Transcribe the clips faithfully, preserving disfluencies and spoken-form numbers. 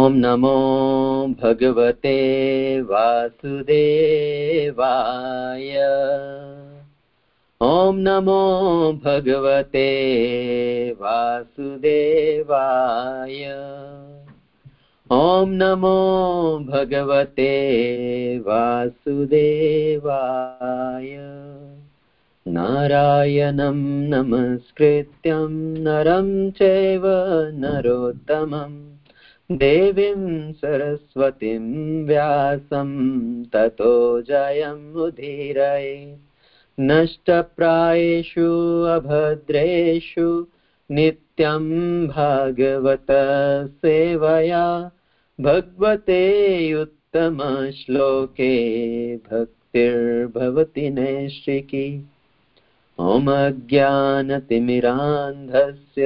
ॐ नमो भगवते वासुदेवाय। ॐ नमो भगवते वासुदेवाय। ॐ नमो भगवते वासुदेवाय। नारायणं नमस्कृत्यं नरं चैव नरोत्तमं देवीं सरस्वतीं व्यासं ततो जयमुदीरये। नष्टप्रायेषु अभद्रेषु नित्यं भागवत सेवया भगवते उत्तमश्लोके भक्तिर्भवति नैष्ठिकी। ॐ अज्ञानतिमिरान्धस्य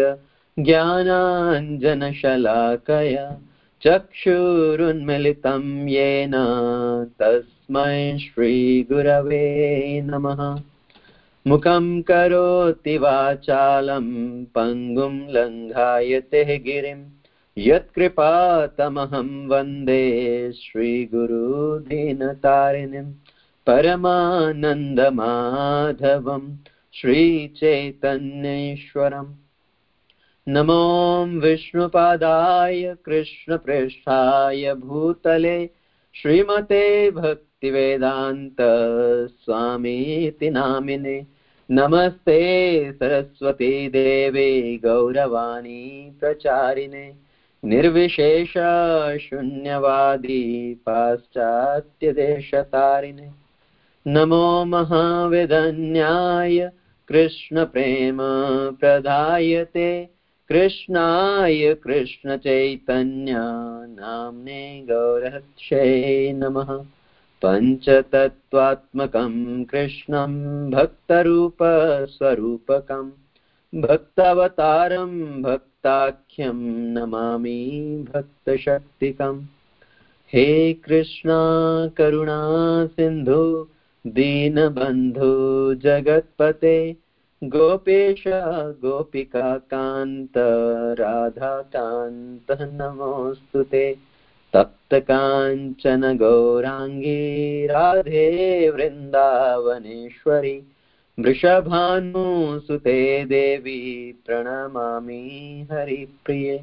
ज्ञानाञ्जनशलाकया चक्षुरुन्मिलितं येन तस्मै श्रीगुरवे नमः। मुखं करोति वाचालं पङ्गुं लङ्घायते गिरिं यत्कृपातमहं वन्दे श्रीगुरुदीनतारिणीं परमानन्दमाधवं श्रीचैतन्येश्वरम्। नमो विष्णुपादाय कृष्णप्रेष्ठाय भूतले श्रीमते भक्तिवेदान्त स्वामीति नामिने। नमस्ते सरस्वती देवे गौरवाणी प्रचारिणे निर्विशेष शून्यवादी पाश्चात्यदेशतारिणे। नमो महावेदन्याय कृष्णप्रेम प्रदायते कृष्णाय कृष्णचैतन्य नाम्ने गौरहर्षे नमः। पञ्चतत्त्वात्मकं कृष्णं भक्तरूपस्वरूपकं भक्तावतारं भक्ताख्यं नमामि भक्तशक्तिकम्। हे कृष्णा करुणा सिन्धु दीनबन्धु जगत्पते गोपेश गोपिका कान्त राधाकान्त नमोऽस्तुते। तप्त काञ्चन गौराङ्गी राधे वृन्दावनेश्वरी वृषभानुसुते देवी प्रणमामि हरिप्रिये।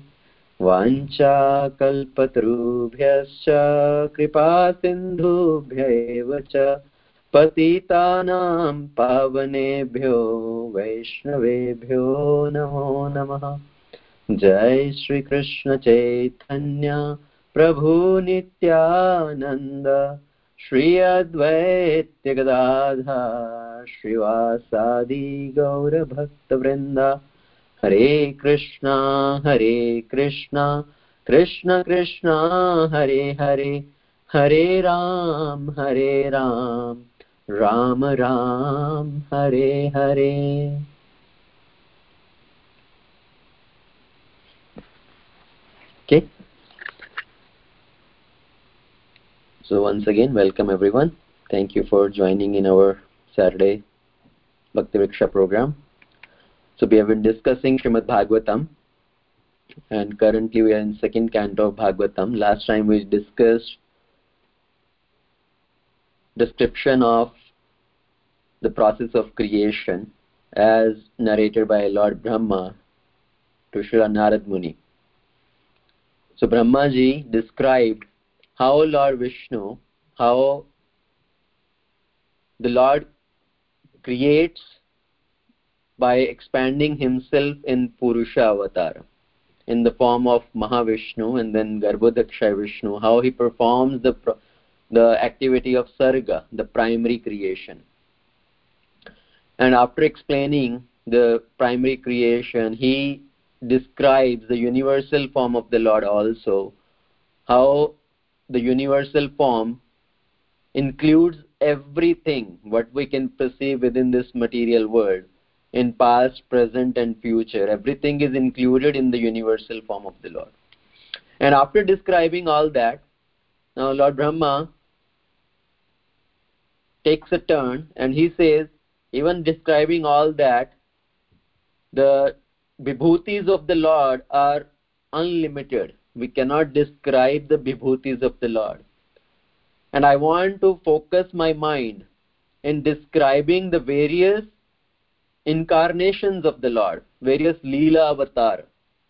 वाञ्छाकल्पतरुभ्यश्च कृपा सिन्धुभ्य एव च पतितानां पावनेभ्यो वैष्णवेभ्यो नमो नमः। जय श्री कृष्ण चैतन्य प्रभु नित्यानंद श्री अद्वैत गदाधर श्रीवासादि गौर भक्त वृंदा। हरे कृष्णा हरे कृष्णा कृष्ण कृष्णा हरे हरे हरे राम हरे Ram Ram Ram Hare Hare. Okay, so once again welcome everyone. Thank you for joining in our Saturday Bhakti Vriksha program. So we have been discussing Srimad Bhagavatam and currently we are in second canto of Bhagavatam. Last time we discussed description of the process of creation as narrated by Lord Brahma to Srila Narad Muni. So Brahma ji described how Lord Vishnu, how the Lord creates by expanding himself in Purusha avatar in the form of Mahavishnu and then Garbhodakshay Vishnu, how he performs the the activity of Sarga, the primary creation. And after explaining the primary creation, he describes the universal form of the Lord also, how the universal form includes everything what we can perceive within this material world in past, present and future. Everything is included in the universal form of the Lord. And after describing all that, now Lord Brahma takes a turn and he says, even describing all that, the vibhutis of the Lord are unlimited. We cannot describe the vibhutis of the Lord. And I want to focus my mind in describing the various incarnations of the Lord, various Leela avatar.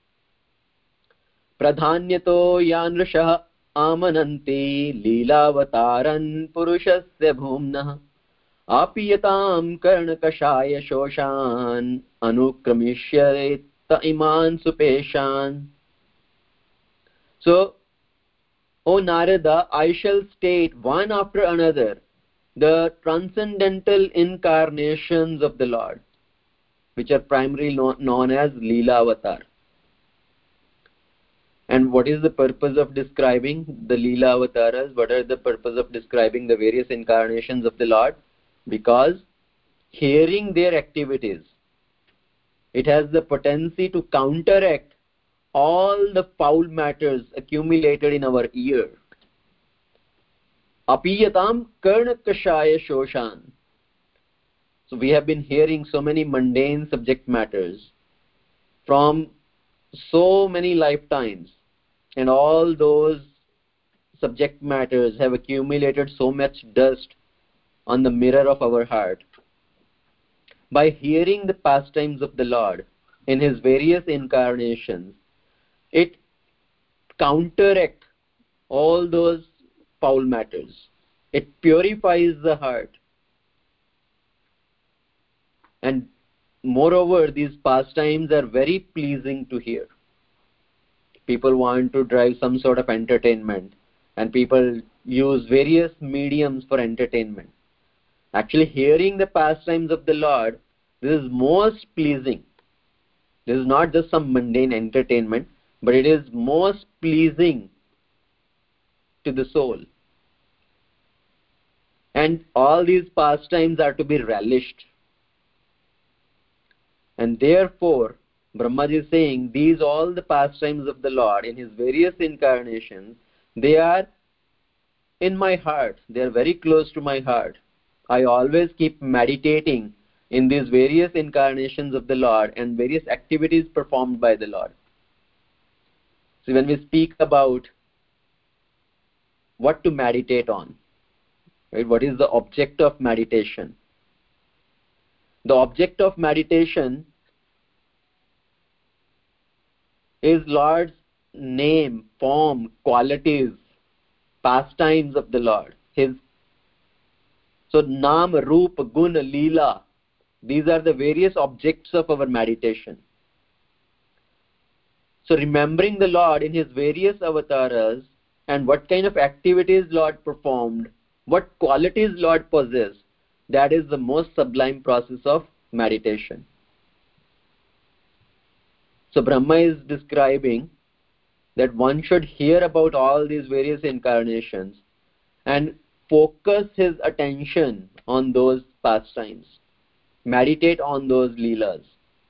Pradhanyato yanrishah amananti Leelavataran purushasya bhumnah apiyatam karnakashaya shoshan anukramishya iman supeshan. So, O Narada, I shall state one after another the transcendental incarnations of the Lord, which are primarily known, known as Leela Avatar. And what is the purpose of describing the Leela Avataras? What are the purpose of describing the various incarnations of the Lord? Because hearing their activities, it has the potency to counteract all the foul matters accumulated in our ear. Apiyatam karnakashaya shoshan. So we have been hearing so many mundane subject matters from so many lifetimes, and all those subject matters have accumulated so much dust on the mirror of our heart. By hearing the pastimes of the Lord in his various incarnations, it counteracts all those foul matters. It purifies the heart. And moreover, these pastimes are very pleasing to hear. People want to drive some sort of entertainment, and people use various mediums for entertainment. Actually, hearing the pastimes of the Lord, this is most pleasing. This is not just some mundane entertainment, but it is most pleasing to the soul. And all these pastimes are to be relished. And therefore, Brahmaji is saying, these all the pastimes of the Lord in his various incarnations, they are in my heart. They are very close to my heart. I always keep meditating in these various incarnations of the Lord and various activities performed by the Lord. So when we speak about what to meditate on, right? What is the object of meditation? The object of meditation is Lord's name, form, qualities, pastimes of the Lord. His so Nam, Roop, Gun, Leela, these are the various objects of our meditation. So remembering the Lord in his various avatars and what kind of activities Lord performed, what qualities Lord possessed, that is the most sublime process of meditation. So Brahma is describing that one should hear about all these various incarnations and focus his attention on those pastimes. Meditate on those leelas.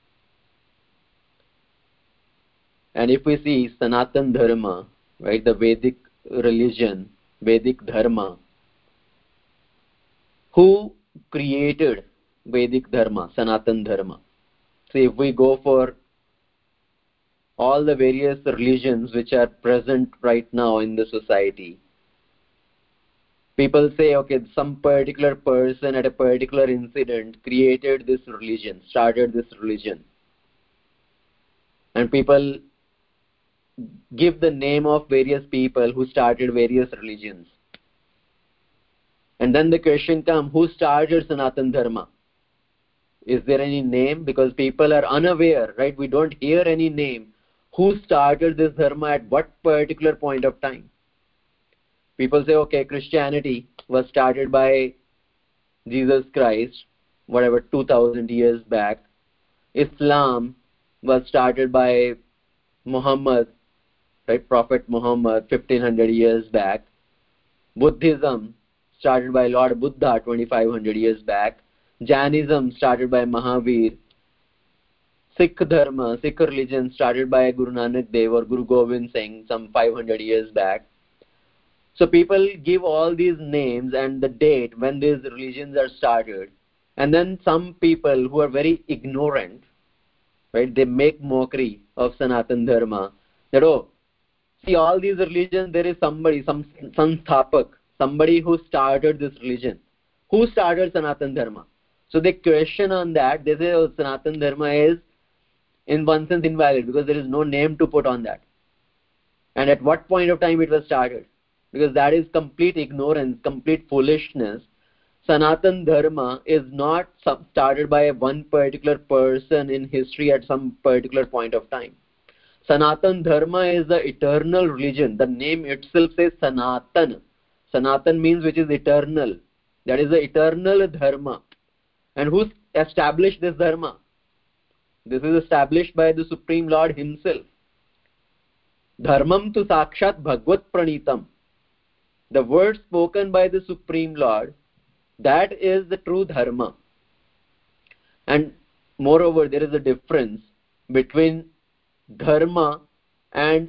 And if we see Sanatan Dharma, right, the Vedic religion, Vedic Dharma, who created Vedic Dharma, Sanatan Dharma? So if we go for all the various religions which are present right now in the society, people say, okay, some particular person at a particular incident created this religion, started this religion. And people give the name of various people who started various religions. And then the question comes, who started Sanatan Dharma? Is there any name? Because people are unaware, right? We don't hear any name. Who started this Dharma at what particular point of time? People say, okay, Christianity was started by Jesus Christ, whatever, two thousand years back. Islam was started by Muhammad, right, Prophet Muhammad, fifteen hundred years back. Buddhism started by Lord Buddha, twenty-five hundred years back. Jainism started by Mahavir. Sikh Dharma, Sikh religion started by Guru Nanak Dev or Guru Gobind Singh some five hundred years back. So people give all these names and the date when these religions are started. And then some people who are very ignorant, right, they make mockery of Sanatan Dharma. That, oh, See, all these religions, there is somebody, some Sansthapak, somebody who started this religion. Who started Sanatana Dharma? So they question on that. They say, oh, Sanatana Dharma is in one sense invalid because there is no name to put on that. And at what point of time it was started? Because that is complete ignorance, complete foolishness. Sanatana Dharma is not started by one particular person in history at some particular point of time. Sanatana Dharma is the eternal religion. The name itself says Sanatan. Sanatan means which is eternal. That is the eternal Dharma. And who established this Dharma? This is established by the Supreme Lord Himself. Dharmam tu sakshat bhagvat pranitam. The word spoken by the Supreme Lord, that is the true Dharma. And moreover, there is a difference between Dharma and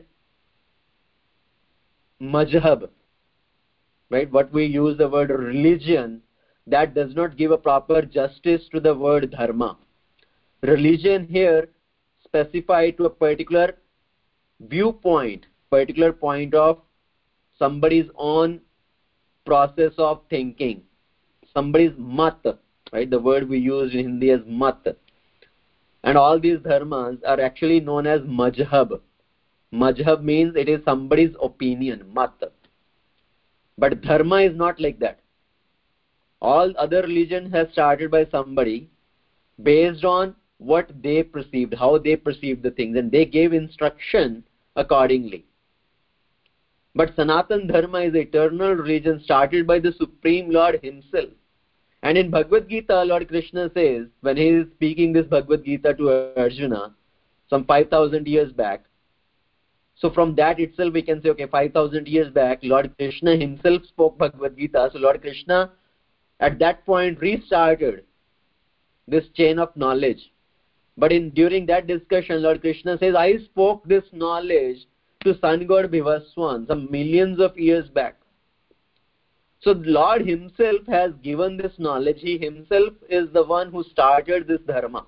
Mazhab. Right? What we use the word religion, that does not give a proper justice to the word Dharma. Religion here specified to a particular viewpoint, particular point of somebody's own process of thinking, somebody's mat, right? The word we use in Hindi is mat. And all these dharmas are actually known as majhab. Majhab means it is somebody's opinion, mat. But dharma is not like that. All other religions have started by somebody based on what they perceived, how they perceived the things, and they gave instruction accordingly. But Sanatana Dharma is eternal religion started by the Supreme Lord Himself. And in Bhagavad Gita, Lord Krishna says, when he is speaking this Bhagavad Gita to Arjuna, some five thousand years back, so from that itself we can say, okay, five thousand years back, Lord Krishna Himself spoke Bhagavad Gita. So Lord Krishna at that point restarted this chain of knowledge. But in during that discussion, Lord Krishna says, I spoke this knowledge to Sun God Bhivaswan some millions of years back. So Lord Himself has given this knowledge. He Himself is the one who started this dharma.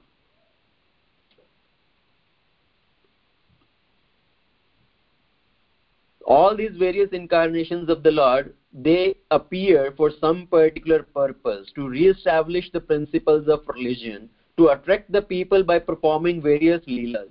All these various incarnations of the Lord, they appear for some particular purpose, to re-establish the principles of religion, to attract the people by performing various leelas.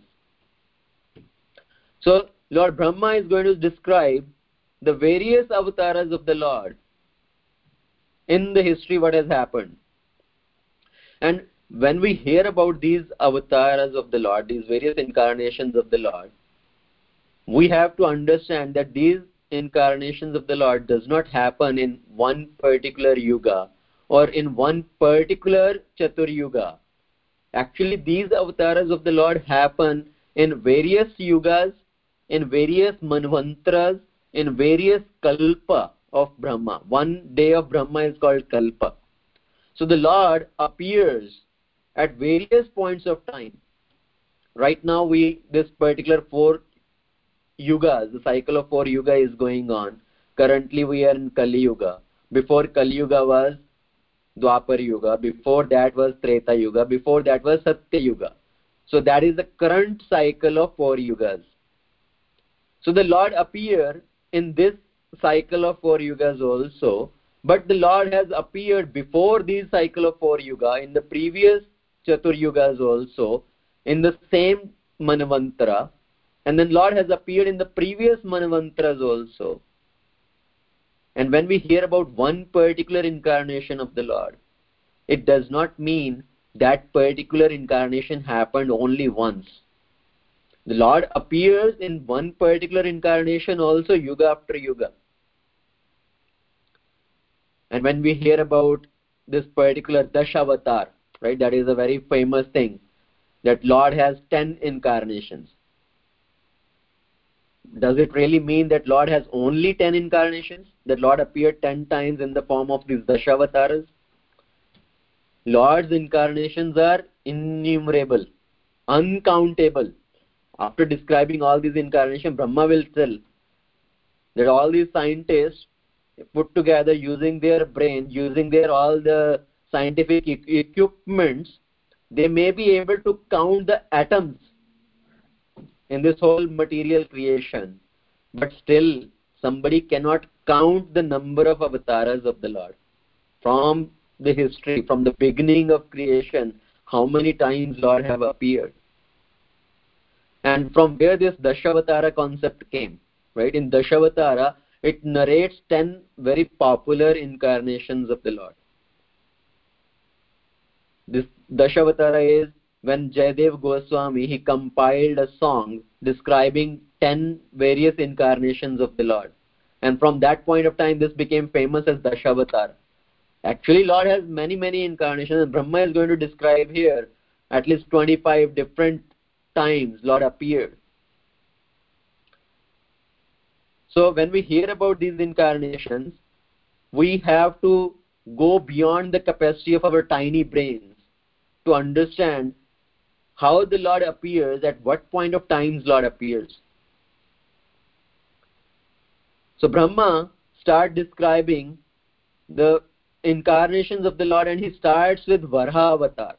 So Lord Brahma is going to describe the various avatars of the Lord in the history, what has happened. And when we hear about these avatars of the Lord, these various incarnations of the Lord, we have to understand that these incarnations of the Lord does not happen in one particular yuga or in one particular Chatur Yuga. Actually, these avatars of the Lord happen in various yugas, in various manvantras, in various kalpa of Brahma. One day of Brahma is called kalpa. So the Lord appears at various points of time. Right now, we this particular four yugas, the cycle of four yuga is going on. Currently, we are in Kali Yuga. Before Kali Yuga was Dwapar Yuga. Before that was Treta Yuga. Before that was Satya Yuga. So that is the current cycle of four yugas. So the Lord appeared in this cycle of four yugas also, but the Lord has appeared before this cycle of four yuga in the previous Chatur Yugas also, in the same Manvantara, and then Lord has appeared in the previous Manvantras also. And when we hear about one particular incarnation of the Lord, it does not mean that particular incarnation happened only once. The Lord appears in one particular incarnation also yuga after yuga. And when we hear about this particular Dashavatar, right, that is a very famous thing, that Lord has ten incarnations. Does it really mean that Lord has only ten incarnations? That Lord appeared ten times in the form of these Dashavataras? Lord's incarnations are innumerable, uncountable. After describing all these incarnations, Brahma will tell that all these scientists put together using their brain, using their all the scientific e- equipments, they may be able to count the atoms in this whole material creation. but still somebody cannot count the number of avatars of the Lord. From the history, from the beginning of creation, how many times Lord have appeared. And from where this Dashavatara concept came, right? In Dashavatara, it narrates ten very popular incarnations of the Lord. This Dashavatara is when Jayadev Goswami, he compiled a song describing ten various incarnations of the Lord. And from that point of time, this became famous as Dashavatara. Actually, Lord has many, many incarnations, and Brahma is going to describe here at least twenty-five different times Lord appeared. So when we hear about these incarnations, we have to go beyond the capacity of our tiny brains to understand how the Lord appears, at what point of times Lord appears. So Brahma starts describing the incarnations of the Lord, and he starts with Varaha Avatar.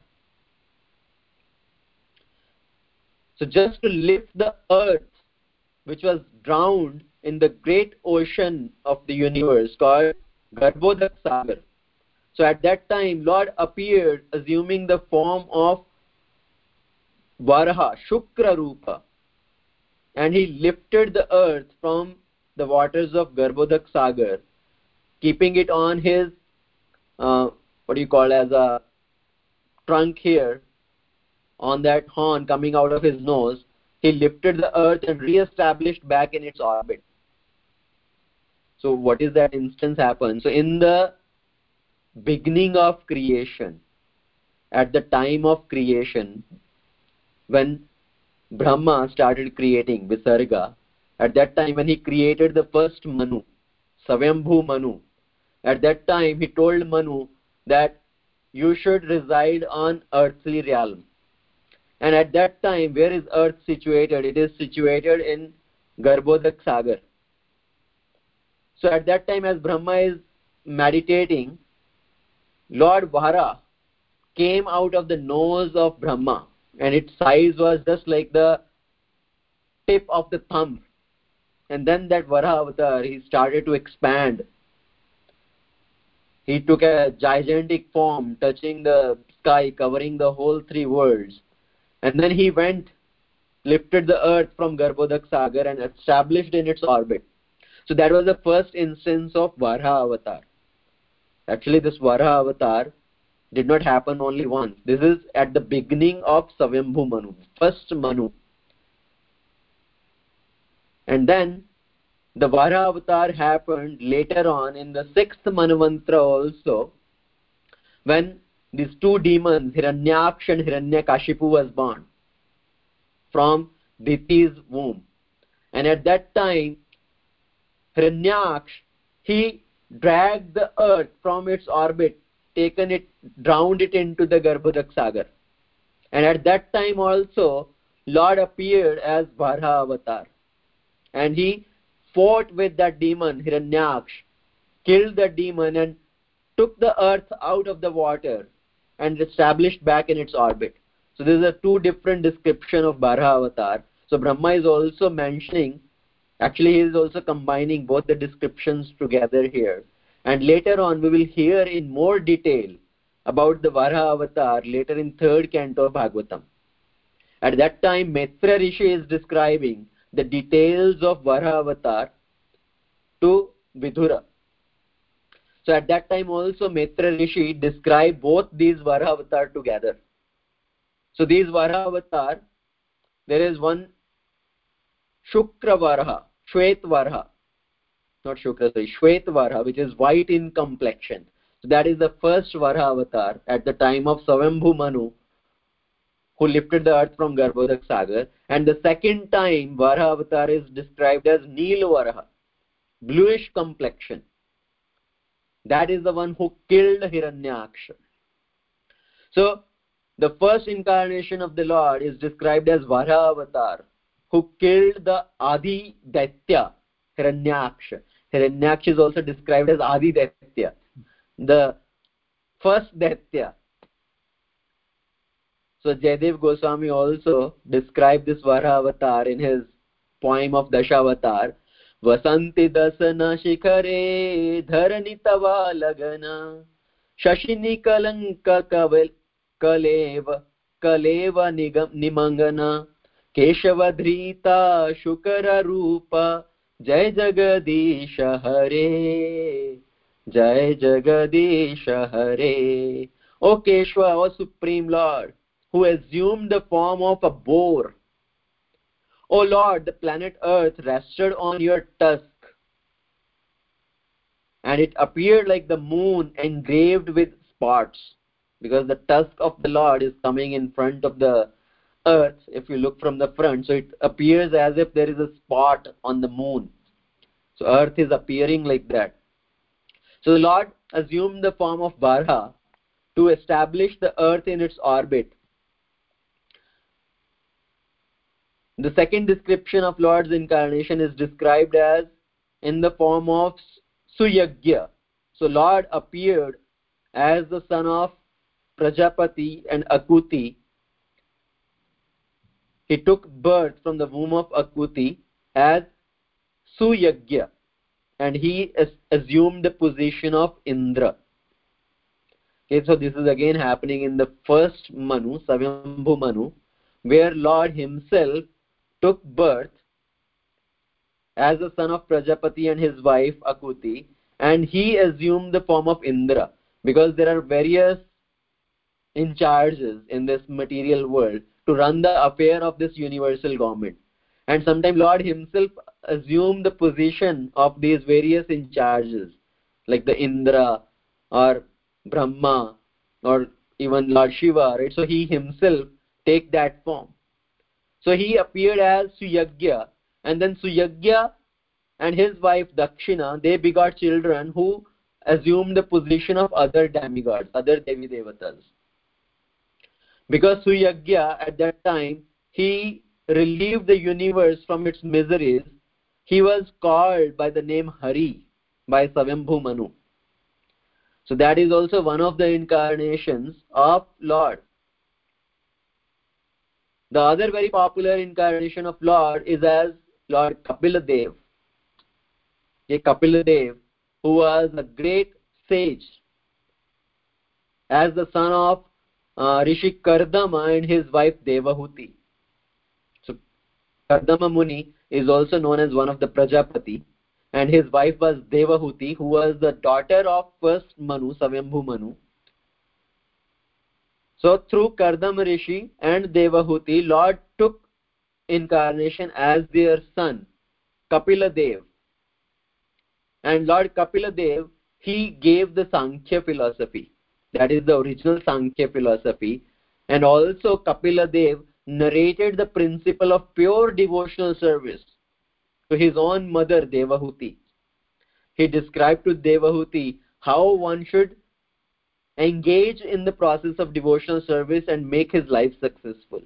So just to lift the earth, which was drowned in the great ocean of the universe called Garbhodak Sagar. So at that time, Lord appeared assuming the form of Varaha, Shukra Rupa, and he lifted the earth from the waters of Garbhodak Sagar, keeping it on his, uh, what do you call as a trunk here, on that horn coming out of his nose. He lifted the earth and re-established back in its orbit. So what is that instance happen? So in the beginning of creation, at the time of creation, when Brahma started creating Visarga, at that time when he created the first Manu, Swayambhu Manu, at that time he told Manu that you should reside on earthly realm. And at that time, where is earth situated? It is situated in Garbhodak Sagar. So at that time, as Brahma is meditating, Lord Vara came out of the nose of Brahma, and its size was just like the tip of the thumb. And then that Vara avatar, he started to expand. He took a gigantic form, touching the sky, covering the whole three worlds. And then he went, lifted the earth from Garbhodak Sagar and established in its orbit. So that was the first instance of Varaha Avatar. Actually, this Varaha Avatar did not happen only once. This is at the beginning of Swayambhu Manu, first Manu. And then the Varaha Avatar happened later on in the sixth Manvantra also, when these two demons, Hiranyaksha and Hiranyakashipu, was born from Diti's womb. And at that time, Hiranyaksha, he dragged the earth from its orbit, taken it, drowned it into the Garbhodak Sagar. And at that time also, Lord appeared as Varaha Avatar. And he fought with that demon, Hiranyaksha, killed the demon and took the earth out of the water and established back in its orbit. So these are two different descriptions of Varaha Avatar. So Brahma is also mentioning, actually he is also combining both the descriptions together here. And later on we will hear in more detail about the Varaha Avatar later in third canto of Bhagavatam. At that time, Maitra Rishi is describing the details of Varaha Avatar to Vidura. So at that time also Maitra Rishi described both these Varaha Avatar together. So these Varaha Avatar, there is one Shukra Varaha, Shwet Varaha, not Shukra, sorry, Shwet Varaha, which is white in complexion. So that is the first Varaha Avatar at the time of Swayambhu Manu, who lifted the earth from Garbhodak Sagar. And the second time Varaha Avatar is described as Neel Varaha, bluish complexion. That is the one who killed Hiranyaksha. So the first incarnation of the Lord is described as Varaha Avatar, who killed the Adi Daitya, Hiranyaksha. Hiranyaksha is also described as Adi Daitya, the first Daitya. So Jayadev Goswami also described this Varaha Avatar in his poem of Dashavatar. वसन्ति दसन शिखरे धरणी तवा लगना शशिनि कलंक कवल कलेव कलेव निगम निमंगना केशवधृता शुकर रूप जय जगदीश हरे जय जगदीश हरे. O Keshava, O Supreme Lord, who assumed the form of a boar, O Lord, the planet Earth rested on your tusk, and it appeared like the moon engraved with spots, because the tusk of the Lord is coming in front of the Earth if you look from the front, so it appears as if there is a spot on the moon. So Earth is appearing like that. So the Lord assumed the form of Barha to establish the Earth in its orbit. The second description of Lord's incarnation is described as in the form of Suyagya. So Lord appeared as the son of Prajapati and Akuti. He took birth from the womb of Akuti as Suyagya, and he assumed the position of Indra. Okay, so this is again happening in the first Manu, Savambhu Manu, where Lord himself took birth as the son of Prajapati and his wife Akuti, and he assumed the form of Indra, because there are various in charges in this material world to run the affair of this universal government, and sometimes Lord himself assumed the position of these various in charges, like the Indra or Brahma or even Lord Shiva, right? So he himself take that form. So he appeared as Suyagya, and then Suyagya and his wife Dakshina, they begot children who assumed the position of other demigods, other Devi Devatas. Because Suyagya at that time, he relieved the universe from its miseries, he was called by the name Hari by Savambhu Manu. So that is also one of the incarnations of Lord. The other very popular incarnation of Lord is as Lord Kapila Dev. A Kapila Dev, who was a great sage, as the son of uh, Rishi Kardama and his wife Devahuti. So Kardama Muni is also known as one of the Prajapati, and his wife was Devahuti, who was the daughter of first Manu, Savambhu Manu. So through Kardama Rishi and Devahuti, Lord took incarnation as their son, Kapila Dev. And Lord Kapila Dev, he gave the Sankhya philosophy. That is the original Sankhya philosophy. And also Kapila Dev narrated the principle of pure devotional service to his own mother Devahuti. He described to Devahuti how one should engage in the process of devotional service and make his life successful.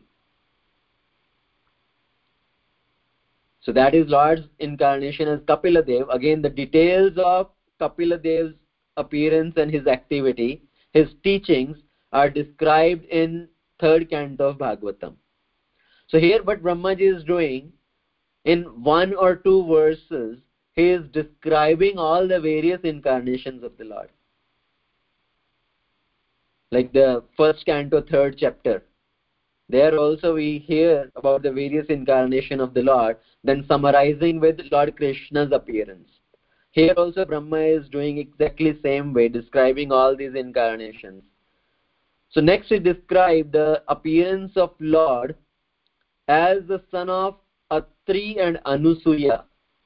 So that is Lord's incarnation as Kapila Dev. Again, the details of Kapila Dev's appearance and his activity, his teachings, are described in third canto of Bhagavatam. So here what Brahmaji is doing, in one or two verses, he is describing all the various incarnations of the Lord. Like the first canto, third chapter. There also we hear about the various incarnation of the Lord, then summarizing with Lord Krishna's appearance. Here also Brahma is doing exactly same way, describing all these incarnations. So next we describe the appearance of Lord as the son of Atri and Anusuya.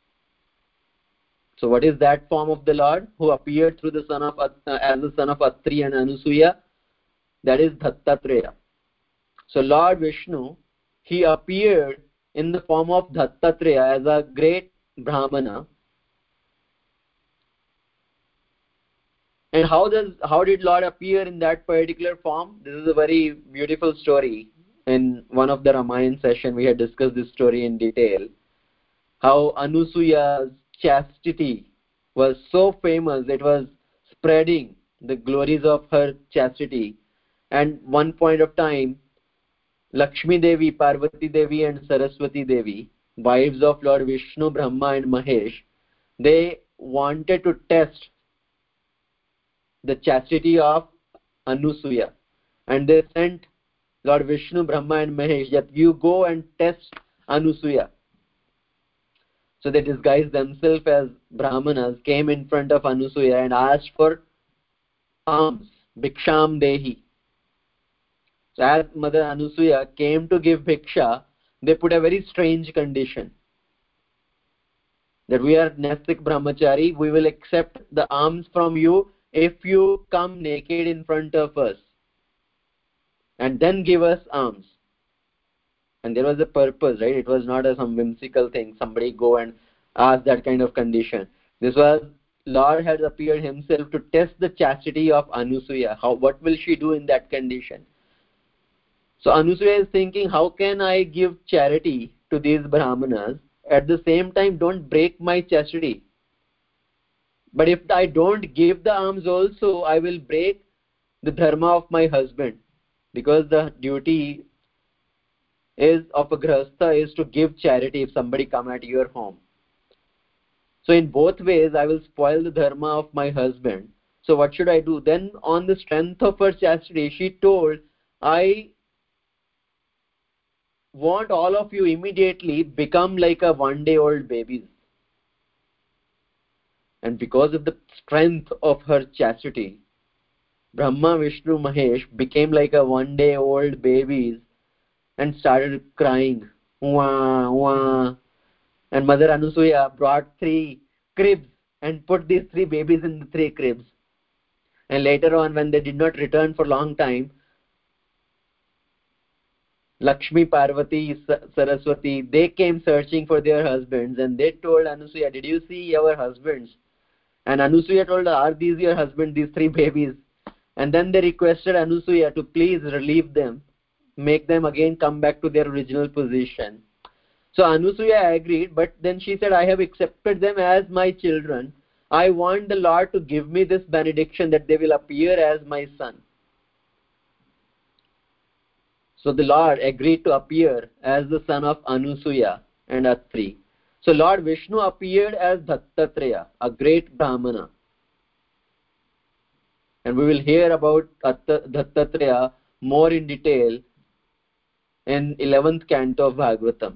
So what is that form of the Lord who appeared through the son of uh, as the son of Atri and Anusuya? That is Dattatreya. So Lord Vishnu, he appeared in the form of Dattatreya as a great Brahmana. And how does how did Lord appear in that particular form? This is a very beautiful story. In one of the Ramayana session, we had discussed this story in detail. How Anusuya's chastity was so famous, it was spreading the glories of her chastity. And one point of time, Lakshmi Devi, Parvati Devi and Saraswati Devi, wives of Lord Vishnu, Brahma and Mahesh, they wanted to test the chastity of Anusuya, and they sent Lord Vishnu, Brahma and Mahesh that you go and test Anusuya. So they disguised themselves as Brahmanas, came in front of Anusuya and asked for alms, Bhiksham Dehi. So as Mother Anusuya came to give Bhiksha, they put a very strange condition. That we are Nastik Brahmachari, we will accept the alms from you if you come naked in front of us and then give us alms. And there was a purpose, right? It was not a some whimsical thing, somebody go and ask that kind of condition. This was, Lord had appeared himself to test the chastity of Anusuya. How, what will she do in that condition? So Anusuya is thinking, how can I give charity to these Brahmanas, at the same time don't break my chastity? But if I don't give the alms also, I will break the dharma of my husband, because the duty is of a grahastha is to give charity if somebody come at your home. So in both ways I will spoil the dharma of my husband. So what should I do? Then on the strength of her chastity, she told, I want all of you immediately become like a one day old babies. And because of the strength of her chastity, Brahma, Vishnu, Mahesh became like a one day old babies and started crying. Wah, wah. And Mother Anusuya brought three cribs and put these three babies in the three cribs. And later on, when they did not return for a long time, Lakshmi, Parvati, Saraswati, they came searching for their husbands, and they told Anusuya, did you see our husbands? And Anusuya told, are these your husbands, these three babies? And then they requested Anusuya to please relieve them, make them again come back to their original position. So Anusuya agreed, but then she said, I have accepted them as my children. I want the Lord to give me this benediction that they will appear as my son. So the Lord agreed to appear as the son of Anusuya and Atri. So Lord Vishnu appeared as Dattatreya, a great Brahmana. And we will hear about Dattatreya more in detail in eleventh canto of Bhagavatam.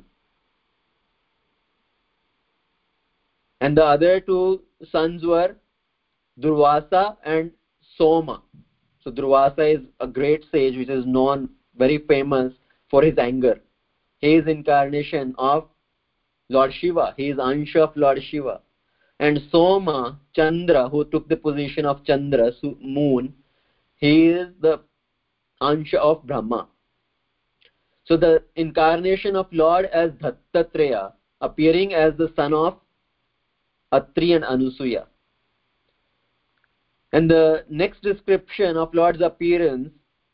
And the other two sons were Durvasa and Soma. So Durvasa is a great sage which is known, very famous for his anger. He is incarnation of Lord Shiva. He is Ansha of Lord Shiva. And Soma, Chandra, who took the position of Chandra, moon, he is the Ansha of Brahma. So the incarnation of Lord as Dattatreya, appearing as the son of Atri and Anusuya. And the next description of Lord's appearance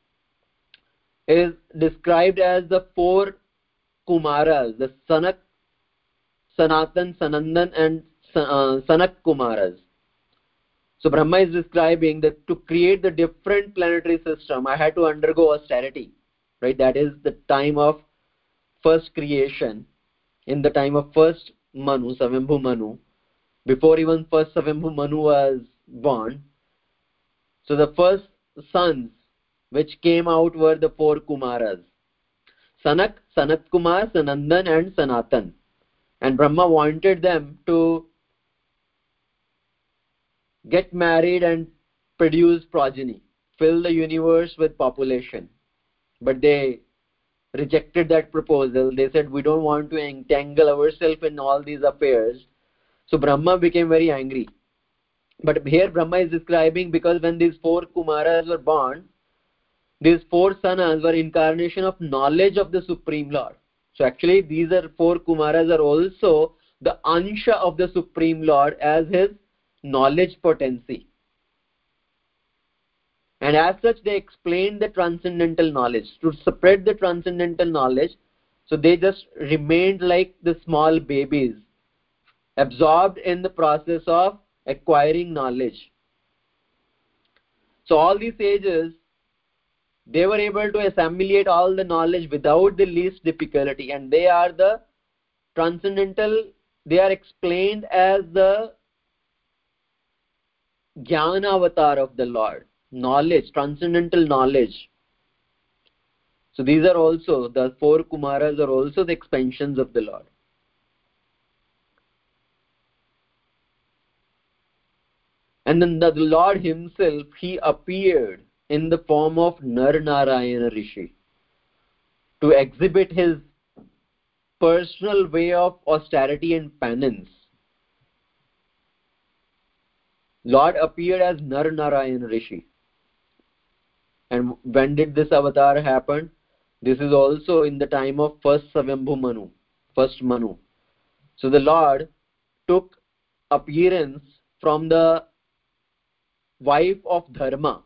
is described as the four Kumaras, the Sanak, Sanatan, Sanandan and uh, Sanak Kumaras. So Brahma is describing that to create the different planetary system, I had to undergo austerity, right? That is the time of first creation, in the time of first Manu, Savambhu Manu, before even first Savambhu Manu was born. So the first sons which came out were the four Kumaras, Sanak, Sanat Kumar, Sanandan and Sanatan. And Brahma wanted them to get married and produce progeny, fill the universe with population. But they rejected that proposal. They said, we don't want to entangle ourselves in all these affairs. So Brahma became very angry. But here Brahma is describing, because when these four Kumaras were born, these four sanas were incarnation of knowledge of the Supreme Lord. So actually these are four Kumaras are also the Ansha of the Supreme Lord as his knowledge potency. And as such they explained the transcendental knowledge. To spread the transcendental knowledge, so they just remained like the small babies, absorbed in the process of acquiring knowledge. So all these sages, they were able to assimilate all the knowledge without the least difficulty, and they are the transcendental, they are explained as the Jnana avatar of the Lord, knowledge, transcendental knowledge. So these are also, the four Kumaras are also the expansions of the Lord. And then the Lord himself, he appeared in the form of Nar Narayana Rishi to exhibit his personal way of austerity and penance. Lord appeared as Nar Narayana Rishi. And when did this avatar happen? This is also in the time of first Swayambhu Manu, first Manu. So the Lord took appearance from the wife of Dharma,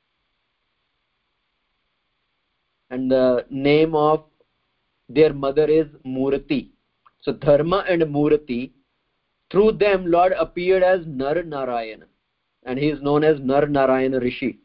and the name of their mother is Murti. So Dharma and Murti, through them Lord appeared as Nar Narayana, and he is known as Nar Narayana Rishi.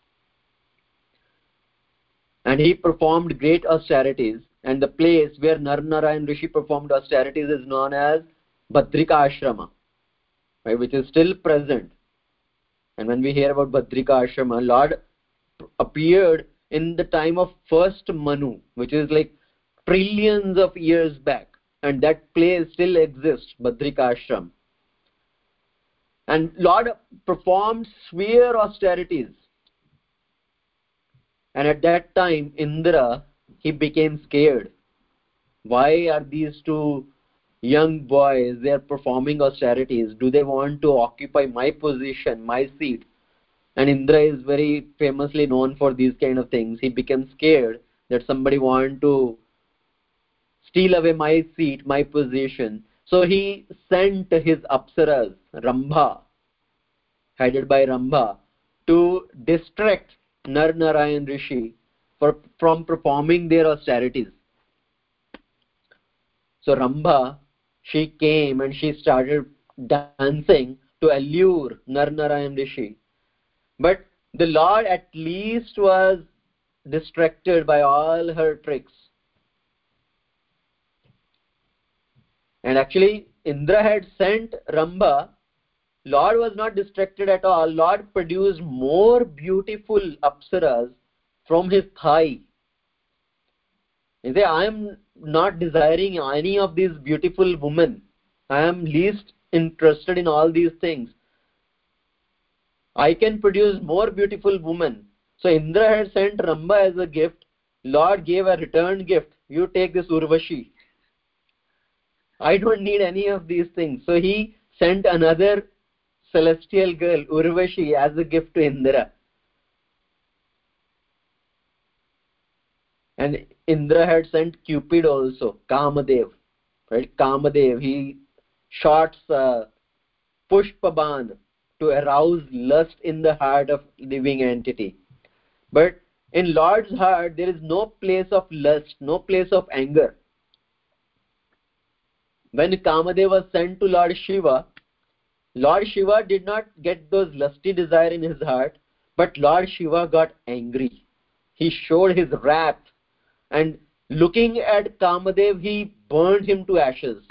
And he performed great austerities, and the place where Nar Narayana Rishi performed austerities is known as Badrika Ashrama, right, which is still present. And when we hear about Badrika Ashrama, Lord appeared in the time of first Manu, which is like trillions of years back, and that place still exists, Badrika Ashram. And Lord performed severe austerities. And at that time, Indra, he became scared. Why are these two young boys, they are performing austerities? Do they want to occupy my position, my seat? And Indra is very famously known for these kind of things. He became scared that somebody want to steal away my seat, my position. So he sent his Apsaras, Rambha, headed by Rambha, to distract Nar Narayan Rishi for, from performing their austerities. So Rambha, she came and she started dancing to allure Nar Narayan Rishi. But the Lord at least was distracted by all her tricks. And actually, Indra had sent Rambha. Lord was not distracted at all. Lord produced more beautiful apsaras from his thigh. He said, I am not desiring any of these beautiful women. I am least interested in all these things. I can produce more beautiful women. So Indra had sent Rambha as a gift. Lord gave a return gift. You take this Urvashi. I don't need any of these things. So he sent another celestial girl, Urvashi, as a gift to Indra. And Indra had sent Cupid also, Kamadev. Right? Kamadev, he shots uh, Pushpaban to arouse lust in the heart of living entity. But in Lord's heart, there is no place of lust, no place of anger. When Kamadev was sent to Lord Shiva, Lord Shiva did not get those lusty desire in his heart, but Lord Shiva got angry. He showed his wrath, and looking at Kamadev, he burned him to ashes.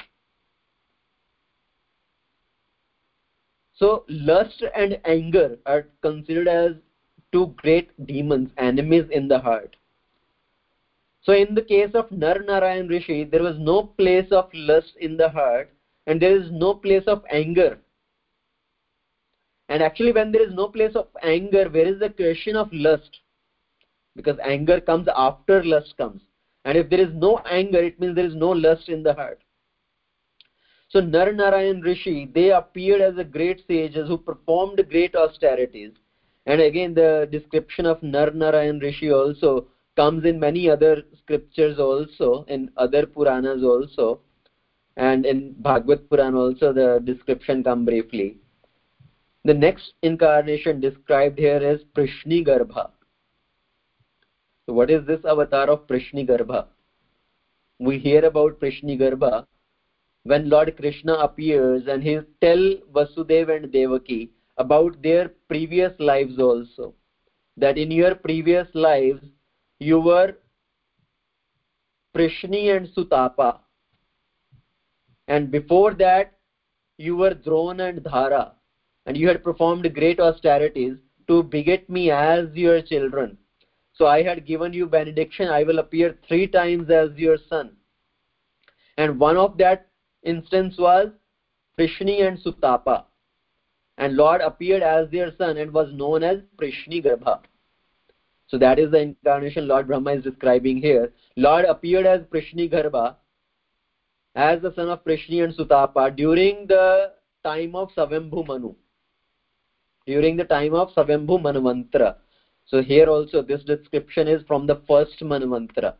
So lust and anger are considered as two great demons, enemies in the heart. So in the case of Nar Narayan Rishi, there was no place of lust in the heart, and there is no place of anger. And actually, when there is no place of anger, where is the question of lust? Because anger comes after lust comes. And if there is no anger, it means there is no lust in the heart. So Nar Narayan Rishi, they appeared as a great sages who performed great austerities. And again, the description of Nar Narayan Rishi also comes in many other scriptures also, in other Puranas also. And in Bhagavad Purana also, the description comes briefly. The next incarnation described here is Prishni Garbha. So what is this avatar of Prishni Garbha? We hear about Prishni Garbha when Lord Krishna appears and he tell Vasudeva and Devaki about their previous lives also. That in your previous lives, you were Prishni and Sutapa. and before that you were Drona and Dhara, and you had performed great austerities to beget me as your children. So I had given you benediction, I will appear three times as your son. And one of that instance was Prishni and Sutapa. And Lord appeared as their son and was known as Prishni Garbha. So that is the incarnation Lord Brahma is describing here. Lord appeared as Prishni Garbha, as the son of Prishni and Sutapa during the time of Savambhu Manu. During the time of Savambhu Manvantra. So here also this description is from the first Manvantra.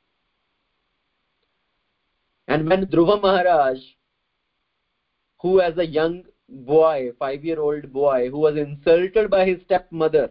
And when Dhruva Maharaj, who as a young boy, five-year-old boy, who was insulted by his stepmother,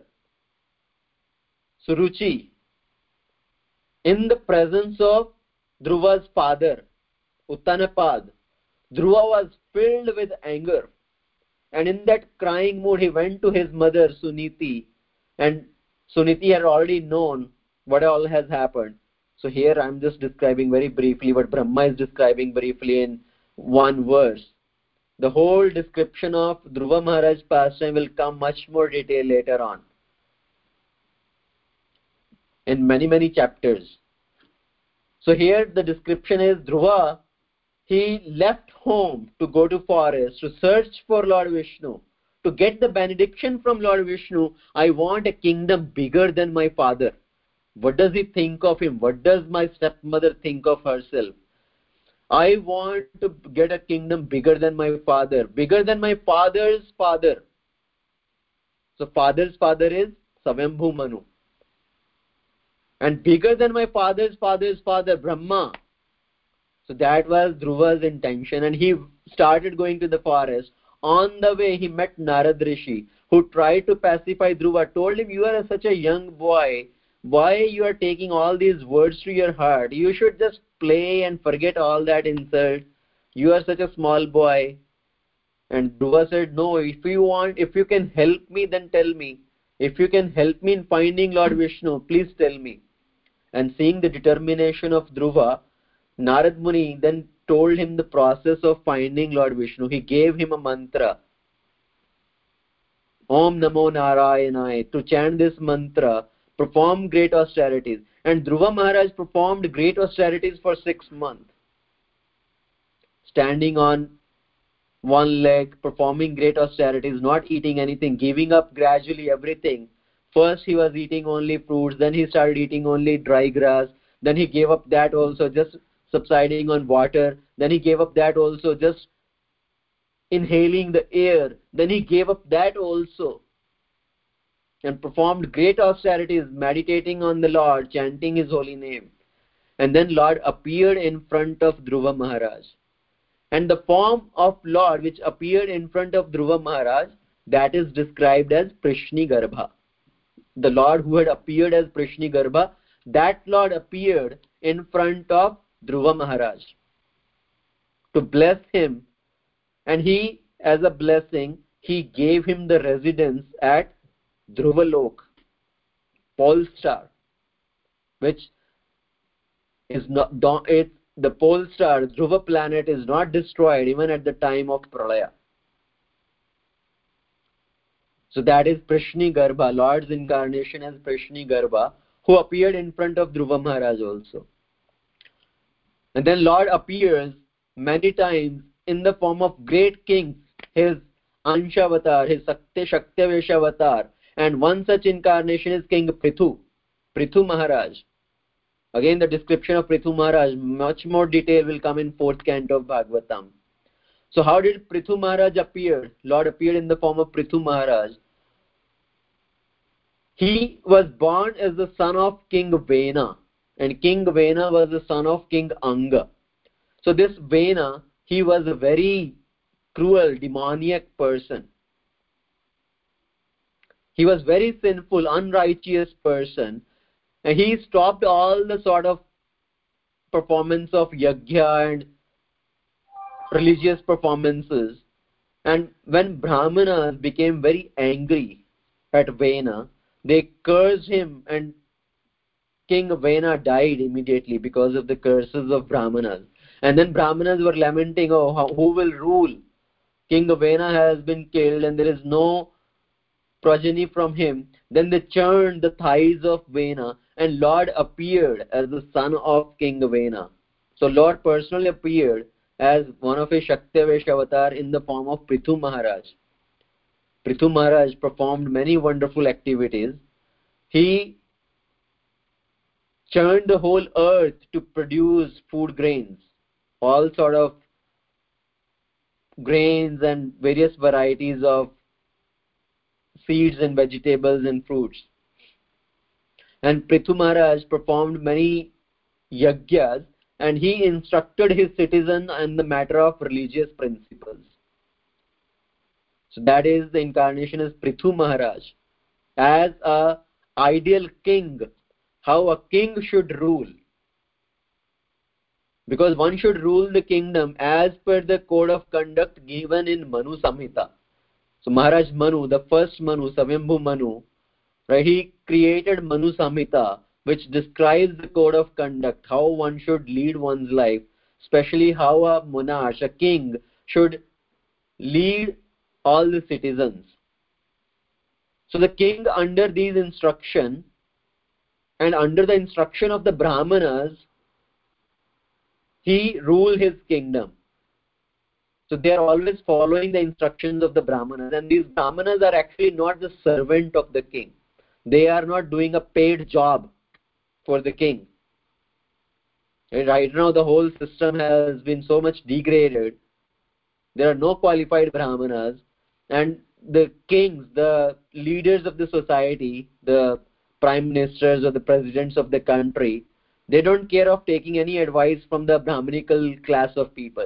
Suruchi, in the presence of Dhruva's father, Uttanapad, Dhruva was filled with anger. And in that crying mood, he went to his mother, Suniti. And Suniti had already known what all has happened. So here I am just describing very briefly what Brahma is describing briefly in one verse. The whole description of Dhruva Maharaj's pastime will come much more detail later on, in many, many chapters. So here the description is Dhruva, he left home to go to forest to search for Lord Vishnu, to get the benediction from Lord Vishnu. I want a kingdom bigger than my father. What does he think of him? What does my stepmother think of herself? I want to get a kingdom bigger than my father, bigger than my father's father. So father's father is Savambhu Manu. And bigger than my father's father's father, Brahma. So that was Dhruva's intention, and he started going to the forest. On the way, he met Narad Rishi, who tried to pacify Dhruva, told him, you are such a young boy. Why you are taking all these words to your heart? You should just play and forget all that insult. You are such a small boy. And Dhruva said, no, if you want, if you can help me, then tell me. If you can help me in finding Lord Vishnu, please tell me. And seeing the determination of Dhruva, Narad Muni then told him the process of finding Lord Vishnu. He gave him a mantra, Om Namo Narayanaya. To chant this mantra, perform great austerities. And Dhruva Maharaj performed great austerities for six months. Standing on one leg, performing great austerities, not eating anything, giving up gradually everything. First he was eating only fruits, then he started eating only dry grass, then he gave up that also, just subsiding on water, then he gave up that also, just inhaling the air, then he gave up that also, and performed great austerities, meditating on the Lord, chanting his holy name. And then Lord appeared in front of Dhruva Maharaj. And the form of Lord which appeared in front of Dhruva Maharaj, that is described as Prishni Garbha. The Lord who had appeared as Prishni Garbha, that Lord appeared in front of Dhruva Maharaj to bless him. And he, as a blessing, he gave him the residence at Dhruvalok, pole star, which is not, it's the pole star, Dhruva planet, is not destroyed even at the time of Pralaya. So that is Prishni Garbha, Lord's incarnation as Prishni Garbha, who appeared in front of Dhruva Maharaj also. And then Lord appears many times in the form of great kings, his Anshavatar, his Sakti Shaktavesha avatar. And one such incarnation is King Prithu, Prithu Maharaj. Again, the description of Prithu Maharaj, much more detail will come in fourth canto of Bhagavatam. So how did Prithu Maharaj appear? Lord appeared in the form of Prithu Maharaj. He was born as the son of King Vena, and King Vena was the son of King Anga. So this Vena, he was a very cruel, demoniac person. He was very sinful, unrighteous person, and he stopped all the sort of performance of yajna and religious performances. And when Brahmanas became very angry at Vena, they cursed him, and King Vena died immediately because of the curses of Brahmanas. And then Brahmanas were lamenting, oh, how, who will rule? King Vena has been killed and there is no progeny from him. Then they churned the thighs of Vena, and Lord appeared as the son of King Vena. So Lord personally appeared as one of his Shaktivesh avatar in the form of Prithu Maharaj. Prithu Maharaj performed many wonderful activities. He churned the whole earth to produce food grains, all sort of grains and various varieties of seeds and vegetables and fruits. And Prithu Maharaj performed many yagyas, and he instructed his citizen in the matter of religious principles. So that is the incarnation is Prithu Maharaj as a ideal king, how a king should rule. Because one should rule the kingdom as per the code of conduct given in Manu Samhita. So Maharaj Manu, the first Manu, Swayambhu Manu, right, he created Manu Samhita, which describes the code of conduct, how one should lead one's life, especially how a monarch, a king, should lead all the citizens. So the king, under these instruction and under the instruction of the Brahmanas, he ruled his kingdom. So they are always following the instructions of the Brahmanas, and these Brahmanas are actually not the servant of the king. They are not doing a paid job for the king. Right now the whole system has been so much degraded. There are no qualified Brahmanas, and the kings, the leaders of the society, the prime ministers or the presidents of the country, they don't care of taking any advice from the Brahmanical class of people.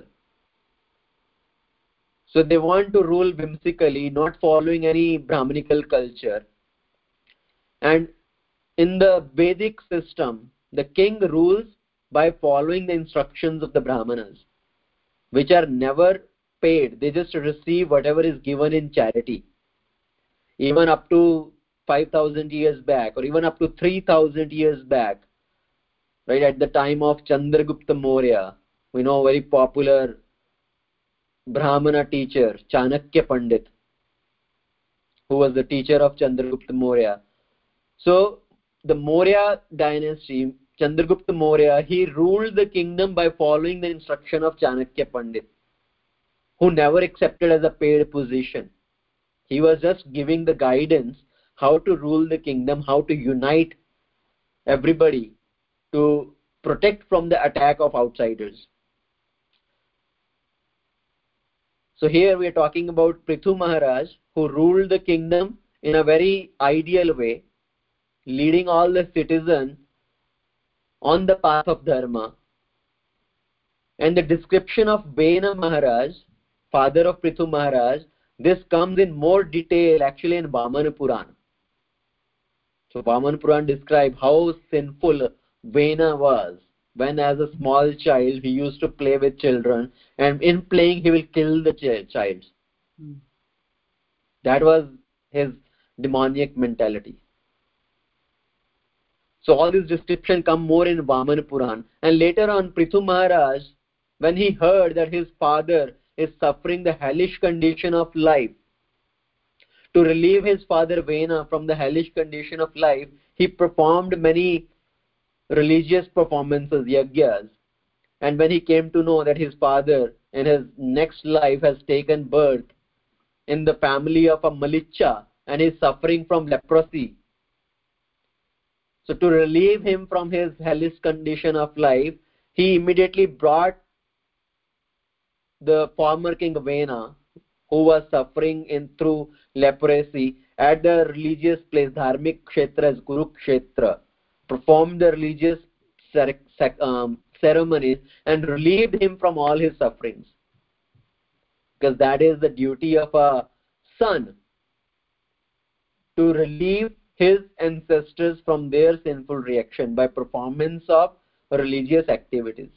So they want to rule whimsically, not following any Brahmanical culture. And in the Vedic system, the king rules by following the instructions of the Brahmanas, which are never paid. They just receive whatever is given in charity. Even up to five thousand years back, or even up to three thousand years back, right, at the time of Chandragupta Maurya, we know very popular Brahmana teacher, Chanakya Pandit, who was the teacher of Chandragupta Maurya. So the Maurya dynasty, Chandragupta Maurya, he ruled the kingdom by following the instruction of Chanakya Pandit, who never accepted as a paid position. He was just giving the guidance how to rule the kingdom, how to unite everybody to protect from the attack of outsiders. So here we are talking about Prithu Maharaj, who ruled the kingdom in a very ideal way, leading all the citizens on the path of dharma. And the description of Vena Maharaj, father of Prithu Maharaj, this comes in more detail actually in Vamana Purana. So Vamana Purana describes how sinful Vena was. When as a small child he used to play with children, and in playing he will kill the ch- child. Hmm. That was his demoniac mentality. So all these descriptions come more in Vamana Purana. And later on, Prithu Maharaj, when he heard that his father is suffering the hellish condition of life, to relieve his father Vena from the hellish condition of life, he performed many religious performances, yagyas. And when he came to know that his father in his next life has taken birth in the family of a Malicha and is suffering from leprosy, so to relieve him from his hellish condition of life, he immediately brought the former king Vena, who was suffering in through leprosy, at the religious place, Dharmik Kshetra as Kurukshetra, performed the religious um, ceremonies and relieved him from all his sufferings. Because that is the duty of a son, to relieve his ancestors from their sinful reaction by performance of religious activities.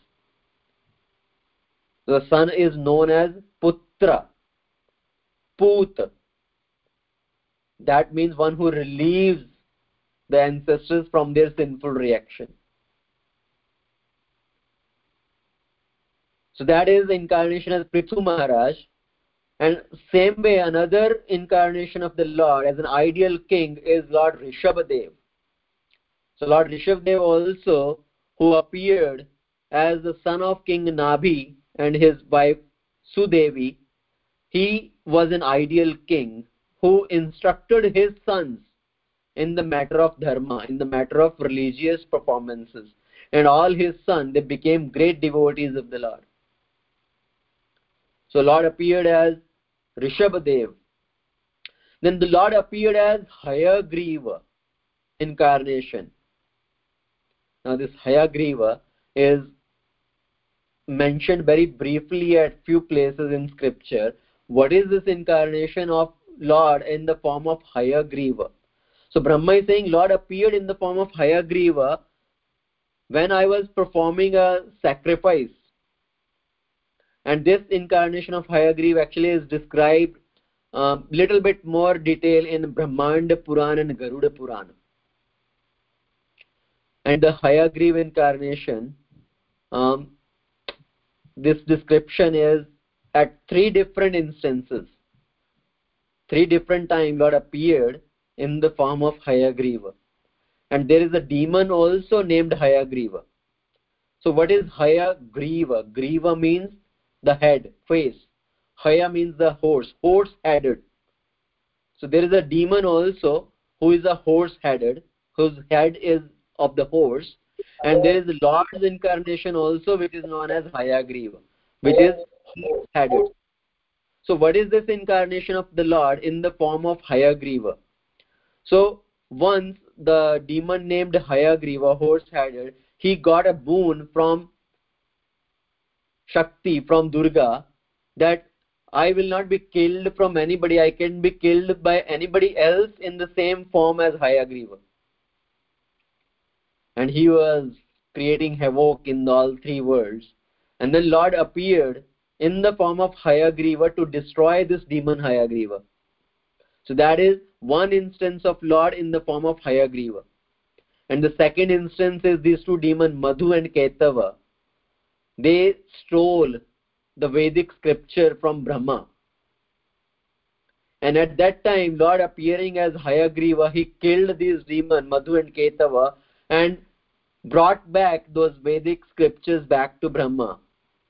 The son is known as Putra, Put. That means one who relieves the ancestors from their sinful reaction. So that is the incarnation as Prithu Maharaj. And same way, another incarnation of the Lord as an ideal king is Lord Rishabhadev. So Lord Rishabhadev also, who appeared as the son of King Nabhi and his wife Sudevi, he was an ideal king who instructed his sons in the matter of dharma, in the matter of religious performances. And all his sons, they became great devotees of the Lord. So Lord appeared as Rishabhadev. Then the Lord appeared as Hayagriva incarnation. Now this Hayagriva is mentioned very briefly at few places in scripture. What is this incarnation of Lord in the form of Hayagriva? So Brahma is saying Lord appeared in the form of Hayagriva when I was performing a sacrifice. And this incarnation of Hayagriva actually is described a um, little bit more detail in Brahmanda Purana and Garuda Purana. And the Hayagriva incarnation, um, this description is at three different instances. Three different times Lord appeared in the form of Hayagriva. And there is a demon also named Hayagriva. So what is Hayagriva? Griva means the head, face. Haya means the horse, horse-headed. So there is a demon also who is a horse-headed, whose head is of the horse. And there is the Lord's incarnation also, which is known as Hayagriva, which is horse-headed. So what is this incarnation of the Lord in the form of Hayagriva? So once the demon named Hayagriva, horse-headed, he got a boon from Shakti, from Durga, that I will not be killed from anybody. I can be killed by anybody else in the same form as Hayagriva. And he was creating havoc in all three worlds. And then Lord appeared in the form of Hayagriva to destroy this demon Hayagriva. So that is one instance of Lord in the form of Hayagriva. And the second instance is these two demons, Madhu and Ketava. They stole the Vedic scripture from Brahma. And at that time, Lord appearing as Hayagriva, he killed these demons, Madhu and Ketava, and brought back those Vedic scriptures back to Brahma.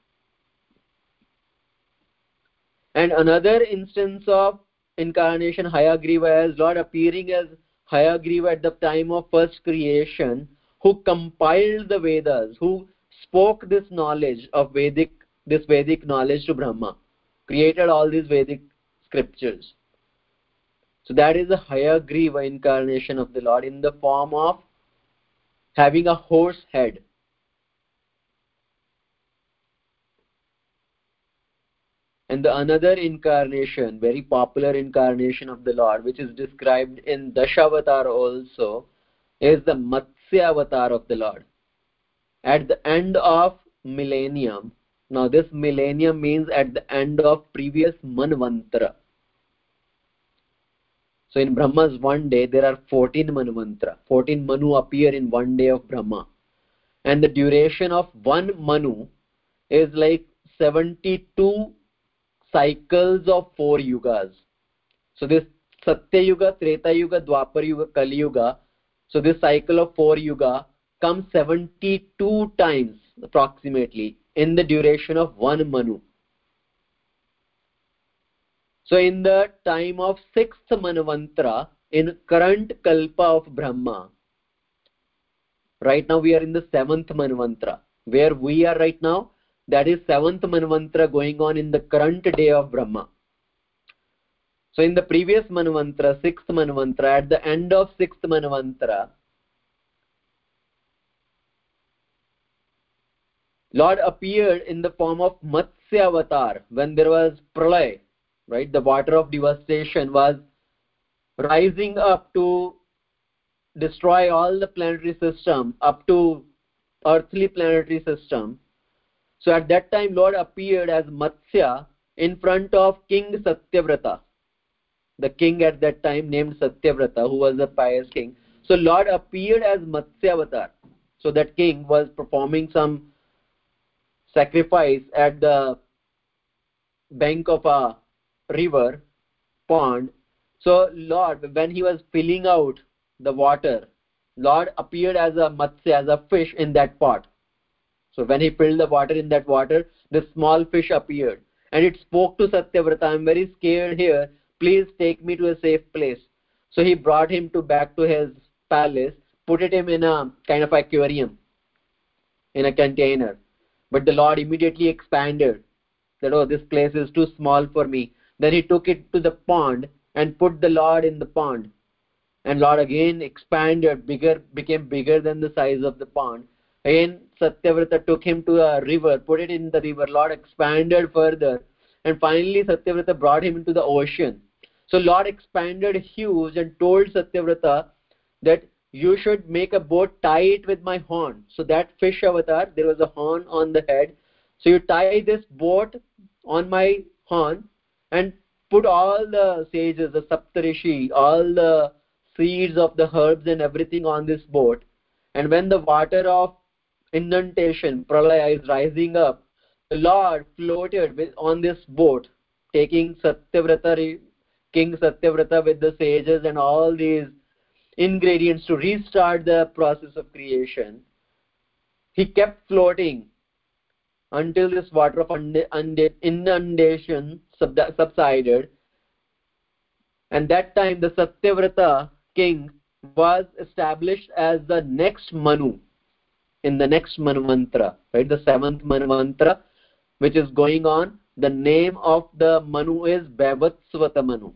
And another instance of incarnation Hayagriva as Lord appearing as Hayagriva at the time of first creation, who compiled the Vedas, who spoke this knowledge of Vedic, this Vedic knowledge to Brahma, created all these Vedic scriptures. So that is the Hayagriva incarnation of the Lord in the form of having a horse head. And the another incarnation, very popular incarnation of the Lord, which is described in Dashavatar also, is the Matsya avatar of the Lord. At the end of millennium, now this millennium means at the end of previous Manvantara. So in Brahma's one day, there are fourteen Manvantara. fourteen Manu appear in one day of Brahma. And the duration of one Manu is like seventy-two cycles of four yugas. So this Satya Yuga, Treta Yuga, Dwapar Yuga, Kali Yuga. So this cycle of four yuga comes seventy-two times approximately in the duration of one Manu. So in the time of sixth Manvantara, in current Kalpa of Brahma, right now we are in the seventh Manvantara. Where we are right now, that is seventh Manvantara going on in the current day of Brahma. So in the previous Manvantara, sixth Manvantara, at the end of sixth Manvantara, Lord appeared in the form of Matsya avatar when there was Pralay, right? The water of devastation was rising up to destroy all the planetary system, up to earthly planetary system. So at that time, Lord appeared as Matsya in front of King Satyavrata. The king at that time named Satyavrata, who was a pious king. So Lord appeared as Matsya avatar. So that king was performing some sacrifice at the bank of a river, pond. So Lord, when he was filling out the water, Lord appeared as a matsya, as a fish in that pot. So when he filled the water in that water, the small fish appeared. And it spoke to Satyavrata, I'm very scared here. Please take me to a safe place. So he brought him to back to his palace, put it him in a kind of aquarium, in a container. But the Lord immediately expanded that, oh, this place is too small for me. Then he took it to the pond and put the Lord in the pond. And Lord again expanded, bigger, became bigger than the size of the pond. Again, Satyavrata took him to a river, put it in the river. Lord expanded further. And finally, Satyavrata brought him into the ocean. So Lord expanded huge and told Satyavrata that you should make a boat, tie it with my horn. So that fish avatar, there was a horn on the head. So you tie this boat on my horn and put all the sages, the Saptarishi, all the seeds of the herbs and everything on this boat. And when the water of inundation, pralaya, is rising up, the Lord floated with, on this boat, taking Satyavrata, King Satyavrata with the sages and all these ingredients to restart the process of creation. He kept floating until this water of inundation subsided. And that time the Satyavrata king was established as the next Manu in the next Manvantra, right? The seventh Manvantra, which is going on. The name of the Manu is Vaivasvata Manu.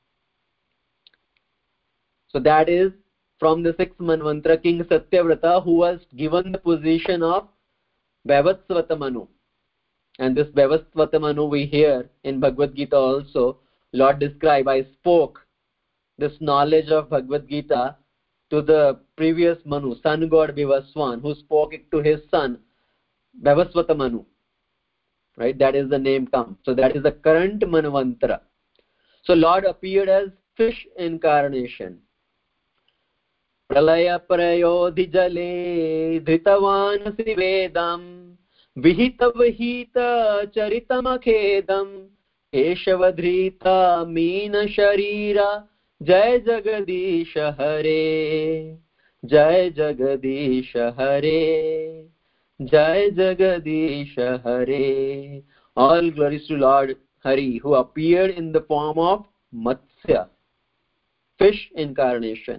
So that is from the sixth Manvantra, King Satyavrata, who was given the position of Vaivasvata Manu. And this Vaivasvata Manu we hear in Bhagavad Gita also. Lord describe, I spoke this knowledge of Bhagavad Gita to the previous Manu, sun god Vivaswan, who spoke it to his son, Vaivasvata Manu. Right? That is the name come. So that is the current Manvantra. So Lord appeared as fish incarnation. Pralaya prayodhi jale dhritavanasi vedam vihita vihita charitamakhedam keshavadhrita meena sharira jai jagadisha hare jai jagadisha hare jai jagadisha hare. All glories to Lord Hari, who appeared in the form of Matsya, fish incarnation.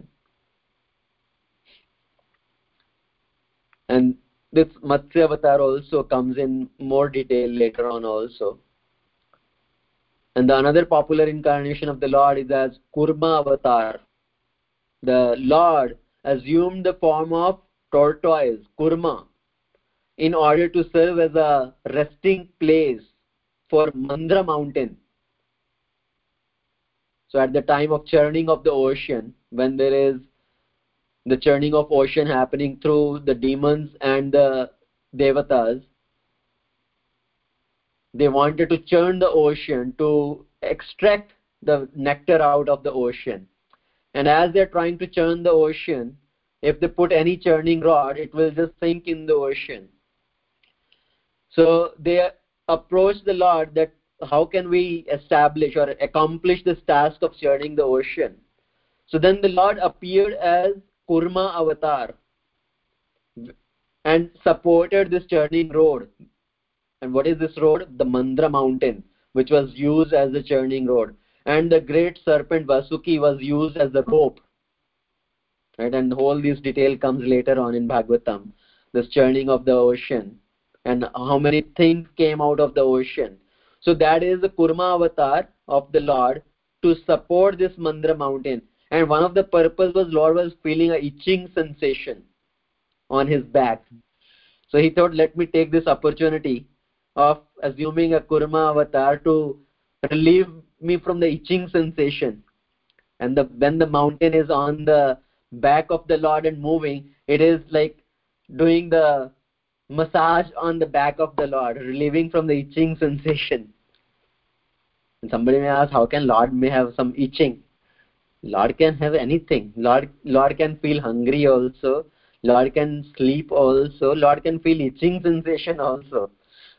And this Matsya avatar also comes in more detail later on also. And the another popular incarnation of the Lord is as Kurma avatar. The Lord assumed the form of tortoise, Kurma, in order to serve as a resting place for Mandra mountain. So at the time of churning of the ocean, when there is the churning of ocean happening through the demons and the devatas, they wanted to churn the ocean to extract the nectar out of the ocean. And as they're trying to churn the ocean, if they put any churning rod, it will just sink in the ocean. So they approached the Lord that how can we establish or accomplish this task of churning the ocean? So then the Lord appeared as Kurma avatar and supported this churning road. And what is this road? The Mandra mountain, which was used as the churning road. And the great serpent Vasuki was used as the rope. Right? And all this detail comes later on in Bhagavatam. This churning of the ocean. And how many things came out of the ocean. So that is the Kurma avatar of the Lord to support this Mandra mountain. And one of the purpose was Lord was feeling a itching sensation on his back. So he thought, let me take this opportunity of assuming a Kurma avatar to relieve me from the itching sensation. And the, when the mountain is on the back of the Lord and moving, it is like doing the massage on the back of the Lord, relieving from the itching sensation. And somebody may ask, how can Lord may have some itching? Lord can have anything. Lord, Lord can feel hungry also. Lord can sleep also. Lord can feel itching sensation also.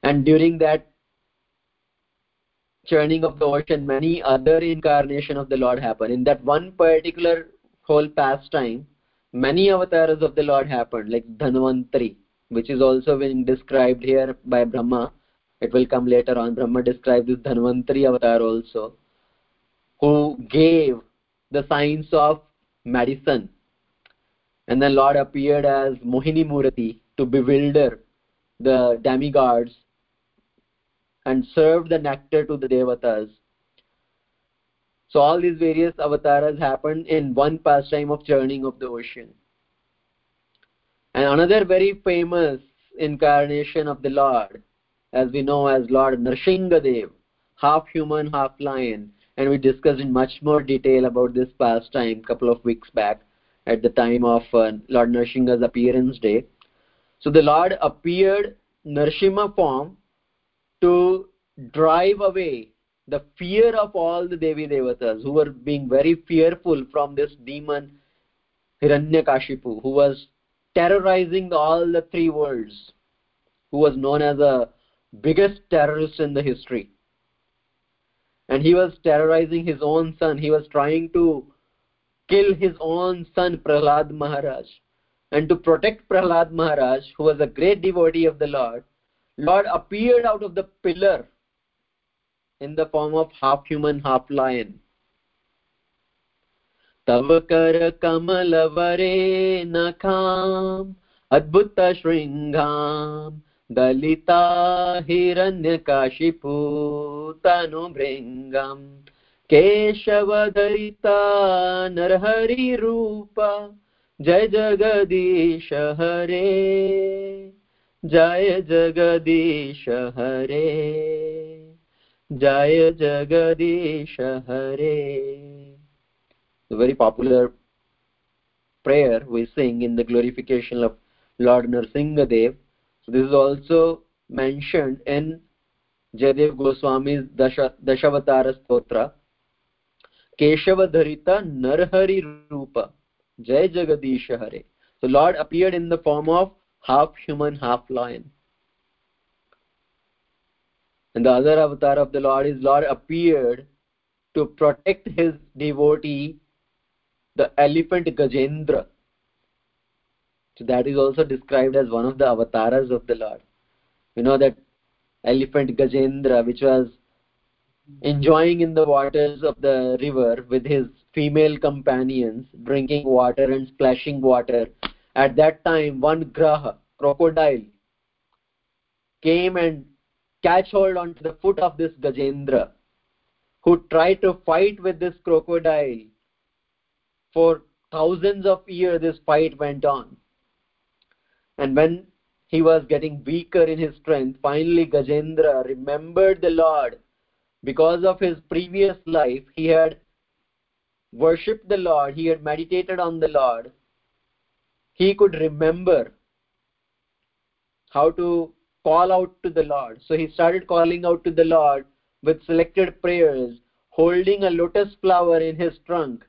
And during that churning of the ocean, many other incarnation of the Lord happen. In that one particular whole pastime, many avatars of the Lord happened, like Dhanvantari, which is also being described here by Brahma. It will come later on. Brahma described this Dhanvantari avatar also, who gave the science of medicine. And then Lord appeared as Mohini Murati to bewilder the demigods and served the nectar to the devatas. So all these various avatars happened in one pastime of churning of the ocean. And another very famous incarnation of the Lord, as we know as Lord Nrsingadev, half human, half lion. And we discussed in much more detail about this pastime a couple of weeks back at the time of uh, Lord Nrsinga's appearance day. So the Lord appeared Nrsimha form to drive away the fear of all the Devi Devatas who were being very fearful from this demon Hiranyakashipu, who was terrorizing all the three worlds, who was known as the biggest terrorist in the history. And he was terrorizing his own son. He was trying to kill his own son Prahlad Maharaj. And to protect Prahlad Maharaj, who was a great devotee of the Lord, Lord appeared out of the pillar in the form of half human, half lion. Tavakara kamalavare nakham adbhuta shringam dalita hiranyakashipu tanu bringam keshavadharita narhari rupa jai jagadisha hare jai jagadisha hare Jaya Jagadisha Hare. The very popular prayer we sing in the glorification of Lord Nrsingadev. So this is also mentioned in Jayadev Goswami's Dasha, Dashavatara Stotra. Keshavadharita Narhari Rupa Jai Jagadisha Hare. So Lord appeared in the form of half human, half lion. And the other avatar of the Lord is Lord appeared to protect his devotee, the elephant Gajendra. So that is also described as one of the avatars of the Lord. You know that elephant Gajendra, which was enjoying in the waters of the river with his female companions, drinking water and splashing water. At that time, one Graha, crocodile, came and catch hold onto the foot of this Gajendra, who tried to fight with this crocodile. For thousands of years this fight went on. And when he was getting weaker in his strength, finally Gajendra remembered the Lord. Because of his previous life, he had worshipped the Lord, he had meditated on the Lord. He could remember how to call out to the Lord. So he started calling out to the Lord with selected prayers, holding a lotus flower in his trunk.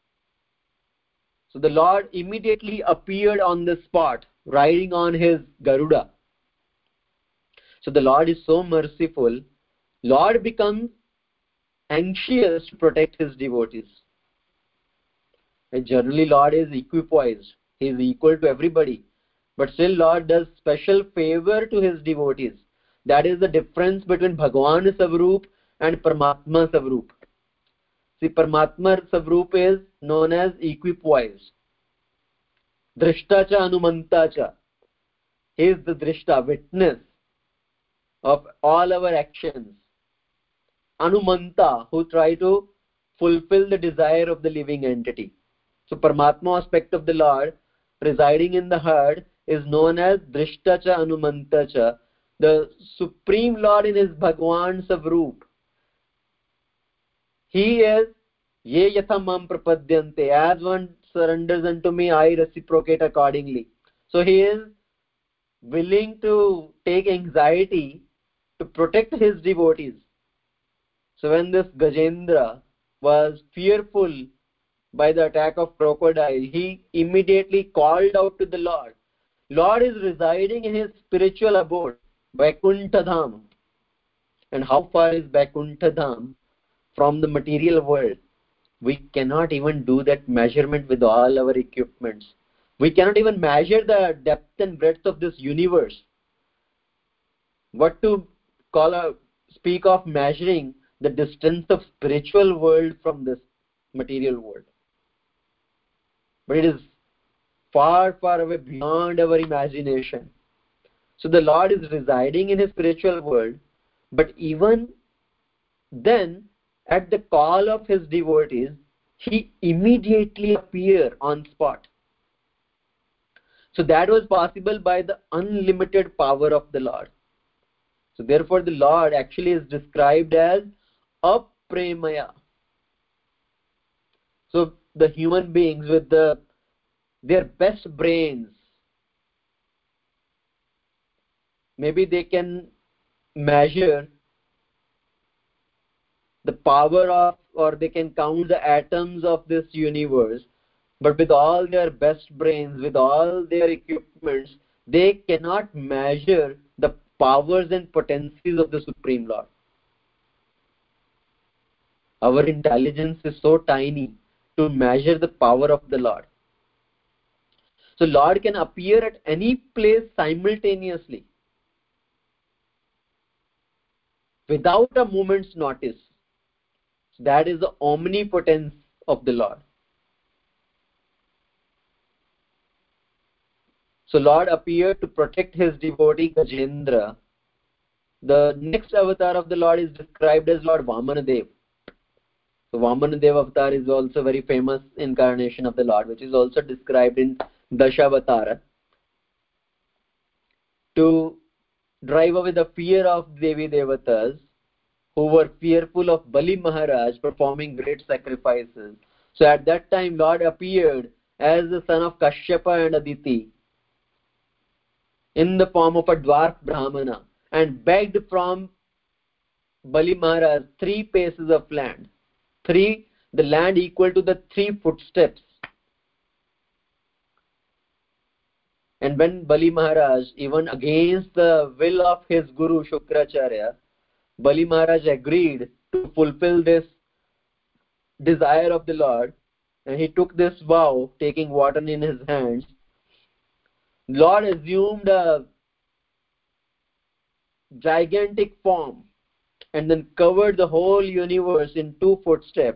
So the Lord immediately appeared on the spot, riding on his Garuda. So the Lord is so merciful. Lord becomes anxious to protect his devotees. And generally Lord is equipoised. He is equal to everybody. But still Lord does special favor to his devotees. That is the difference between Bhagwan Savrup and Paramatma Savrup. See, Paramatma Savrup is known as equipoise. Drishta cha Anumanta cha. He is the Drishta, witness of all our actions. Anumanta, who try to fulfill the desire of the living entity. So Paramatma aspect of the Lord residing in the heart is known as Drishta cha Anumanta cha. The Supreme Lord in his Bhagwan Savrup. He is Ye yatha mam prapadyante. As one surrenders unto me, I reciprocate accordingly. So he is willing to take anxiety to protect his devotees. So when this Gajendra was fearful by the attack of crocodile, he immediately called out to the Lord. Lord is residing in his spiritual abode. Vaikuntha Dham. And how far is Vaikuntha Dham from the material world? We cannot even do that measurement with all our equipments. We cannot even measure the depth and breadth of this universe. What to call a speak of measuring the distance of spiritual world from this material world? But it is far, far away beyond our imagination. So the Lord is residing in his spiritual world, but even then, at the call of his devotees, he immediately appears on spot. So that was possible by the unlimited power of the Lord. So therefore the Lord actually is described as apremaya. So the human beings with the their best brains, maybe they can measure the power of, or they can count the atoms of this universe, but with all their best brains, with all their equipments, they cannot measure the powers and potencies of the Supreme Lord. Our intelligence is so tiny to measure the power of the Lord. So Lord can appear at any place simultaneously without a moment's notice. That is the omnipotence of the Lord. So Lord appeared to protect his devotee Gajendra. The next avatar of the Lord is described as Lord Vamanadev. So Vamanadev avatar is also very famous incarnation of the Lord, which is also described in Dashavatara. To drive away the fear of Devi Devatas, who were fearful of Bali Maharaj performing great sacrifices. So at that time Lord appeared as the son of Kashyapa and Aditi in the form of a dwarf Brahmana and begged from Bali Maharaj three paces of land. Three, the land equal to the three footsteps. And when Bali Maharaj, even against the will of his guru Shukracharya, Bali Maharaj agreed to fulfill this desire of the Lord, and he took this vow, taking water in his hands. Lord assumed a gigantic form and then covered the whole universe in two footsteps,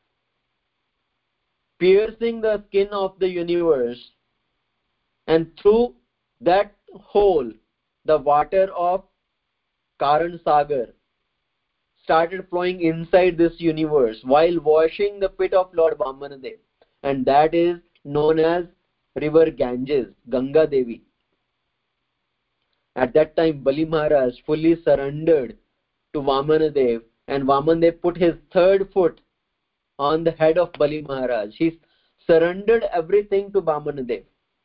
piercing the skin of the universe, and through that hole the water of Karan Sagar started flowing inside this universe while washing the feet of Lord Vamanadev, and that is known as river Ganges, Ganga Devi. At that time Bali Maharaj fully surrendered to Vamanadev, and Vamanadev put his third foot on the head of Bali Maharaj. He surrendered everything to Vamanadev.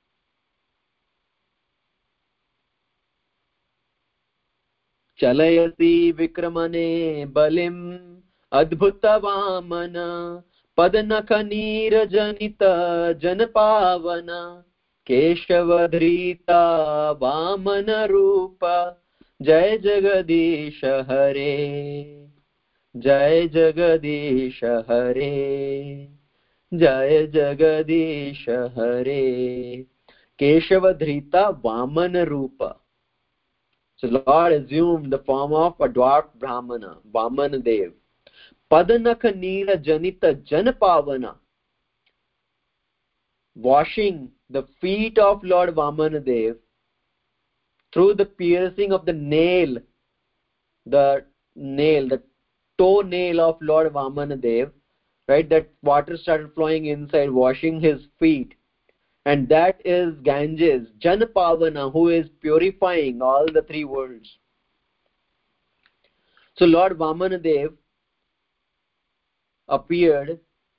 Chalayasi vikramane balim adbhuta vamana padnakha neerajanita janpavana keshavadhrita vamana rupa jai jagadish hare jai jagadish hare jai jagadish hare keshavadhrita vamana rupa. So Lord assumed the form of a dwarf Brahmana, Vamanadev. Padanakha Neera Janita Janpavana, washing the feet of Lord Vamanadev through the piercing of the nail, the nail, the toe nail of Lord Vamanadev, right? That water started flowing inside, washing his feet. And that is Ganges, Janpavana, who is purifying all the three worlds. So Lord Vamanadev appeared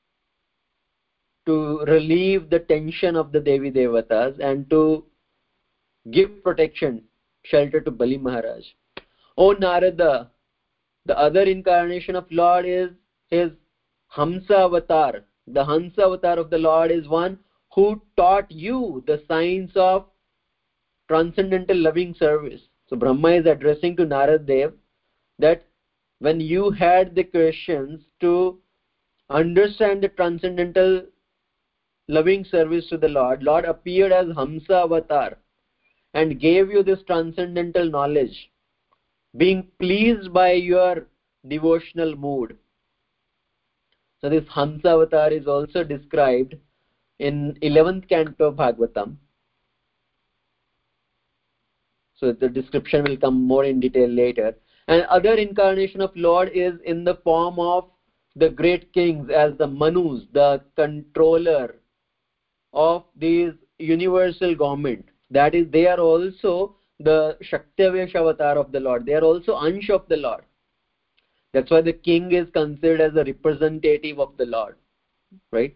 to relieve the tension of the Devi Devatas and to give protection, shelter to Bali Maharaj. O Narada, the other incarnation of Lord is his Hamsa avatar. The Hamsa avatar of the Lord is one who taught you the science of transcendental loving service. So Brahma is addressing to Narad Dev that when you had the questions to understand the transcendental loving service to the Lord, Lord appeared as Hamsa avatar and gave you this transcendental knowledge, being pleased by your devotional mood. So this Hamsa avatar is also described in eleventh canto of Bhagavatam. So the description will come more in detail later. And other incarnation of Lord is in the form of the great kings as the Manus, the controller of these universal government. That is, they are also the Shaktivesh avatar of the Lord. They are also Ansh of the Lord. That's why the king is considered as a representative of the Lord, right?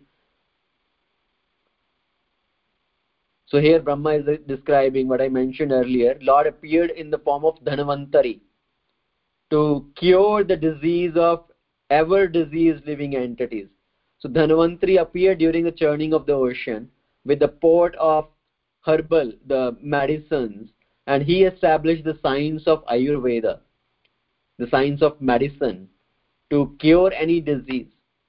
So here Brahma is describing what I mentioned earlier. Lord appeared in the form of Dhanvantari to cure the disease of ever diseased living entities. So Dhanvantari appeared during the churning of the ocean with the pot of herbal, the medicines, and he established the science of Ayurveda, the science of medicine, to cure any disease.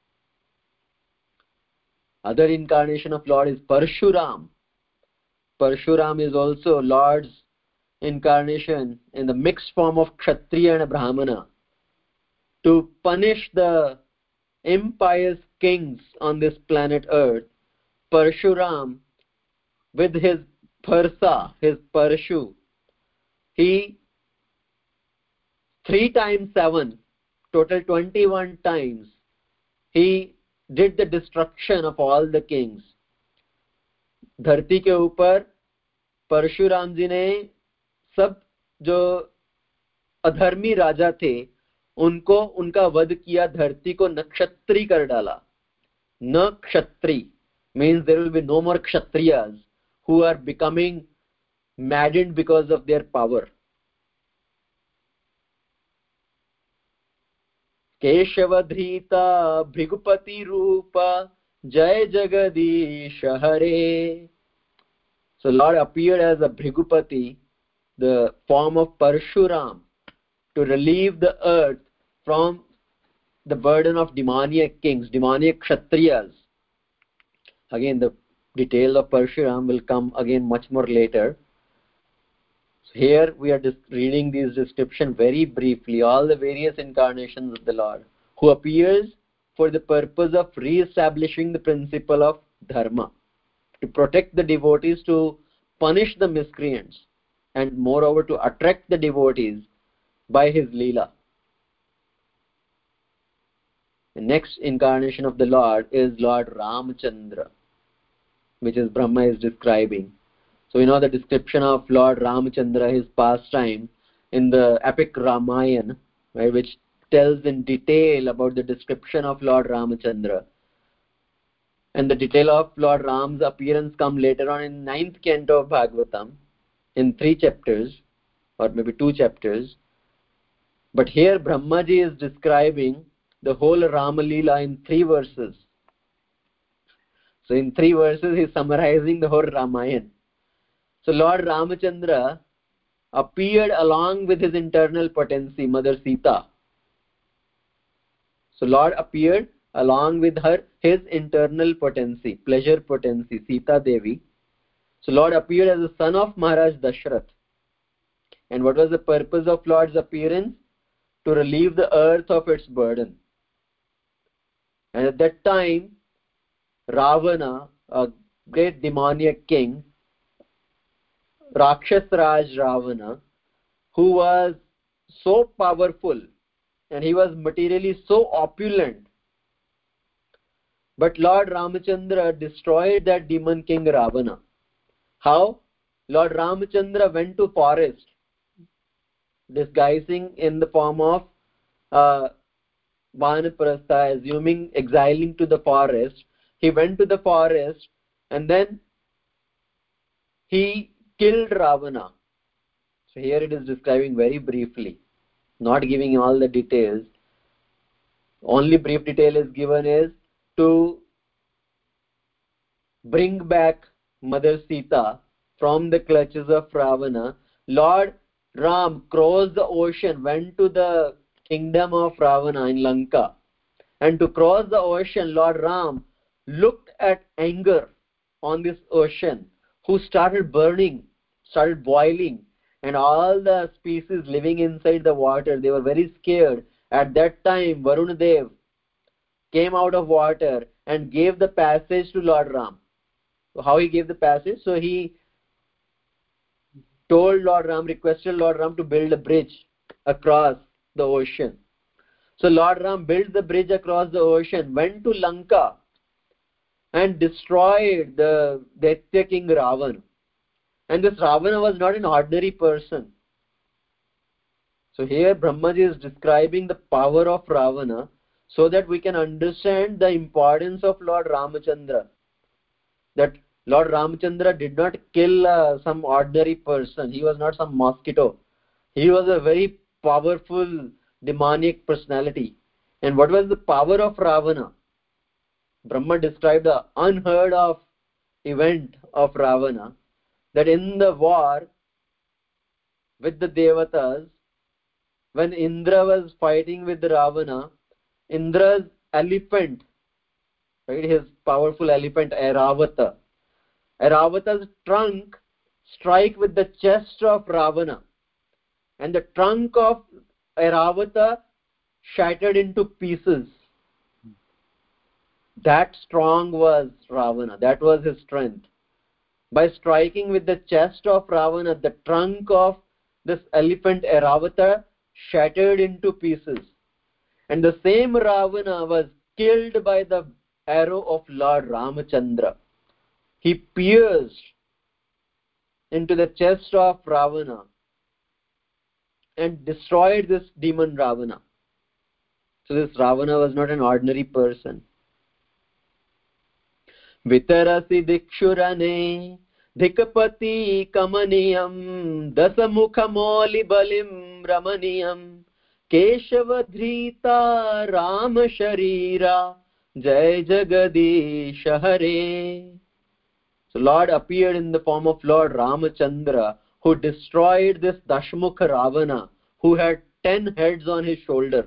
Other incarnation of Lord is Parshuram. Parshuram is also Lord's incarnation in the mixed form of Kshatriya and Brahmana to punish the impious kings on this planet Earth. Parshuram, with his Parsa, his Parshu, he three times seven, total twenty-one times, he did the destruction of all the kings. धरती के ऊपर परशुराम जी ने सब जो अधर्मी राजा थे उनको उनका वध किया, धरती को नक्षत्री कर डाला. न क्षत्री means there will be no more kshatriyas who are becoming maddened because of their power. केशवधृता Bhrigupati रूपा जय जगदीश हरे. So Lord appeared as a Bhrigupati, the form of Parshuram, to relieve the earth from the burden of demoniac kings, demoniac kshatriyas. Again, the detail of Parshuram will come again much more later. So here we are just reading these description very briefly, all the various incarnations of the Lord, who appears for the purpose of re-establishing the principle of dharma, to protect the devotees, to punish the miscreants, and moreover to attract the devotees by his Leela. The next incarnation of the Lord is Lord Ramchandra, which is Brahma is describing. So you know the description of Lord Ramchandra, his pastime in the epic Ramayana, right, which tells in detail about the description of Lord Ramchandra. And the detail of Lord Ram's appearance come later on in ninth canto of Bhagavatam, in three chapters, or maybe two chapters. But here Brahmaji is describing the whole Rama Leela in three verses. So in three verses he is summarizing the whole Ramayana. So Lord Ramachandra appeared along with his internal potency, Mother Sita. So Lord appeared along with her, his internal potency, pleasure potency, Sita Devi. So Lord appeared as the son of Maharaj Dashrath. And what was the purpose of Lord's appearance? To relieve the earth of its burden. And at that time, Ravana, a great demoniac king, Rakshas Raj Ravana, who was so powerful and he was materially so opulent, but Lord Ramachandra destroyed that demon king Ravana. How? Lord Ramachandra went to forest, disguising in the form of uh, Vanaprastha, assuming exiling to the forest. He went to the forest and then he killed Ravana. So here it is describing very briefly, not giving all the details. Only brief detail is given is to bring back Mother Sita from the clutches of Ravana. Lord Ram crossed the ocean, went to the kingdom of Ravana in Lanka. And to cross the ocean, Lord Ram looked at anger on this ocean, who started burning, started boiling, and all the species living inside the water, they were very scared. At that time, Varuna Dev came out of water and gave the passage to Lord Ram. So how he gave the passage? So he told Lord Ram, requested Lord Ram to build a bridge across the ocean. So Lord Ram built the bridge across the ocean, went to Lanka and destroyed the Daitya king Ravana. And this Ravana was not an ordinary person. So here Brahmaji is describing the power of Ravana so that we can understand the importance of Lord Ramachandra. That Lord Ramachandra did not kill uh, some ordinary person. He was not some mosquito. He was a very powerful demonic personality. And what was the power of Ravana? Brahma described the unheard of event of Ravana, that in the war with the Devatas, when Indra was fighting with Ravana, Indra's elephant, right, his powerful elephant Airavata, Airavata's trunk strike with the chest of Ravana, and the trunk of Airavata shattered into pieces. That strong was Ravana, that was his strength. By striking with the chest of Ravana, the trunk of this elephant Airavata shattered into pieces. And the same Ravana was killed by the arrow of Lord Ramachandra. He pierced into the chest of Ravana and destroyed this demon Ravana. So this Ravana was not an ordinary person. Vitarasi dikshurane dhikapati kamaniyam dasamukhamoli balim ramaniyam keshavadhrita rama sharira jai jagadish hare. So Lord appeared in the form of Lord Ramachandra, who destroyed this Dashmukha Ravana, who had ten heads on his shoulder.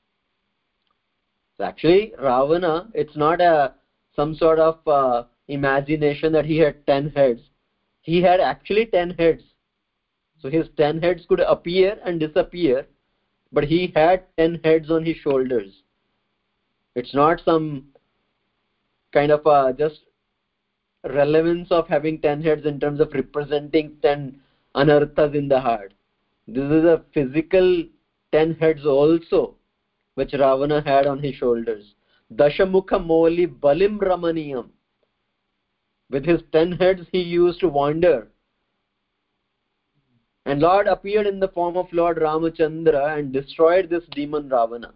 So actually Ravana, it's not a some sort of uh, imagination that he had ten heads. He had actually ten heads. So his ten heads could appear and disappear, but he had ten heads on his shoulders. It's not some kind of a just relevance of having ten heads in terms of representing ten anarthas in the heart. This is a physical ten heads also, which Ravana had on his shoulders. Dashamukha Moli Balim Ramaniyam. With his ten heads he used to wander. And Lord appeared in the form of Lord Ramachandra and destroyed this demon Ravana.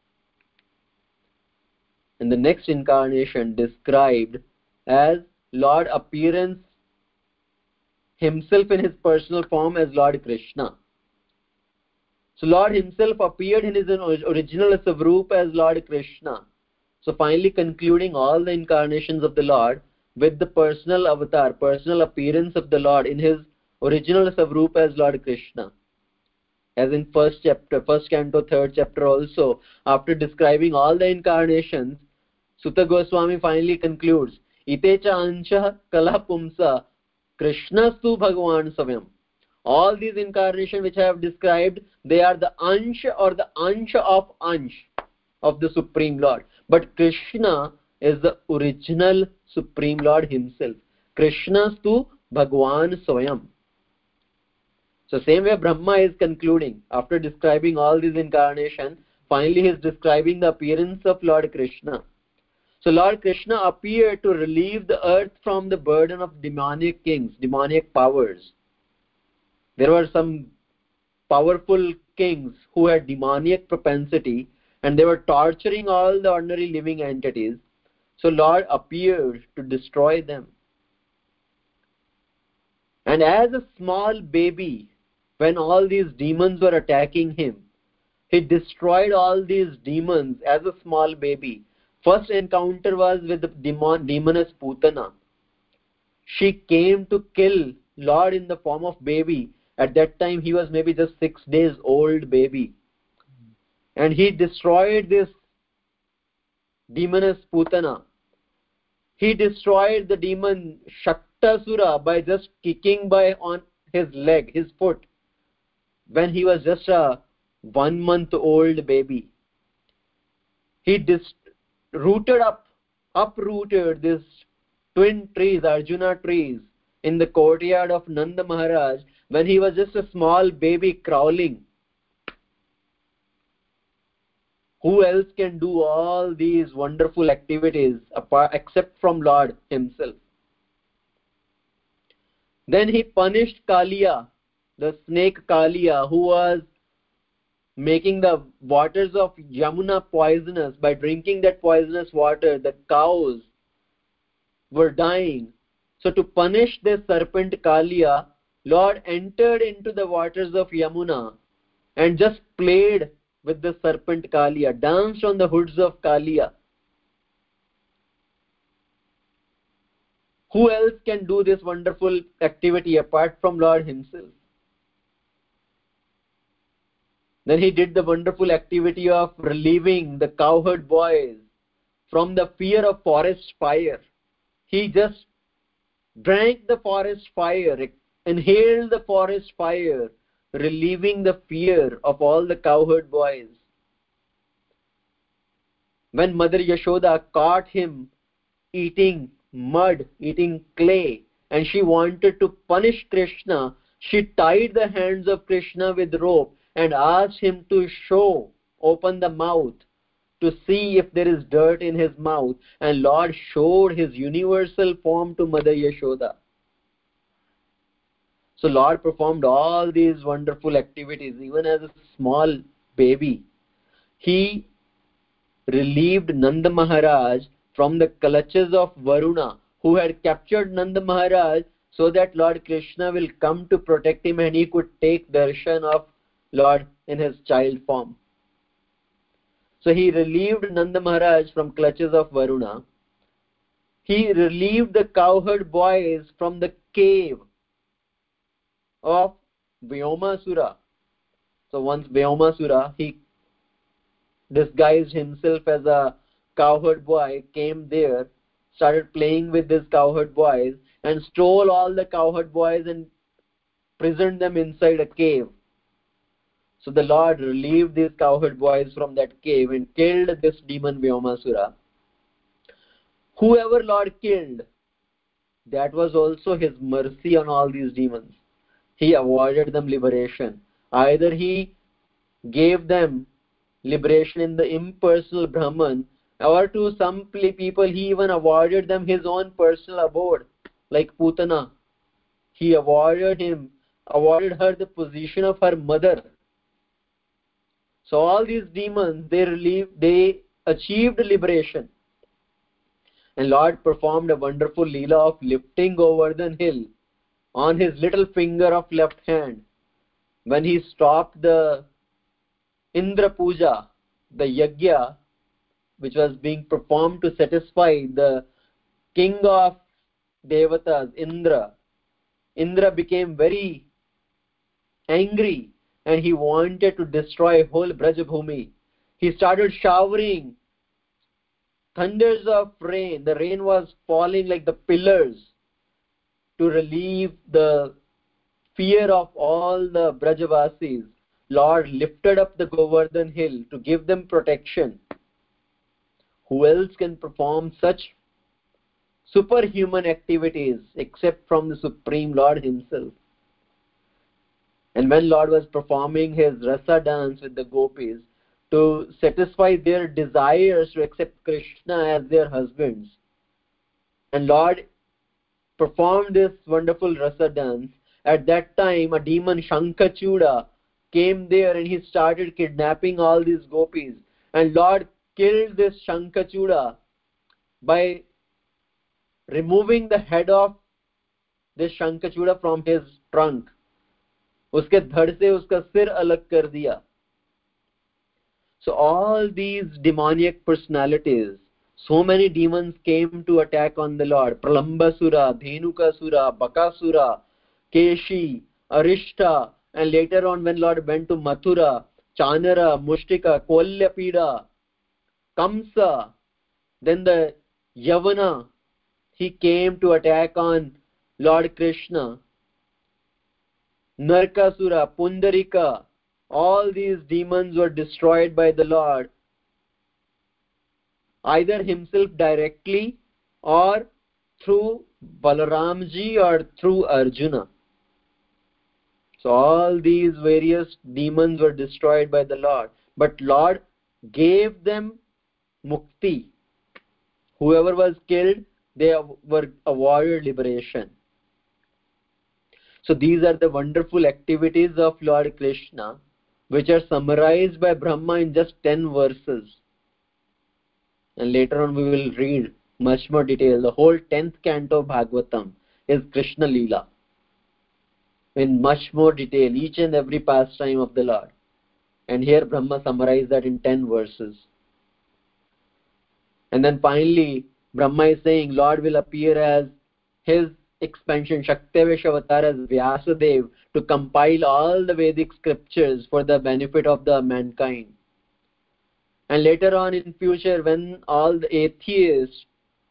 And the next incarnation described as Lord appearance himself in his personal form as Lord Krishna. So Lord himself appeared in his original Savrupa as Lord Krishna. So finally concluding all the incarnations of the Lord with the personal avatar, personal appearance of the Lord in his original Savrupa as Lord Krishna. As in first chapter, first canto, third chapter also, after describing all the incarnations, Sutta Goswami finally concludes, Itecha anshah kalah pumsa Krishnastu Bhagavan Savyam. All these incarnations which I have described, they are the ansha or the ansha of ansh of the Supreme Lord. But Krishna is the original Supreme Lord himself. Krishnastu Bhagavan Swayam. So same way Brahma is concluding, after describing all these incarnations, finally he is describing the appearance of Lord Krishna. So Lord Krishna appeared to relieve the earth from the burden of demonic kings, demonic powers. There were some powerful kings who had demonic propensity and they were torturing all the ordinary living entities. So Lord appeared to destroy them. And as a small baby, when all these demons were attacking him, he destroyed all these demons as a small baby. First encounter was with the demon, demoness Putana. She came to kill Lord in the form of baby, At that time he was maybe just six days old baby, and he destroyed this demoness Putana. He destroyed the demon Shaktasura by just kicking by on his leg, his foot, when he was just a one month old baby. He dis- rooted up, uprooted these twin trees, Arjuna trees, in the courtyard of Nanda Maharaj when he was just a small baby crawling. Who else can do all these wonderful activities apart, except from Lord himself? Then he punished Kaliya, the snake Kaliya, who was making the waters of Yamuna poisonous. By drinking that poisonous water, the cows were dying. So to punish this serpent Kaliya, Lord entered into the waters of Yamuna and just played with the serpent Kaliya, danced on the hoods of Kaliya. Who else can do this wonderful activity apart from Lord himself? Then he did the wonderful activity of relieving the cowherd boys from the fear of forest fire. He just drank the forest fire, inhaled the forest fire, relieving the fear of all the cowherd boys. When Mother Yashoda caught him eating mud, eating clay, and she wanted to punish Krishna, she tied the hands of Krishna with rope and asked him to show, open the mouth, to see if there is dirt in his mouth. And Lord showed his universal form to Mother Yashoda. So Lord performed all these wonderful activities even as a small baby. He relieved Nanda Maharaj from the clutches of Varuna, who had captured Nanda Maharaj, so that Lord Krishna will come to protect him and he could take darshan of Lord in his child form. So he relieved Nanda Maharaj from clutches of Varuna. He relieved the cowherd boys from the cave of Vyomasura. So once Vyomasura, he disguised himself as a cowherd boy, came there, started playing with these cowherd boys, and stole all the cowherd boys and prisoned them inside a cave. So the Lord relieved these cowherd boys from that cave and killed this demon Vyomasura. Whoever Lord killed, that was also his mercy on all these demons. He awarded them liberation. Either he gave them liberation in the impersonal Brahman, or to some people he even awarded them his own personal abode, like Putana. He awarded him, awarded her the position of her mother. So all these demons, they relieved, they achieved liberation. And Lord performed a wonderful leela of lifting Govardhan hill on his little finger of left hand. When he stopped the Indra Puja, the yajna, which was being performed to satisfy the king of Devatas, Indra. Indra became very angry and he wanted to destroy whole Brajabhumi. He started showering thunders of rain. The rain was falling like the pillars to relieve the fear of all the Brajavasis. Lord lifted up the Govardhan hill to give them protection. Who else can perform such superhuman activities except from the Supreme Lord himself? And when Lord was performing his rasa dance with the gopis to satisfy their desires to accept Krishna as their husbands, and Lord performed this wonderful rasa dance, at that time a demon Shankachuda came there and he started kidnapping all these gopis, and Lord killed this Shankachuda by removing the head of this Shankachuda from his trunk. उसके धड़ से उसका सिर अलग कर दिया. So all these demoniac personalities, so many demons came to attack on the Lord. Pralambasura, Dhenukasura, Bakasura, Keshi, Arishta, and later on when Lord went to Mathura, Chanara, Mushtika, Kolyapida, Kamsa, then the Yavana, he came to attack on Lord Krishna. Narkasura, Pundarika, all these demons were destroyed by the Lord, either himself directly or through Balaramji or through Arjuna. So all these various demons were destroyed by the Lord. But Lord gave them mukti. Whoever was killed, they were awarded liberation. So these are the wonderful activities of Lord Krishna, which are summarized by Brahma in just ten verses. And later on we will read much more detail. The whole tenth canto of Bhagavatam is Krishna Leela, in much more detail, each and every pastime of the Lord. And here Brahma summarized that in ten verses. And then finally, Brahma is saying Lord will appear as his expansion, Shaktivesh avatar as Vyasadev, to compile all the Vedic scriptures for the benefit of the mankind. And later on in future, when all the atheists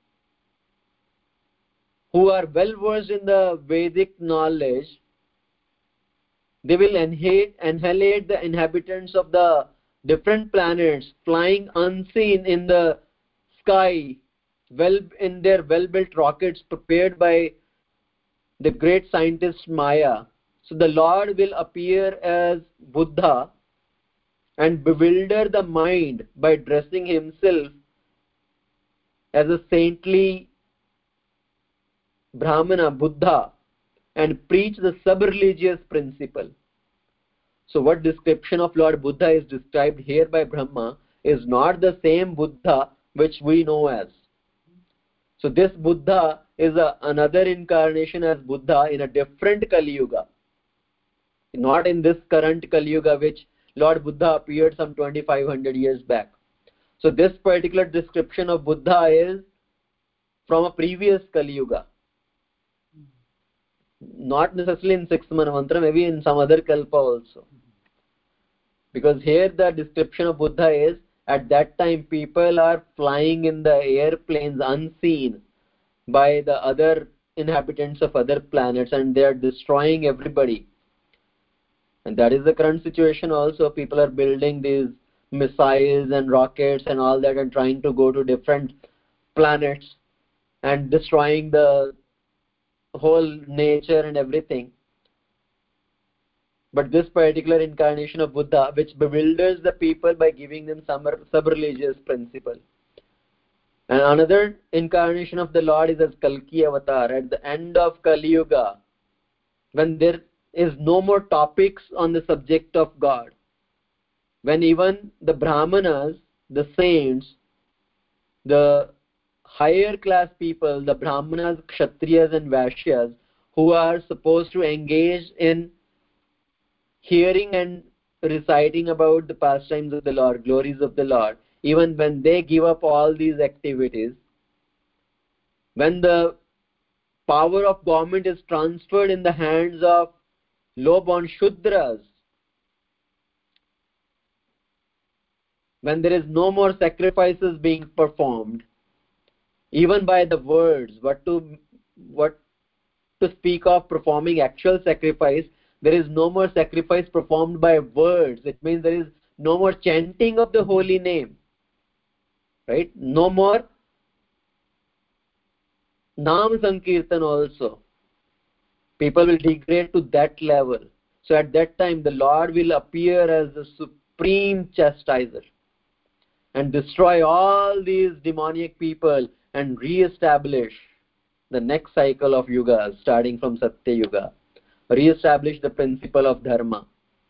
who are well versed in the Vedic knowledge, they will annihilate the inhabitants of the different planets flying unseen in the sky, well in their well-built rockets prepared by the great scientist Maya. So the Lord will appear as Buddha and bewilder the mind by dressing himself as a saintly Brahmana, Buddha, and preach the sub-religious principle. So what description of Lord Buddha is described here by Brahma is not the same Buddha which we know as. So this Buddha is a, another incarnation as Buddha in a different Kali Yuga. Not in this current Kali Yuga which Lord Buddha appeared some twenty-five hundred years back. So this particular description of Buddha is from a previous Kali Yuga. Not necessarily in sixth Manvantara, maybe in some other Kalpa also. Because here the description of Buddha is, at that time people are flying in the airplanes unseen by the other inhabitants of other planets and they are destroying everybody. And that is the current situation also. People are building these missiles and rockets and all that and trying to go to different planets and destroying the whole nature and everything. But this particular incarnation of Buddha, which bewilders the people by giving them some sub-religious principle. And another incarnation of the Lord is as Kalki avatar at the end of Kali Yuga, when there is no more topics on the subject of God, when even the Brahmanas, the saints, the higher class people, the Brahmanas, Kshatriyas and Vaishyas, who are supposed to engage in hearing and reciting about the pastimes of the Lord, glories of the Lord, even when they give up all these activities, when the power of government is transferred in the hands of low-born Shudras, when there is no more sacrifices being performed, even by the words, what to what to speak of performing actual sacrifice, there is no more sacrifice performed by words. It means there is no more chanting of the holy name, right? No more Nam Sankirtan also. People will degrade to that level. So at that time, the Lord will appear as the supreme chastiser and destroy all these demoniac people and re-establish the next cycle of yugas starting from Satya Yuga. Re-establish the principle of dharma.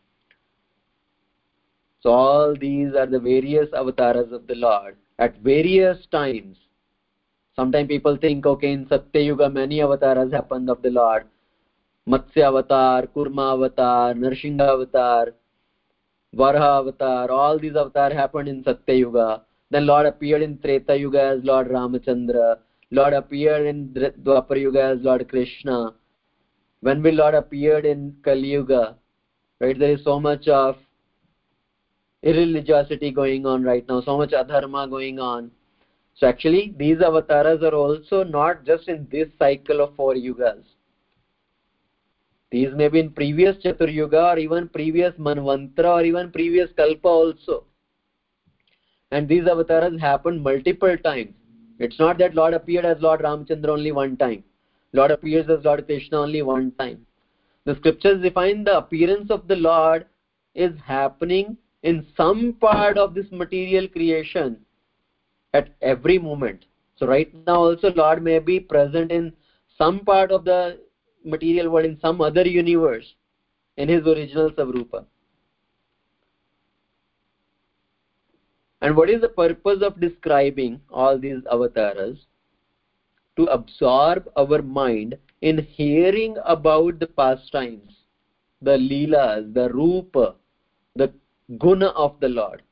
So all these are the various avatars of the Lord at various times. Sometimes people think, okay, in Satya Yuga many avatars happened of the Lord. Matsya avatar, Kurma avatar, Narsingha avatar, Varaha avatar, all these avatars happened in Satya Yuga. Then Lord appeared in Treta Yuga as Lord Ramachandra. Lord appeared in Dwapar Yuga as Lord Krishna. When will Lord appeared in Kali Yuga? Right, there is so much of irreligiosity going on right now, so much adharma going on. So actually, these avatars are also not just in this cycle of four yugas. These may be in previous Chatur Yuga or even previous Manvantara or even previous Kalpa also. And these avatars happened multiple times. It's not that Lord appeared as Lord Ramchandra only one time. Lord appears as Lord Krishna only one time. The scriptures define the appearance of the Lord is happening in some part of this material creation at every moment. So right now also Lord may be present in some part of the material world, in some other universe, in his original Savrupa. And what is the purpose of describing all these avatars? To absorb our mind in hearing about the pastimes, the leelas, the rupa, the guna of the Lord.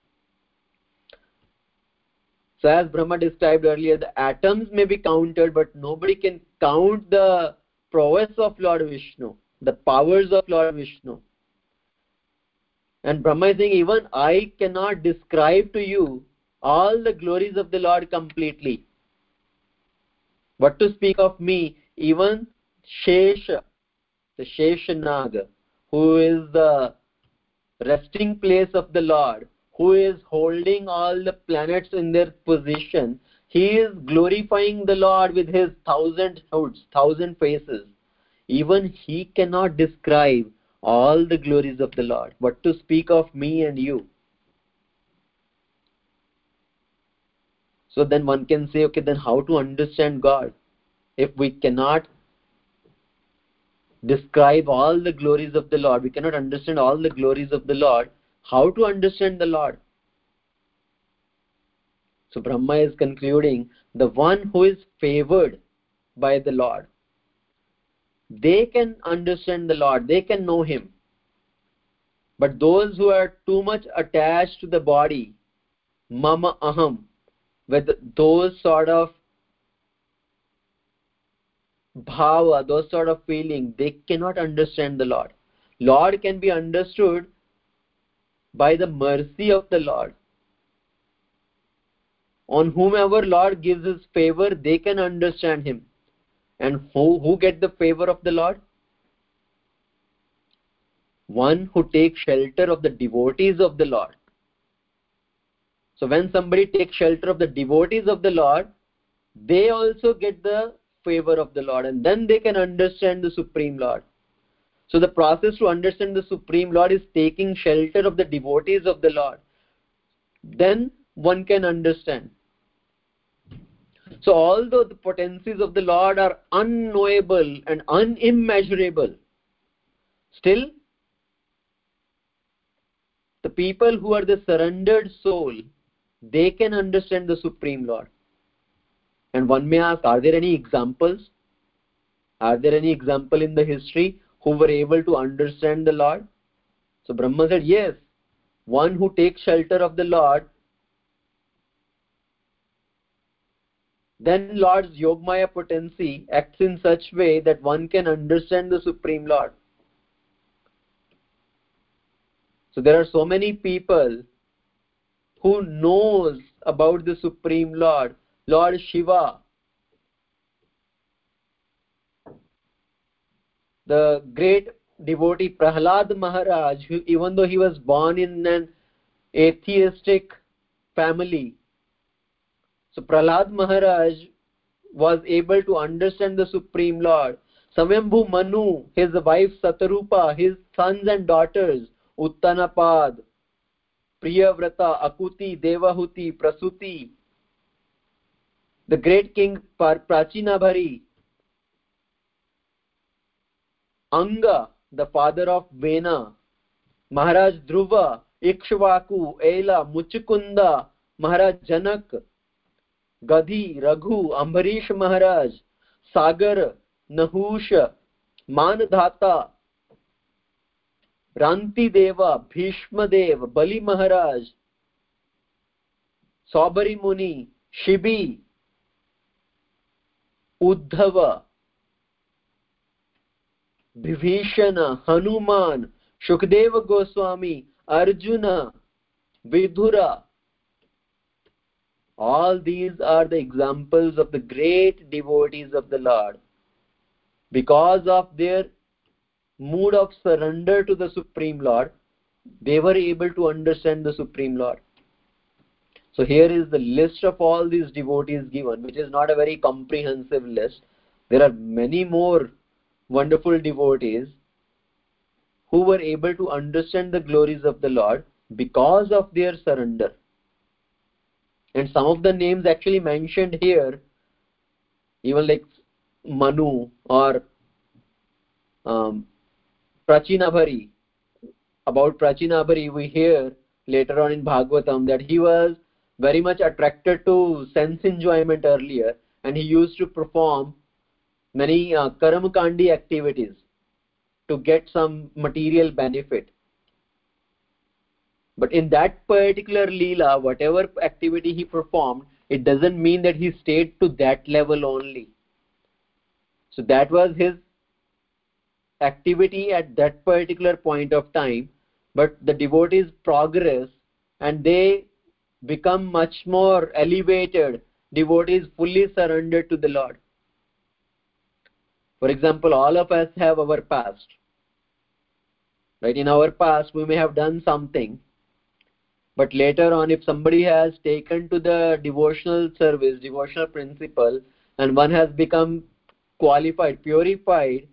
So as Brahma described earlier, the atoms may be counted, but nobody can count the prowess of Lord Vishnu, the powers of Lord Vishnu. And Brahma is saying, even I cannot describe to you all the glories of the Lord completely. What to speak of me, even Shesha, the Sheshanaga, who is the resting place of the Lord, who is holding all the planets in their position, he is glorifying the Lord with his thousand hoods, thousand faces. Even he cannot describe all the glories of the Lord. What to speak of me and you? So then one can say, okay, then how to understand God? If we cannot describe all the glories of the Lord, we cannot understand all the glories of the Lord, how to understand the Lord? So Brahma is concluding, the one who is favored by the Lord, they can understand the Lord, they can know him. But those who are too much attached to the body, mama aham, with those sort of bhava, those sort of feeling, they cannot understand the Lord. Lord can be understood by the mercy of the Lord. On whomever Lord gives his favor, they can understand him. And who, who get the favor of the Lord? One who takes shelter of the devotees of the Lord. So when somebody takes shelter of the devotees of the Lord, they also get the favor of the Lord, and then they can understand the Supreme Lord. So the process to understand the Supreme Lord is taking shelter of the devotees of the Lord. Then one can understand. So although the potencies of the Lord are unknowable and unimmeasurable, still the people who are the surrendered soul, they can understand the Supreme Lord. And one may ask, are there any examples? Are there any example in the history who were able to understand the Lord? So Brahma said, yes, one who takes shelter of the Lord, then Lord's Yogmaya potency acts in such way that one can understand the Supreme Lord. So there are so many people who knows about the Supreme Lord, Lord Shiva, the great devotee Prahlad Maharaj, who, even though he was born in an atheistic family, so Prahlad Maharaj was able to understand the Supreme Lord. Swayambhu Manu, his wife Satarupa, his sons and daughters, Uttanapad, Priyavrata, Akuti, Devahuti, Prasuti, the great king Prachinabhari, Anga, the father of Vena, Maharaj Dhruva, Ikshvaku, Ela, Muchukunda, Maharaj Janak, Gadhi, Raghu, Ambarish Maharaj, Sagar, Nahusha, Mandhata, Ranti Deva, Bhishma Dev, Bali Maharaj, Saubari Muni, Shibi, Uddhava, Vibhishana, Hanuman, Shukadeva Goswami, Arjuna, Vidura. All these are the examples of the great devotees of the Lord. Because of their mood of surrender to the Supreme Lord, they were able to understand the Supreme Lord. So here is the list of all these devotees given, which is not a very comprehensive list. There are many more wonderful devotees who were able to understand the glories of the Lord because of their surrender. And some of the names actually mentioned here, even like Manu or um, Prachinabhari. About Prachinabhari, we hear later on in Bhagavatam that he was very much attracted to sense enjoyment earlier, and he used to perform many uh, karamkandi activities to get some material benefit. But in that particular Leela, whatever activity he performed, it doesn't mean that he stayed to that level only. So that was his activity at that particular point of time, but the devotees progress and they become much more elevated devotees, fully surrendered to the Lord. For example, all of us have our past, right? In our past we may have done something, but later on if somebody has taken to the devotional service, devotional principle, and one has become qualified, purified,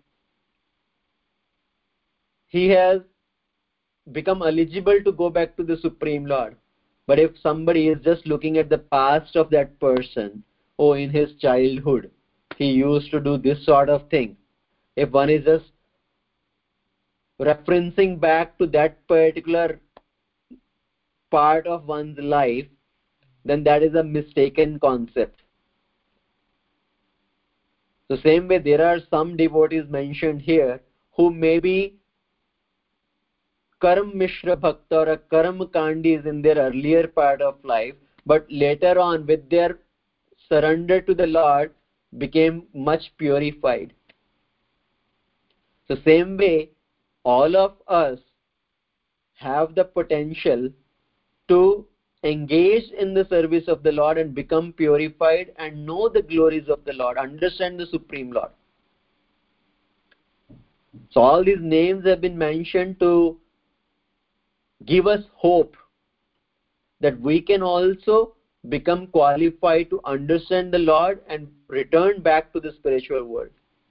he has become eligible to go back to the Supreme Lord. But if somebody is just looking at the past of that person, oh, in his childhood he used to do this sort of thing, if one is just referencing back to that particular part of one's life, then that is a mistaken concept. So same way, there are some devotees mentioned here who may be Karam Mishra Bhakta or a Karam Kandis in their earlier part of life, but later on with their surrender to the Lord became much purified. So same way, all of us have the potential to engage in the service of the Lord and become purified and know the glories of the Lord, understand the Supreme Lord. So all these names have been mentioned to give us hope that we can also become qualified to understand the Lord and return back to the spiritual world.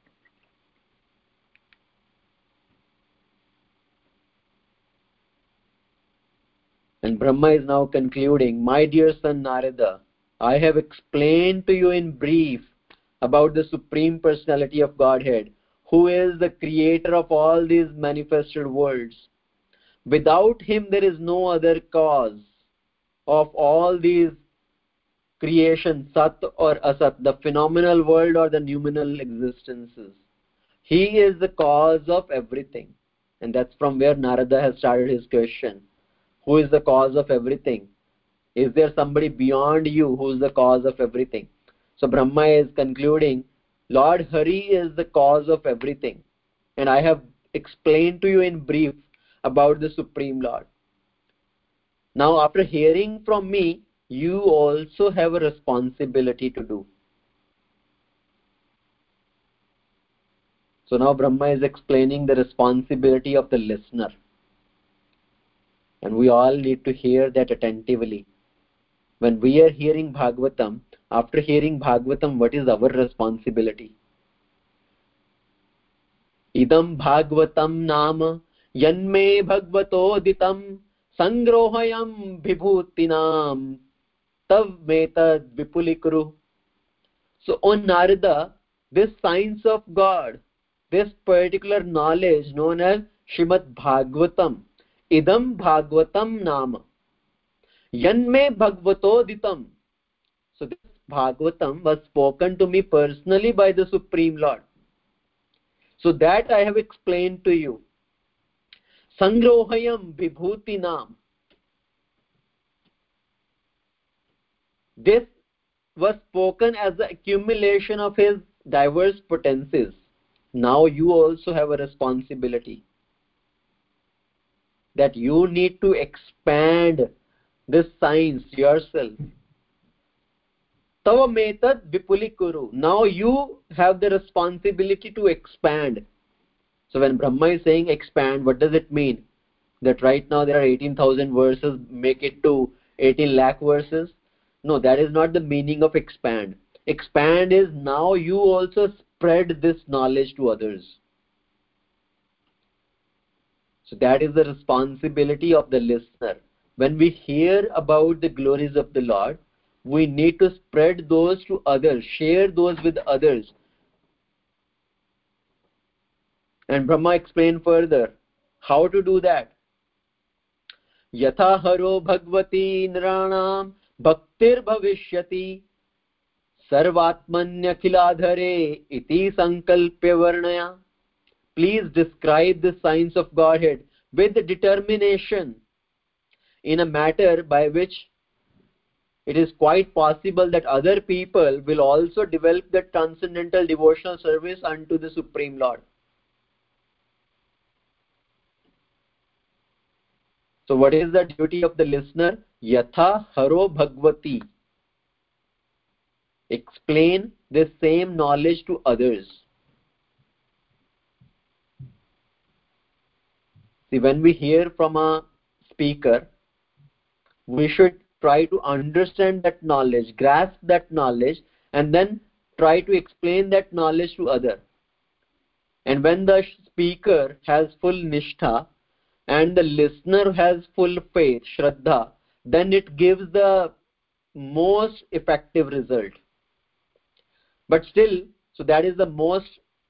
And Brahma is now concluding, my dear son Narada, I have explained to you in brief about the Supreme Personality of Godhead, who is the creator of all these manifested worlds. Without him there is no other cause of all these creation, Sat or Asat, the phenomenal world or the noumenal existences. He is the cause of everything. And that's from where Narada has started his question. Who is the cause of everything? Is there somebody beyond you who is the cause of everything? So Brahma is concluding, Lord Hari is the cause of everything. And I have explained to you in brief about the Supreme Lord. Now after hearing from me, you also have a responsibility to do. So now Brahma is explaining the responsibility of the listener. And we all need to hear that attentively. When we are hearing Bhagavatam, after hearing Bhagavatam, what is our responsibility? Idam Bhagavatam nama yanme bhagavato ditam sangrohayam vibhutinam tav metad vipulikuru. So, O Narada, this science of God, this particular knowledge known as Srimad Bhagavatam, idam Bhagavatam nama yanme bhagavato ditam. So this Bhagavatam was spoken to me personally by the Supreme Lord. So that I have explained to you. Sangrohayam vibhutinam. This was spoken as the accumulation of his diverse potencies. now you also have a responsibility that you need to expand this science yourself. Tava metad vipulikuru. Now you have the responsibility to expand. So when Brahma is saying expand, what does it mean? That right now there are eighteen thousand verses, make it to eighteen lakh verses? No, that is not the meaning of expand. Expand is now you also spread this knowledge to others. So that is the responsibility of the listener. When we hear about the glories of the Lord, we need to spread those to others, share those with others. And Brahma explained further how to do that. Yatha haro bhagvati nranam bhaktir bhavishyati sarvatmanya khiladhare iti sankalpya varnaya. Please describe the science of Godhead with determination in a matter by which it is quite possible that other people will also develop the transcendental devotional service unto the Supreme Lord. So what is the duty of the listener? Yatha haro bhagvati. Explain the same knowledge to others. See, when we hear from a speaker, we should try to understand that knowledge, grasp that knowledge, and then try to explain that knowledge to others. And when the speaker has full nishtha and the listener has full faith, shraddha, then it gives the most effective result. But still, so that is the most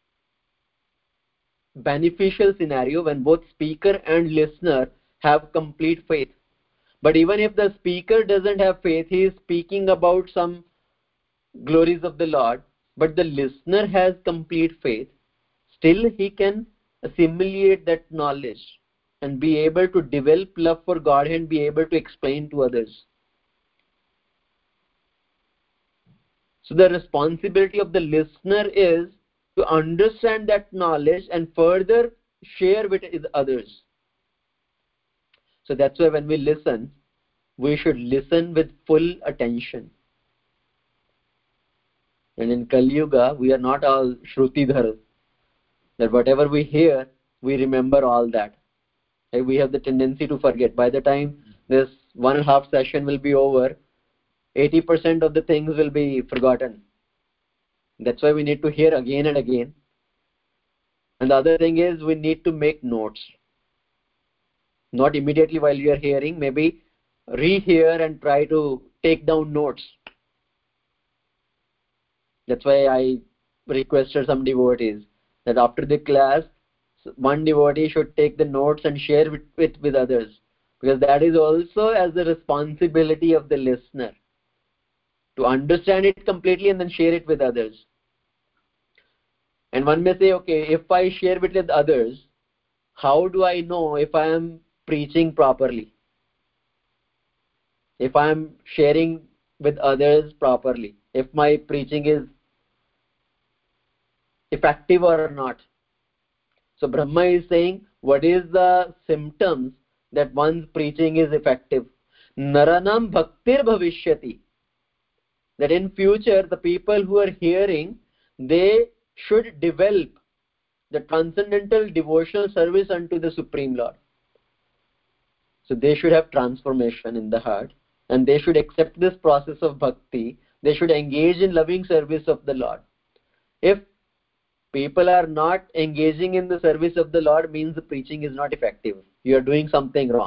beneficial scenario when both speaker and listener have complete faith. But even if the speaker doesn't have faith, he is speaking about some glories of the Lord, but the listener has complete faith, still he can assimilate that knowledge and be able to develop love for God and be able to explain to others. So the responsibility of the listener is to understand that knowledge and further share with others. So that's why when we listen, we should listen with full attention. And in Kali Yuga, we are not all Shrutidhar, that whatever we hear, we remember all that. We have the tendency to forget. By the time this one and a half session will be over, eighty percent of the things will be forgotten. That's why we need to hear again and again. And the other thing is we need to make notes. Not immediately while you are hearing, maybe rehear and try to take down notes. That's why I requested some devotees that after the class, one devotee should take the notes and share it with, with others. Because that is also as the responsibility of the listener. To understand it completely and then share it with others. And one may say, okay, if I share it with others, how do I know if I am preaching properly? If I am sharing with others properly? If my preaching is effective or not? So Brahma is saying, what is the symptoms that one's preaching is effective? Naranam bhaktir bhavishyati. That in future, the people who are hearing, they should develop the transcendental devotional service unto the Supreme Lord. So they should have transformation in the heart and they should accept this process of bhakti. They should engage in loving service of the Lord. If people are not engaging in the service of the Lord, means the preaching is not effective. You are doing something wrong.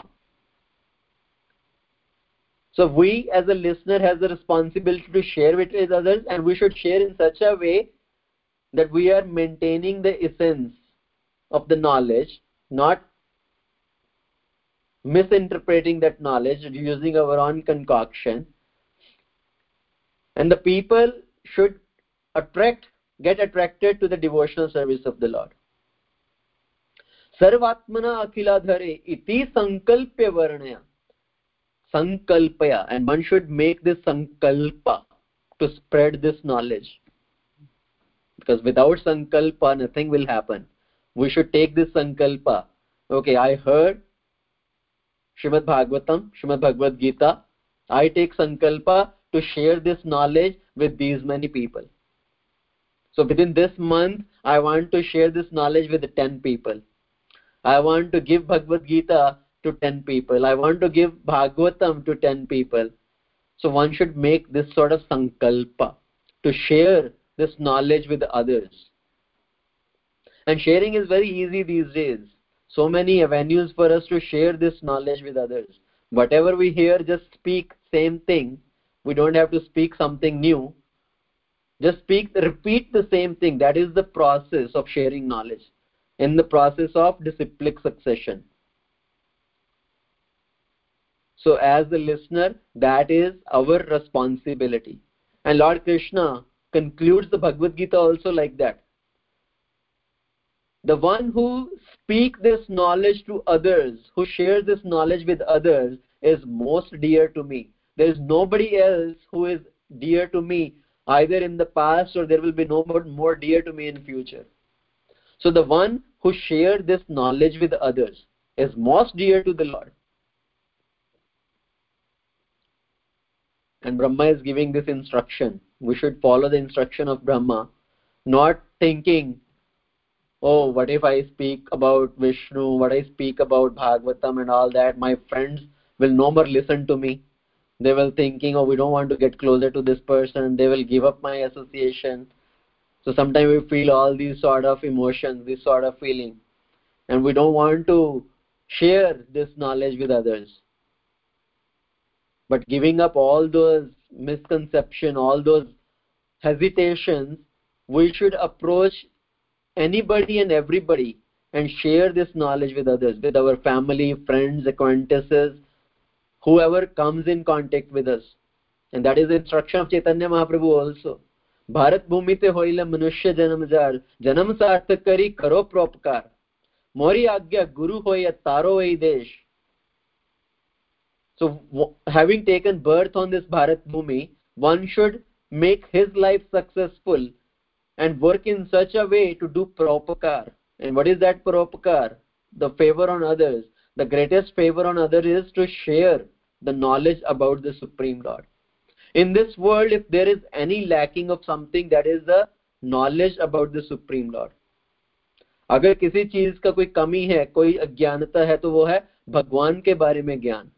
So we as a listener has the responsibility to share it with others, and we should share in such a way that we are maintaining the essence of the knowledge, not misinterpreting that knowledge, using our own concoction. And the people should attract, get attracted to the devotional service of the Lord. Sarvatmana akhiladhare iti sankalpya varnaya. Sankalpaya, and one should make this sankalpa to spread this knowledge. Because without sankalpa, nothing will happen. We should take this sankalpa. Okay, I heard Srimad Bhagavatam, Srimad Bhagavad Gita. I take sankalpa to share this knowledge with these many people. So within this month, I want to share this knowledge with ten people. I want to give Bhagavad Gita to ten people. I want to give Bhagavatam to ten people. So one should make this sort of sankalpa to share this knowledge with others. And sharing is very easy these days. So many avenues for us to share this knowledge with others. Whatever we hear, just speak same thing. We don't have to speak something new. Just speak, repeat the same thing. That is the process of sharing knowledge, in the process of disciplic succession. So as the listener, that is our responsibility. And Lord Krishna concludes the Bhagavad Gita also like that. The one who speaks this knowledge to others, who shares this knowledge with others, is most dear to me. There is nobody else who is dear to me, either in the past, or there will be no more, more dear to me in future. So the one who shares this knowledge with others is most dear to the Lord. And Brahma is giving this instruction. We should follow the instruction of Brahma, not thinking, oh, what if I speak about Vishnu, what I speak about Bhagavatam and all that, my friends will no more listen to me. They will thinking, oh, we don't want to get closer to this person. They will give up my association. So sometimes we feel all these sort of emotions, this sort of feeling. And we don't want to share this knowledge with others. But giving up all those misconceptions, all those hesitations, we should approach anybody and everybody and share this knowledge with others, with our family, friends, acquaintances, whoever comes in contact with us. And that is the instruction of Chaitanya Mahaprabhu also. Bharat bhumi te hoile manushya janam jar, janam sarthak kari karo propkar. Mori agya guru hoya taro ei desh. So having taken birth on this Bharat bhumi, one should make his life successful and work in such a way to do paropakar. And what is that paropakar? The favor on others. The greatest favor on others is to share the knowledge about the Supreme Lord. In this world, if there is any lacking of something, that is the knowledge about the Supreme Lord. अगर किसी चीज का कोई कमी है, कोई अज्ञानता है, तो वो है भगवान के बारे में ज्ञान.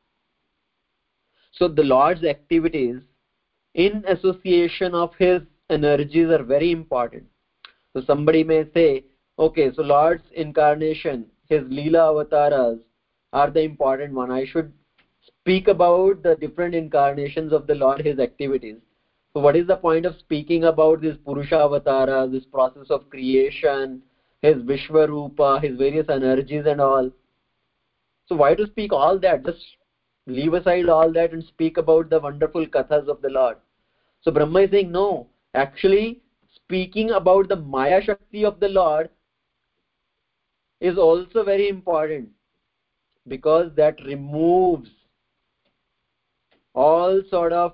So the Lord's activities in association of his energies are very important. So somebody may say, okay, so Lord's incarnation, his Leela avatars are the important one. I should speak about the different incarnations of the Lord, his activities. So what is the point of speaking about this Purusha avatara, this process of creation, his Vishwarupa, his various energies and all? So why to speak all that? Just leave aside all that and speak about the wonderful kathas of the Lord. So Brahma is saying, no, actually speaking about the Maya Shakti of the Lord is also very important, because that removes all sort of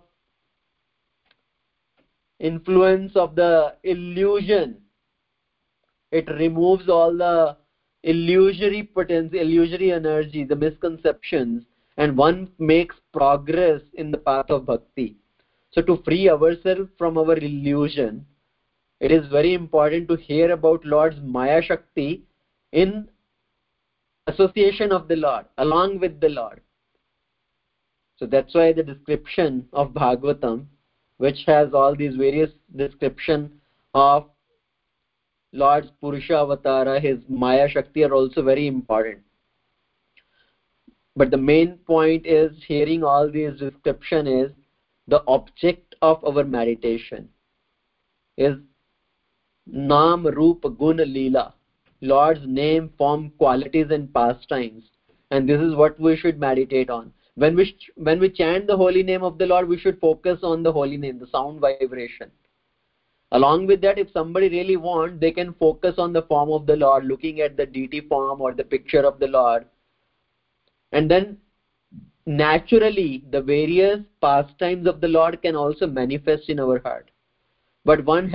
influence of the illusion. It removes all the illusory potential, illusory energy, the misconceptions, and one makes progress in the path of bhakti. So to free ourselves from our illusion, it is very important to hear about Lord's Maya Shakti in association of the Lord, along with the Lord. So that's why the description of Bhagavatam, which has all these various description of Lord's Purusha Avatara, his Maya Shakti, are also very important. But the main point is, hearing all these description is the object of our meditation is Nam, Roop, Gun, Leela. Lord's name, form, qualities and pastimes. And this is what we should meditate on. When we, when we chant the holy name of the Lord, we should focus on the holy name, the sound vibration. Along with that, if somebody really wants, they can focus on the form of the Lord, looking at the deity form or the picture of the Lord. And then naturally, the various pastimes of the Lord can also manifest in our heart. But one has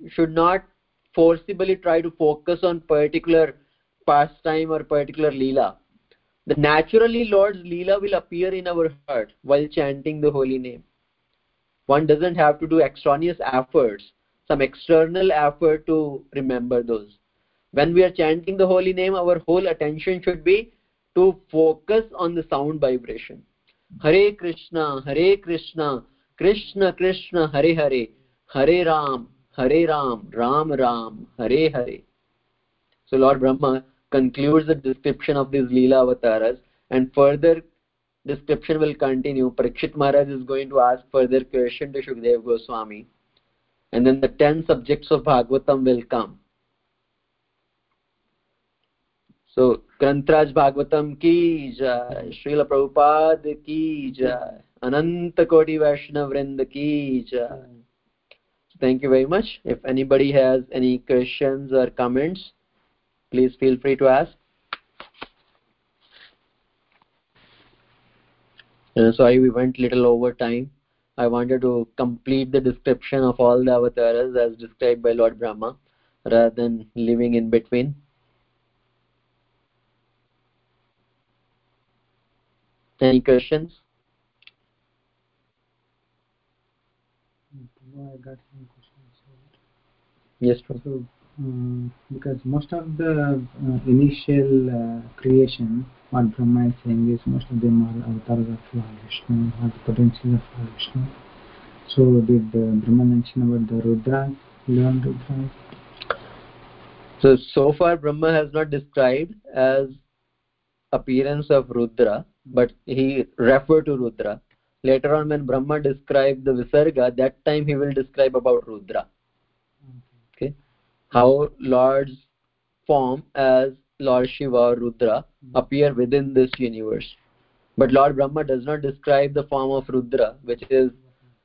should not forcibly try to focus on particular pastime or particular leela. The naturally Lord's leela will appear in our heart while chanting the holy name. One doesn't have to do extraneous efforts, some external effort to remember those. When we are chanting the holy name, our whole attention should be to focus on the sound vibration. Hare Krishna, Hare Krishna, Krishna Krishna, Hare Hare, Hare Ram, Hare Ram, Ram Ram, Hare Hare. So Lord Brahma concludes the description of these Leela avatars, and further description will continue. Parikshit Maharaj is going to ask further question to Shukdev Goswami, and then the ten subjects of Bhagavatam will come. So Grantraj Bhagavatam ki jai, Srila Prabhupada ki jai, Ananta Koti Vaishnava Vrinda ki jai. Thank you very much. If anybody has any questions or comments, please feel free to ask. Uh, sorry, we went little over time. I wanted to complete the description of all the avatars as described by Lord Brahma, rather than living in between. Any questions? No, I got some questions. Yes, Prabhu. So, um, because most of the uh, initial uh, creation, what Brahma is saying is most of them are avatars of Lord Vishnu, or the potential of Lord Vishnu. So, did uh, Brahma mention about the Rudras, eleven Rudras? So, so far Brahma has not described as appearance of Rudra, but he referred to Rudra. Later on, when Brahma described the Visarga, that time he will describe about Rudra. Okay, how Lord's form as Lord Shiva or Rudra appear within this universe. But Lord Brahma does not describe the form of Rudra, which is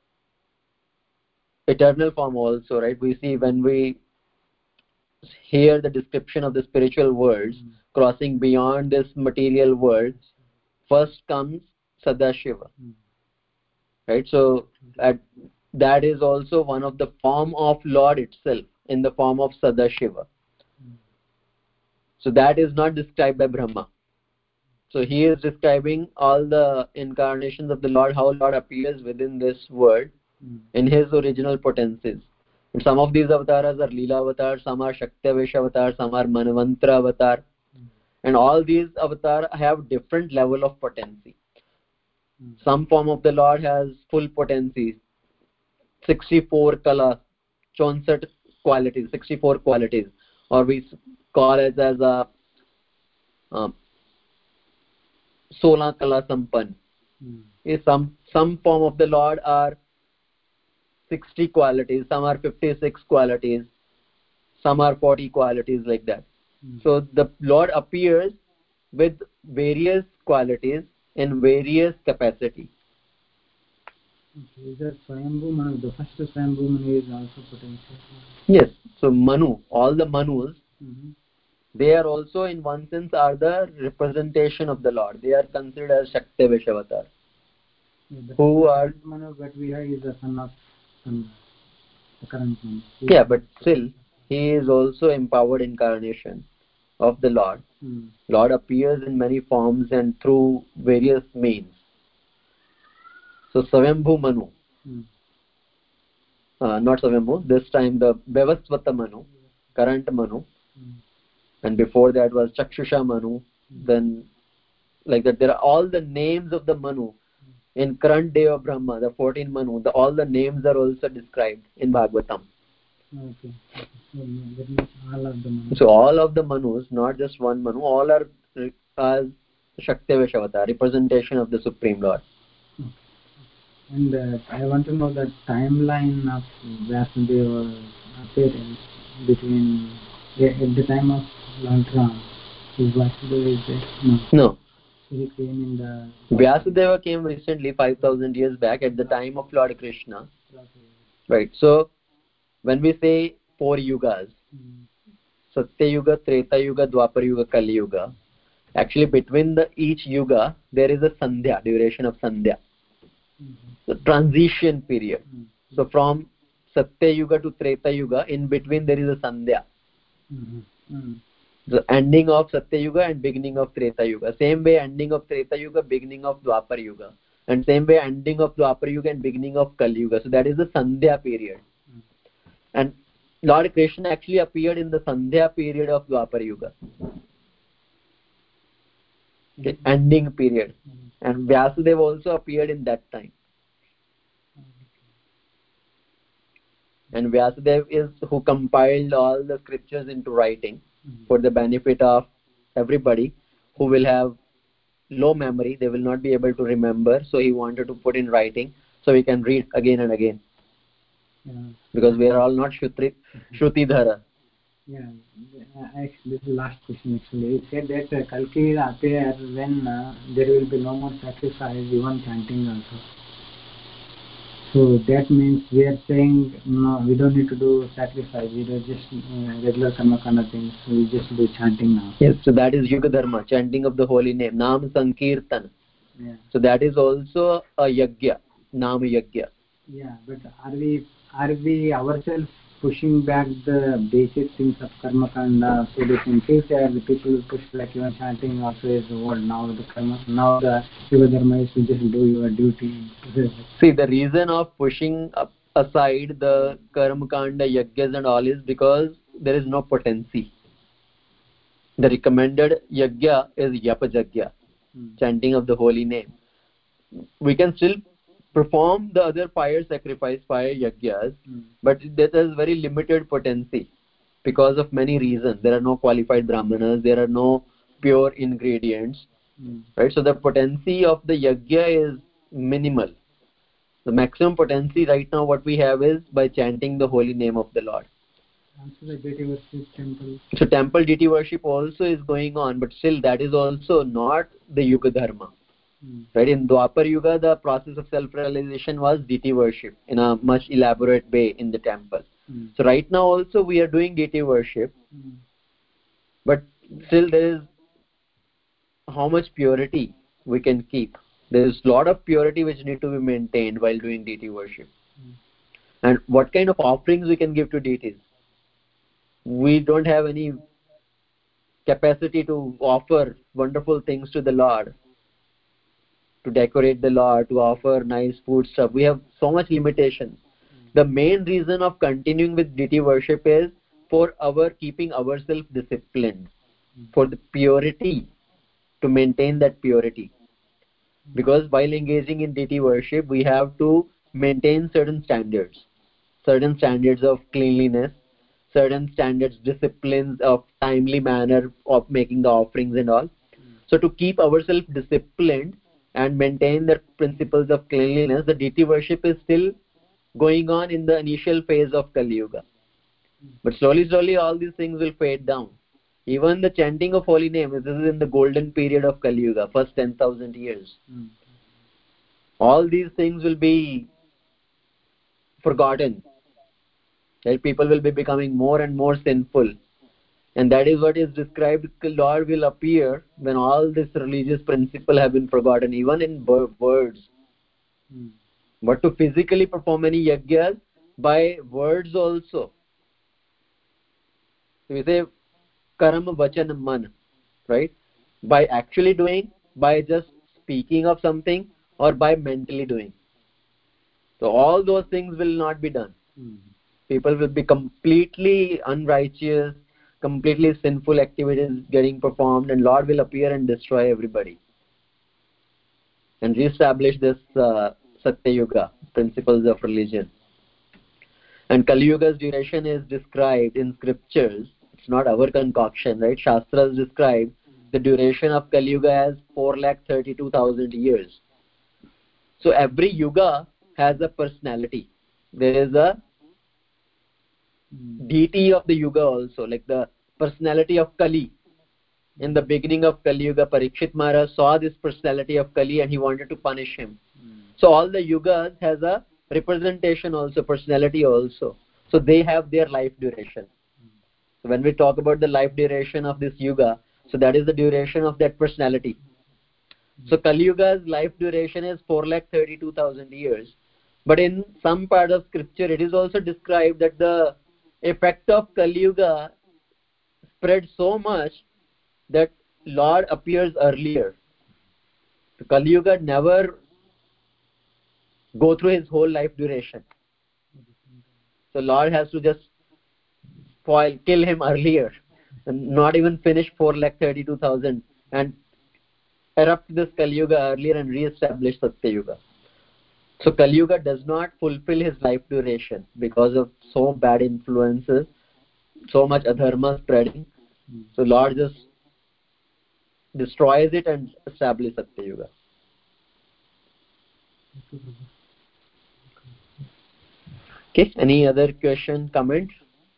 eternal form also, right? We see when we hear the description of the spiritual worlds mm. crossing beyond this material world, first comes Sadashiva. Mm. Right? So at, that is also one of the form of Lord itself, in the form of Sadashiva. Mm. So that is not described by Brahma. So he is describing all the incarnations of the Lord, how Lord appears within this world mm. in his original potencies. And some of these avatars are Leela avatars, some are Shaktivesh avatars, some are Manvantra avatar. Mm. And all these avatars have different level of potency. Mm. Some form of the Lord has full potency, sixty-four kala, chaunsat qualities, sixty-four qualities, or we call it as a um, sola kala sampan. Mm. Some some form of the Lord are sixty qualities, some are fifty-six qualities, some are forty qualities, like that. Mm. So the Lord appears with various qualities in various capacity. Okay, is that Swayambhu Manu? The first Swayambhu Manu is also potential. Yes. So Manu, all the Manus, mm-hmm. they are also in one sense are the representation of the Lord. They are considered as Shaktivesh avatar. Yeah, who are Manu Gatvira is the son of um, the current Manu. Yeah, but still he is also empowered incarnation of the Lord. Hmm. Lord appears in many forms and through various means. So Savambhu Manu, hmm. uh, not Savambhu, this time the Bevasvata Manu, current Manu, hmm. and before that was Chakshusha Manu, hmm. then like that there are all the names of the Manu. In current day of Brahma, the fourteen Manu, the, all the names are also described in Bhagavatam. Okay. So, all of the Manus. So all of the Manus, not just one Manu, all are as Shaktivesh avatar, representation of the Supreme Lord. Okay. And uh, I want to know the timeline of Vyasadeva appearance between at the time of Lord Ram. Is Vyasadeva is there? No. No. So he came in the. Vyasadeva came recently, five thousand years back, at the time of Lord Krishna. Right. So when we say four yugas, hmm. Satya Yuga, Treta Yuga, Dwapar Yuga, Kali Yuga, actually between the each yuga there is a sandhya, duration of sandhya, mm-hmm. the transition period. Mm-hmm. So from Satya Yuga to Treta Yuga, in between there is a Sandhya. Mm-hmm. Mm-hmm. The ending of Satya Yuga and beginning of Treta Yuga. Same way ending of Treta Yuga, beginning of Dwapar Yuga. And same way ending of Dwapar Yuga and beginning of Kali Yuga. So that is the Sandhya period. Mm-hmm. And Lord Krishna actually appeared in the Sandhya period of Dwapar Yuga. The mm-hmm. ending period. Mm-hmm. And Vyasadeva also appeared in that time. And Vyasadeva is who compiled all the scriptures into writing mm-hmm. for the benefit of everybody who will have low memory. They will not be able to remember, so he wanted to put in writing so we can read again and again. Yeah. Because we are all not Shruti, Shrutidhara. Yeah, I, this is the last question actually. You said that uh, Kalki will appear when uh, there will be no more sacrifice, even chanting also. So that means we are saying no, we don't need to do sacrifice. We do just uh, regular karma kind of things. So we just do chanting now. Yes, so that is Yuga Dharma, chanting of the holy name, Nam Sankirtan. Yeah. So that is also a yajna, Nam yajna. Yeah, but are we are we ourselves pushing back the basic things of karma kanda? So they can say that the people will push back even chanting also is the word. Now the karma, now the Yuga Dharma is to just do your duty. See, the reason of pushing up aside the karma kanda, yajnas and all is because there is no potency. The recommended yajna is yapa yajna, hmm. chanting of the holy name. We can still perform the other fire sacrifice, fire yajnas, hmm. but that has very limited potency because of many reasons. There are no qualified brahmanas, there are no pure ingredients, hmm. right? So the potency of the yajna is minimal. The maximum potency right now what we have is by chanting the holy name of the Lord. Also the deity worship temple. So temple deity worship also is going on, but still that is also not the Yuga Dharma. Hmm. Right? In Dwapar Yuga, the process of self-realization was deity worship in a much elaborate way in the temple. Hmm. So right now also we are doing deity worship, hmm. but still there is how much purity we can keep. There is a lot of purity which need to be maintained while doing deity worship. Hmm. And what kind of offerings we can give to deities? We don't have any capacity to offer wonderful things to the Lord, to decorate the Lord, to offer nice food stuff. We have so much limitations. Mm. The main reason of continuing with deity worship is for our keeping ourselves disciplined, mm. for the purity, to maintain that purity. Mm. Because while engaging in deity worship, we have to maintain certain standards, certain standards of cleanliness, certain standards, disciplines of timely manner of making the offerings and all. Mm. So to keep ourselves disciplined and maintain the principles of cleanliness, the deity worship is still going on in the initial phase of Kali Yuga. Mm. But slowly, slowly all these things will fade down. Even the chanting of holy name, this is in the golden period of Kali Yuga, first ten thousand years. Mm. All these things will be forgotten. Right? People will be becoming more and more sinful. And that is what is described. The Lord will appear when all this religious principle have been forgotten, even in words. Hmm. But to physically perform any yajnas, by words also. So we say karam vachan man, right? By actually doing, by just speaking of something, or by mentally doing. So all those things will not be done. Hmm. People will be completely unrighteous, completely sinful activities getting performed, and Lord will appear and destroy everybody and reestablish this uh, Satya Yuga, principles of religion. And Kali Yuga's duration is described in scriptures. It's not our concoction, right? Shastras describe the duration of Kali Yuga as four lakh thirty-two thousand years. So every Yuga has a personality. There is a deity of the Yuga also, like the personality of Kali. In the beginning of Kali Yuga, Parikshit Maharaj saw this personality of Kali and he wanted to punish him. Mm. So all the Yugas has a representation also, personality also. So they have their life duration. Mm. So when we talk about the life duration of this Yuga, so that is the duration of that personality. Mm. So Kali Yuga's life duration is four lakh thirty-two thousand years. But in some part of scripture, it is also described that the effect of Kali Yuga spread so much that Lord appears earlier. The Kali Yuga never go through his whole life duration. So Lord has to just spoil, kill him earlier, and not even finish four lakh thirty-two thousand, and erupt this Kali Yuga earlier and re-establish Satya Yuga. So Kali Yuga does not fulfill his life duration because of so bad influences, so much adharma spreading. So Lord just destroys it and establishes Satya Yuga. Okay, any other question, comment?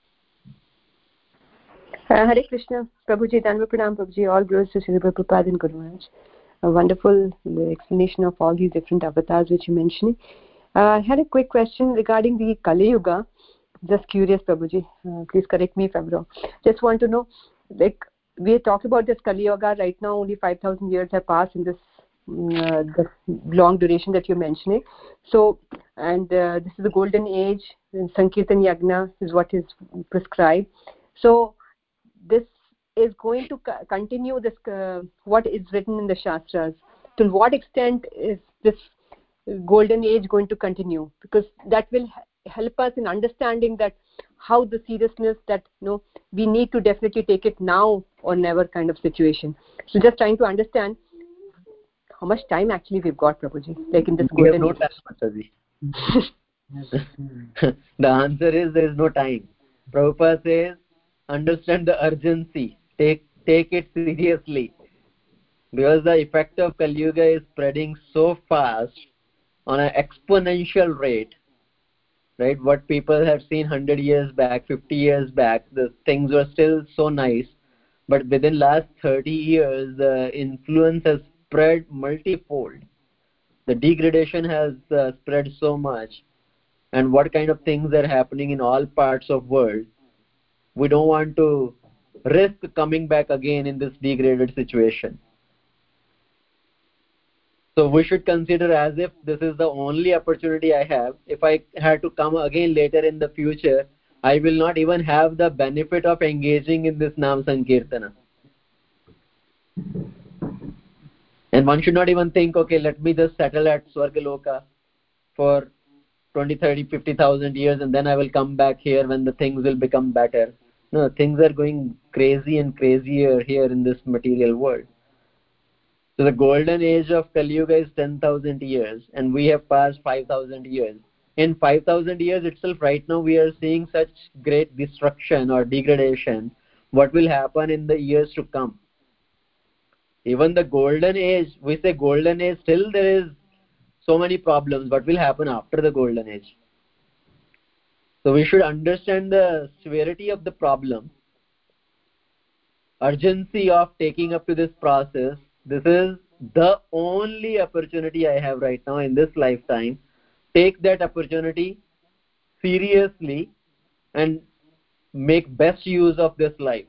Uh, Hare Krishna, Prabhuji, Danva Pranam, Prabhuji, all glories to Srila Prabhupada and Guru Maharaj. A wonderful explanation of all these different avatars which you mentioned. Uh, I had a quick question regarding the Kali Yuga. Just curious, Prabhuji, uh, please correct me if I'm wrong. Just want to know, like, we talked about this Kali Yuga, right now only five thousand years have passed in this uh, the long duration that you're mentioning. So, and uh, this is the golden age, and Sankirtan Yagna is what is prescribed. So, this is going to co- continue this uh, what is written in the Shastras. To what extent is this golden age going to continue? Because that will help us in understanding that how the seriousness that you know we need to definitely take it now or never kind of situation. So just trying to understand how much time actually we've got, Prabhuji, like in this We have golden no age. time, The answer is there is no time. Prabhupada says, understand the urgency. Take take it seriously. Because the effect of Kali Yuga is spreading so fast on an exponential rate. Right? What people have seen one hundred years back, fifty years back, the things were still so nice. But within last thirty years, the influence has spread multifold. The degradation has uh, spread so much. And what kind of things are happening in all parts of world, we don't want to risk coming back again in this degraded situation. So we should consider as if this is the only opportunity I have. If I had to come again later in the future, I will not even have the benefit of engaging in this Nam Sankirtana. And one should not even think, okay, let me just settle at Swargaloka for twenty, thirty, fifty thousand years and then I will come back here when the things will become better. No, things are going crazy and crazier here in this material world. So the golden age of Kali Yuga is ten thousand years and we have passed five thousand years. In five thousand years itself, right now we are seeing such great destruction or degradation. What will happen in the years to come? Even the golden age, we say golden age, still there is so many problems. What will happen after the golden age? So we should understand the severity of the problem, urgency of taking up to this process. This is the only opportunity I have right now in this lifetime. Take that opportunity seriously and make best use of this life.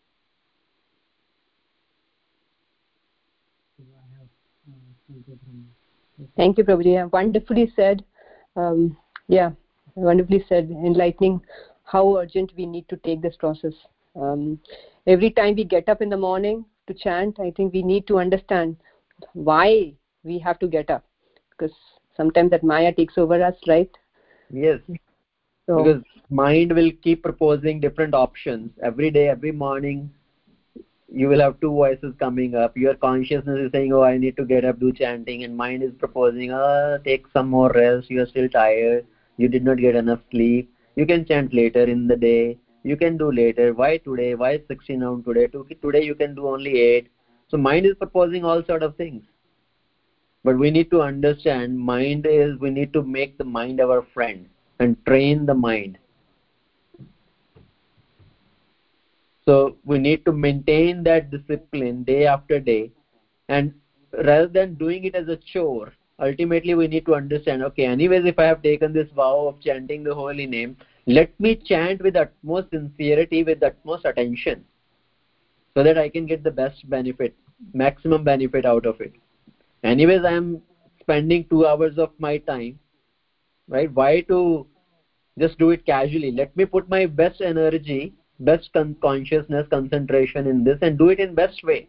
Thank you, Prabhuji. Wonderfully said. Um, yeah, wonderfully said. Enlightening how urgent we need to take this process. Um, every time we get up in the morning to chant, I think we need to understand why we have to get up. Because sometimes that Maya takes over us, right? Yes. So, because mind will keep proposing different options. Every day, every morning, you will have two voices coming up. Your consciousness is saying, oh, I need to get up, do chanting, and mind is proposing, oh, take some more rest, you are still tired, you did not get enough sleep, you can chant later in the day, you can do later, why today, why sixteen round today, today you can do only eight. So mind is proposing all sort of things. But we need to understand, mind is, we need to make the mind our friend and train the mind. So we need to maintain that discipline day after day, and rather than doing it as a chore, ultimately we need to understand, okay, anyways, if I have taken this vow of chanting the holy name, let me chant with utmost sincerity, with utmost attention, so that I can get the best benefit, maximum benefit out of it. Anyways, I am spending two hours of my time, right? Why to just do it casually? Let me put my best energy, best con- consciousness, concentration in this and do it in best way.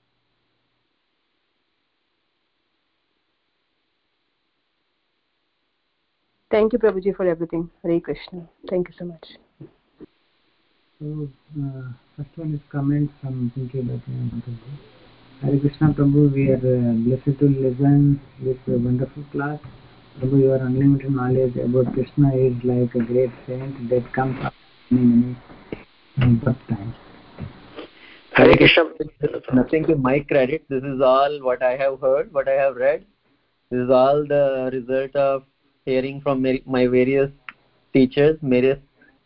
Thank you, Prabhuji, for everything. Hare Krishna. Thank you so much. So, uh, first one is comment from Pinky Bhajan. Hare Krishna Prabhu, we are uh, blessed to listen this uh, wonderful class. Prabhu, your unlimited knowledge about Krishna is like a great saint that comes up many, many birth times. Hare Krishna. Nothing to my credit. This is all what I have heard, what I have read. This is all the result of hearing from my various teachers, various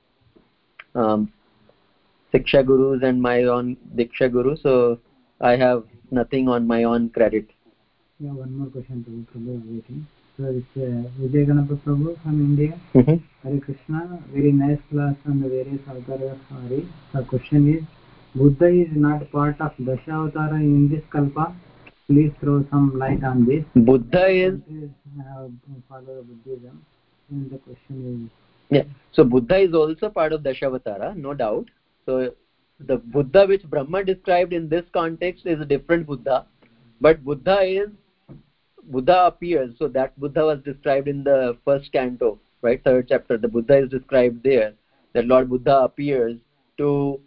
um, Siksha Gurus and my own Diksha Guru. So I have nothing on my own credit. Yeah, one more question to Prabhu is waiting. So it's uh, Vijay Ganapa Prabhu from India. Mm-hmm. Hare Krishna, very nice class on the various avatars of Hari. The question is, Buddha is not part of Dasha Avatara in this Kalpa. Please throw some light on this. Buddha is... Uh, follow Buddhism. And the question is... Yeah. So Buddha is also part of Dashavatara, no doubt. So the Buddha which Brahma described in this context is a different Buddha. But Buddha is... Buddha appears. So that Buddha was described in the first canto, right? Third chapter. The Buddha is described there. That Lord Buddha appears to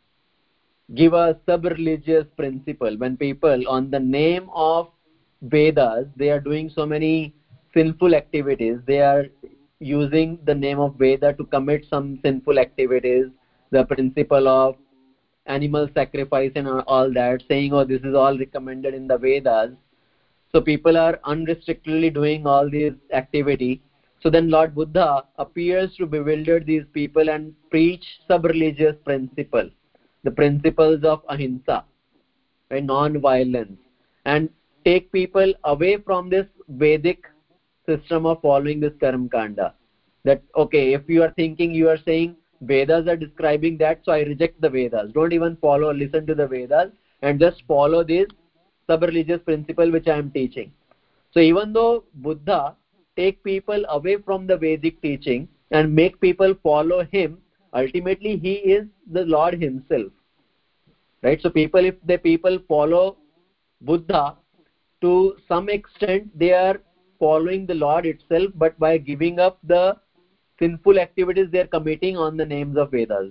give a sub-religious principle. When people on the name of Vedas, they are doing so many sinful activities. They are using the name of Veda to commit some sinful activities. The principle of animal sacrifice and all that, saying, oh, this is all recommended in the Vedas. So people are unrestrictedly doing all these activity. So then Lord Buddha appears to bewilder these people and preach sub-religious principle, the principles of ahimsa, right, non-violence, and take people away from this Vedic system of following this Karam Kanda. That, okay, if you are thinking, you are saying Vedas are describing that, so I reject the Vedas. Don't even follow or listen to the Vedas and just follow this sub-religious principle which I am teaching. So even though Buddha take people away from the Vedic teaching and make people follow him, ultimately he is the Lord himself. Right? So people, if the people follow Buddha, to some extent they are following the Lord itself, but by giving up the sinful activities they are committing on the names of Vedas.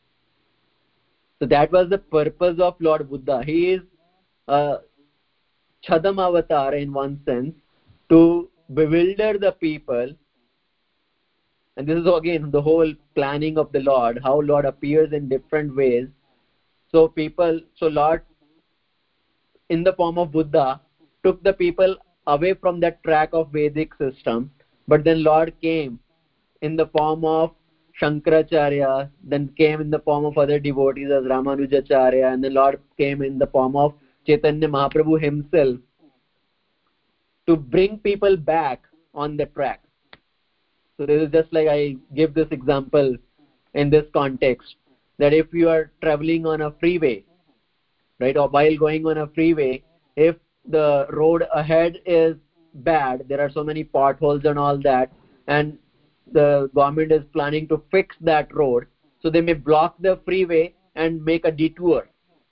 So that was the purpose of Lord Buddha. He is a Chadam avatar in one sense, to bewilder the people. And this is again the whole planning of the Lord, how Lord appears in different ways. So people, so Lord in the form of Buddha took the people away from that track of Vedic system, but then Lord came in the form of Shankaracharya, then came in the form of other devotees as Ramanujacharya, and the Lord came in the form of Chaitanya Mahaprabhu himself to bring people back on the track. So this is just like I give this example in this context, that if you are traveling on a freeway, right, or while going on a freeway, if the road ahead is bad, there are so many potholes and all that, and the government is planning to fix that road, so they may block the freeway and make a detour,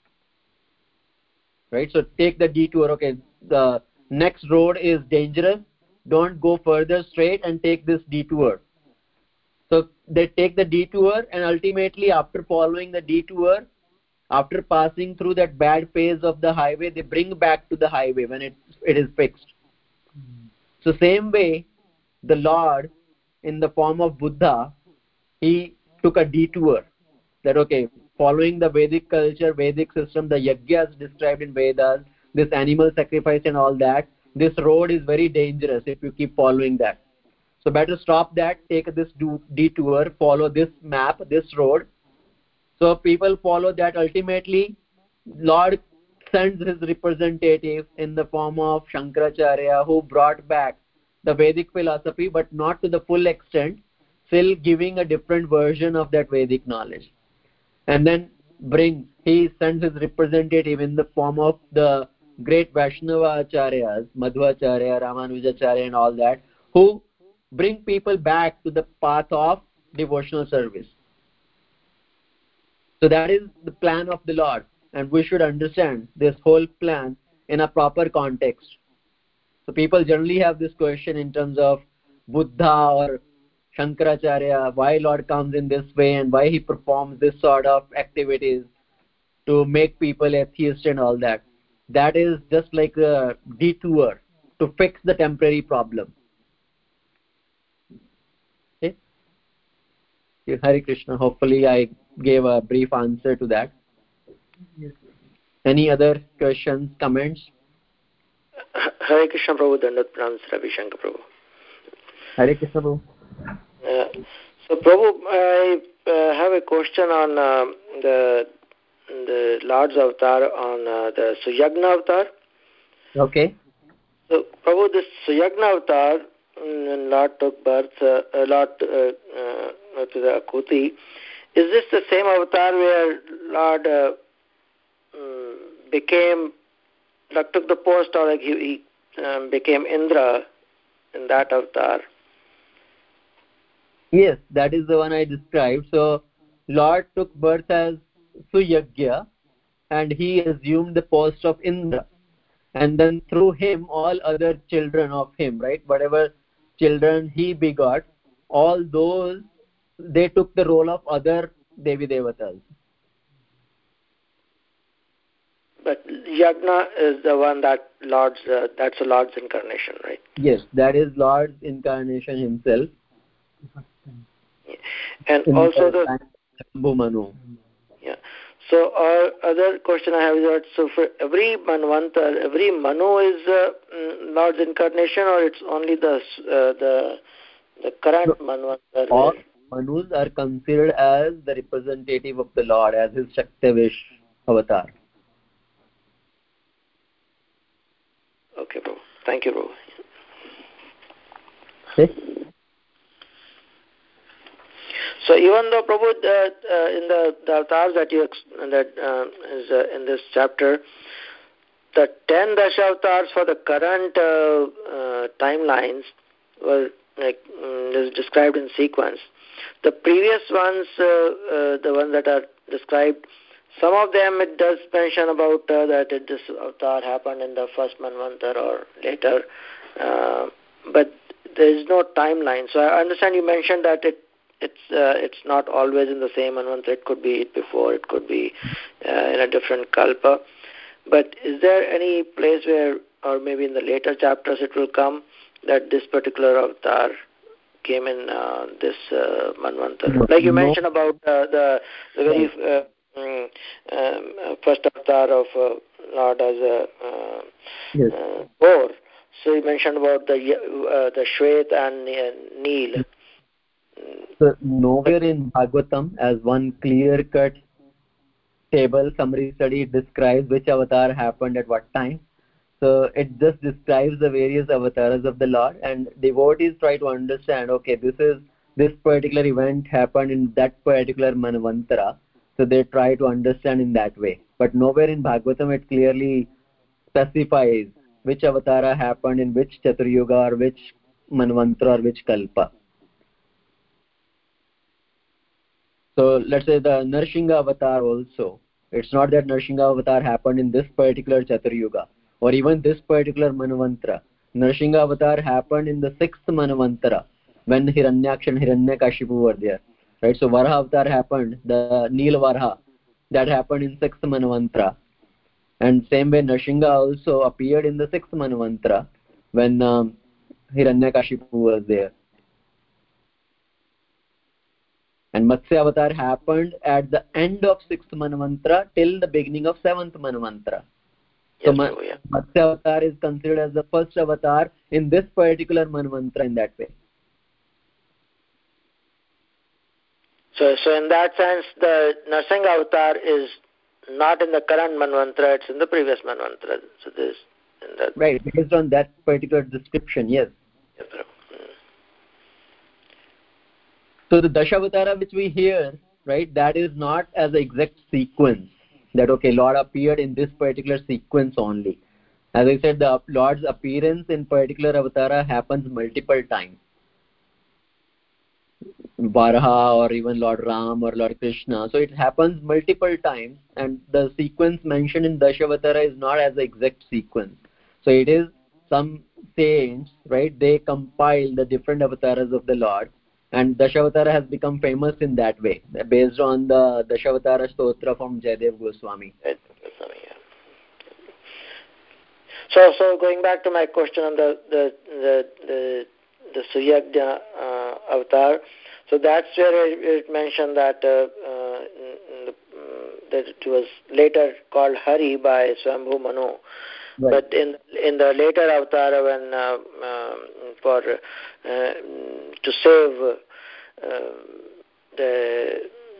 right? So take the detour. Okay, the next road is dangerous, don't go further straight and take this detour. So they take the detour, and ultimately after following the detour, after passing through that bad phase of the highway, they bring back to the highway when it, it is fixed. Mm. So same way, the Lord in the form of Buddha, he took a detour. That okay, following the Vedic culture, Vedic system, the yajnas described in Vedas, this animal sacrifice and all that, this road is very dangerous if you keep following that. So better stop that, take this detour, follow this map, this road. So people follow that. Ultimately, Lord sends his representative in the form of Shankaracharya, who brought back the Vedic philosophy, but not to the full extent, still giving a different version of that Vedic knowledge. And then brings, he sends his representative in the form of the great Vaishnava Acharyas, Madhvacharya, Ramanujacharya and all that, who bring people back to the path of devotional service. So that is the plan of the Lord, and we should understand this whole plan in a proper context. So people generally have this question in terms of Buddha or Shankaracharya, why Lord comes in this way and why he performs this sort of activities to make people atheist and all that. That is just like a detour to fix the temporary problem. Okay? Hare Krishna. Hopefully I gave a brief answer to that. Yes. Any other questions, comments? Hare Krishna Prabhu, Dandat Pranam, Ravi Shankar Prabhu. Hare Krishna Prabhu. Uh, so Prabhu, I uh, have a question on uh, the the Lord's avatar, on uh, the Suyagna avatar. Okay. So Prabhu, this Suyagna avatar, when Lord took birth, uh, Lord uh, uh, to the Akuti, is this the same avatar where Lord uh, um, became, like took the post, or like he, he um, became Indra in that avatar? Yes, that is the one I described. So Lord took birth as Suyagya and he assumed the post of Indra. And then through him, all other children of him, right, whatever children he begot, all those, they took the role of other Devi Devatas. But Yagna is the one that Lord's, uh, that's a Lord's incarnation, right? Yes, that is Lord's incarnation himself. And In also the the Manu. Yeah. So our other question I have is that, so for every Manvantar, every Manu is uh, Lord's incarnation, or it's only the uh, the the current no, Manvantar? All Manus are considered as the representative of the Lord, as his Shaktivish avatar. Okay, bro. Thank you, bro. Okay. So even though Prabhu, uh, uh, in the, the avatars that you that uh, is uh, in this chapter, the ten Dashavatars for the current uh, uh, timelines were like um, is described in sequence. The previous ones, uh, uh, the ones that are described, some of them it does mention about uh, that it, this avatar happened in the first Manvantar or later, uh, but there is no timeline. So I understand you mentioned that it. It's uh, it's not always in the same Manvantara. It could be before, it could be uh, in a different kalpa. But is there any place where, or maybe in the later chapters it will come, that this particular avatar came in uh, this uh, Manvantara? No, like you no. mentioned about uh, the, the very uh, um, um, first avatar of uh, Lord as a uh, yes. uh, boar. So you mentioned about the uh, the Shwet and uh, Neel. So nowhere in Bhagavatam, as one clear-cut table summary study, describes which avatar happened at what time. So it just describes the various avatars of the Lord, and devotees try to understand, okay, this is this particular event happened in that particular Manvantara. So they try to understand in that way. But nowhere in Bhagavatam it clearly specifies which avatara happened in which Chaturyuga or which Manvantara or which Kalpa. So let's say the Narsingha avatar also. It's not that Narsingha avatar happened in this particular Chaturyuga or even this particular Manvantara. Narsingha avatar happened in the sixth Manvantara when Hiranyaksha and Hiranyakashipu were there. Right? So Varaha avatar happened, the Neel Varaha, that happened in sixth Manvantara. And same way Narsingha also appeared in the sixth Manvantara when um, Hiranyakashipu was there. And Matsya avatar happened at the end of sixth Manvantara till the beginning of seventh Manvantara. So yes, Ma- yeah. Matsya avatar is considered as the first avatar in this particular Manvantara in that way. So, so in that sense, the Narsingha avatar is not in the current Manvantara; it's in the previous Manvantara. So this, in that right, based on that particular description, yes. yes mm. So the Dashavatara which we hear, right, that is not as an exact sequence. That okay, Lord appeared in this particular sequence only. As I said, the Lord's appearance in particular avatara happens multiple times. Varaha or even Lord Ram or Lord Krishna. So it happens multiple times, and the sequence mentioned in Dashavatara is not as the exact sequence. So it is some saints, right? They compile the different avatars of the Lord, and Dashavatara has become famous in that way, based on the Dashavatara Stotra from Jayadev Goswami. Goswami, yeah. So, so going back to my question on the the the the, the Suyagya uh, avatar, so that's where it, it mentioned that uh, uh, that it was later called Hari by Swambhu Manu. Right. But in in the later avatar, when uh, um, for uh, to save uh, the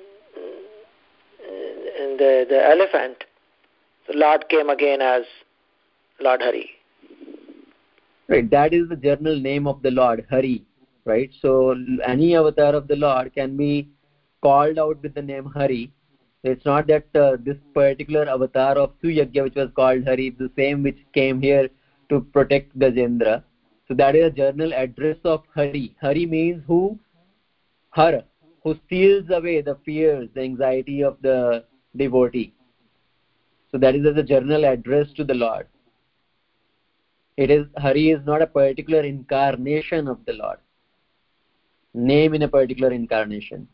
the the elephant, the Lord came again as Lord Hari. Right, that is the general name of the Lord, Hari. Right, so any avatar of the Lord can be called out with the name Hari. It's not that uh, this particular avatar of Suyagya, which was called Hari, is the same which came here to protect Gajendra. So that is a general address of Hari. Hari means who? Har, who steals away the fears, the anxiety of the devotee. So that is as a general address to the Lord. It is Hari is not a particular incarnation of the Lord, name in a particular incarnation.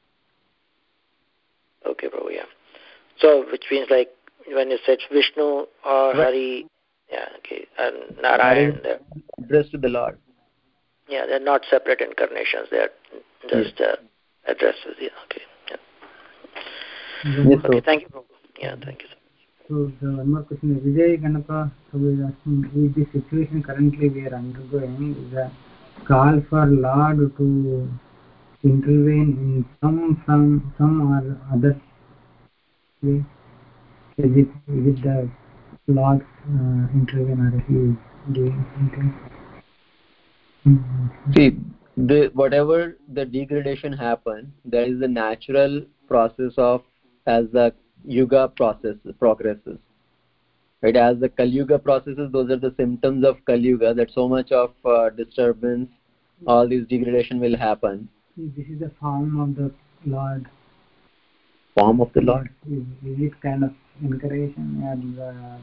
Okay, Prabhu, yeah. So, which means like when you said Vishnu or right. Hari, yeah, okay, and Narayan, they're addressed to the Lord. Yeah, they're not separate incarnations; they're just yes. uh, addresses. Yeah, okay, yeah. Yes, okay, so. Thank you, Prabhu. Yeah, thank you. So the one more question is Vijay Ganapa is asking, with the situation currently we are undergoing, is a call for Lord to intervene in some some some or other way. Is it is it the Lord uh, intervene or he doing something? Mm-hmm. See, the whatever the degradation happens, that is the natural process of as the yuga process progresses. Right, as the Kali Yuga processes, those are the symptoms of Kali Yuga, that so much of uh, disturbance, all this degradation will happen. This is the form of the Lord. Form of the Lord? Is, is it kind of encouragement and uh,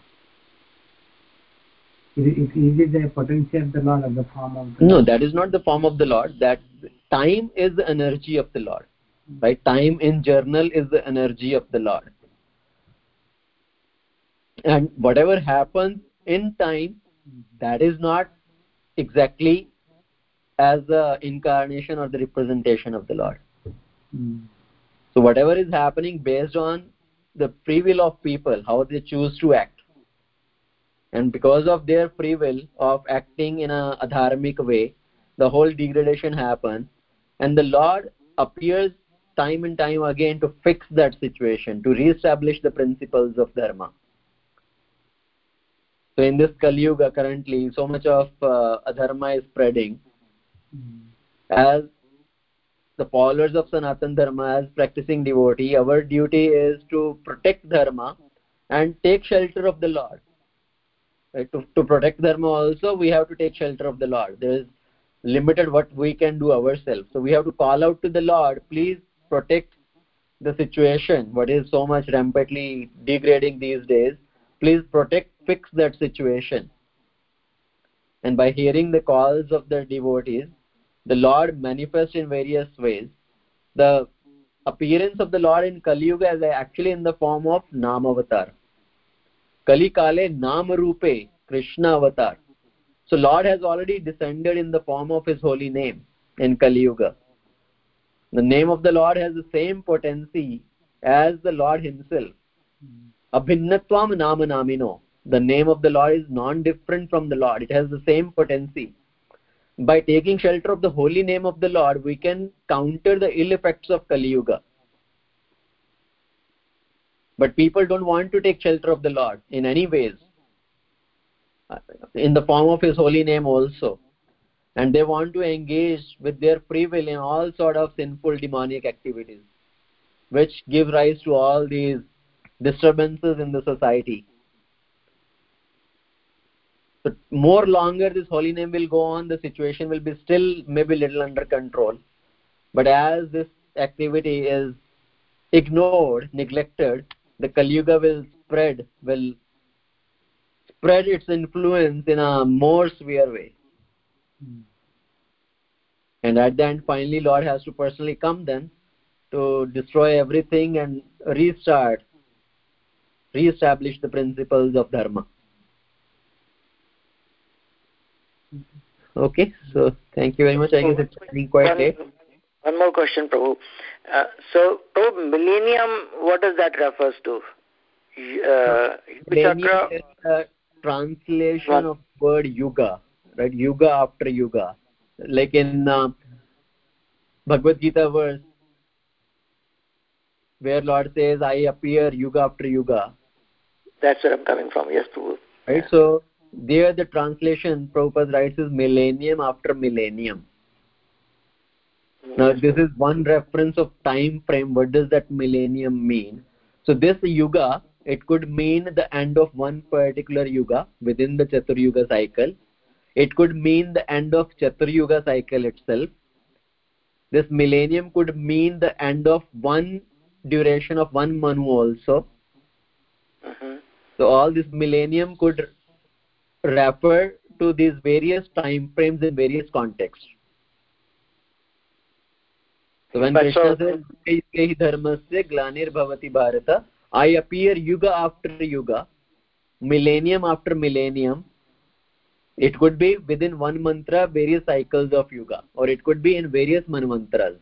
is, it, is it the potential of the Lord or the form of the No, Lord? that is not the form of the Lord. That time is the energy of the Lord. Right? Time in journal is the energy of the Lord. And whatever happens in time, that is not exactly as the incarnation or the representation of the Lord. Mm. So whatever is happening based on the free will of people, how they choose to act. And because of their free will of acting in a adharmic way, the whole degradation happens. And the Lord appears time and time again to fix that situation, to re-establish the principles of Dharma. So in this Kali Yuga currently, so much of uh, adharma is spreading. Mm. As the followers of Sanatana Dharma, as practicing devotee, our duty is to protect Dharma and take shelter of the Lord. Right? To, to protect Dharma also, we have to take shelter of the Lord. There is limited what we can do ourselves. So we have to call out to the Lord, please protect the situation, what is so much rampantly degrading these days. Please protect, fix that situation. And by hearing the calls of the devotees, the Lord manifests in various ways. The appearance of the Lord in Kali Yuga is actually in the form of Namavatar. Kali Kale Nama Rupe, Krishna Avatar. So Lord has already descended in the form of His holy name in Kali Yuga. The name of the Lord has the same potency as the Lord Himself. Abhinnatvam Nama Namino. The name of the Lord is non-different from the Lord. It has the same potency. By taking shelter of the holy name of the Lord, we can counter the ill effects of Kali Yuga. But people don't want to take shelter of the Lord in any ways, in the form of His holy name also. And they want to engage with their free will in all sort of sinful demonic activities, which give rise to all these disturbances in the society. So more longer this holy name will go on, the situation will be still maybe little under control. But as this activity is ignored, neglected, the Kali Yuga will spread, will spread its influence in a more severe way. Mm. And at the end, finally, Lord has to personally come then to destroy everything and restart, re-establish the principles of Dharma. Okay, so thank you very much. I guess it's getting quite one, late. One more question, Prabhu. Uh, so, Prabhu, millennium, what does that refers to? Uh, millennium is a translation what? of word yuga, right? Yuga after yuga. Like in uh, Bhagavad Gita verse, where Lord says, I appear yuga after yuga. That's where I'm coming from, yes, Prabhu. Right, yeah. So there the translation Prabhupada writes is millennium after millennium. Mm-hmm. Now this is one reference of time frame. What does that millennium mean? So this yuga, it could mean the end of one particular yuga within the Chatur Yuga cycle. It could mean the end of Chatur Yuga cycle itself. This millennium could mean the end of one duration of one Manu also. Mm-hmm. So all this millennium could refer to these various time frames in various contexts. So when but Krishna so, says dharmasya glanir bhavati bharata, I appear yuga after yuga, millennium after millennium. It could be within one mantra various cycles of yuga, or it could be in various manvantras.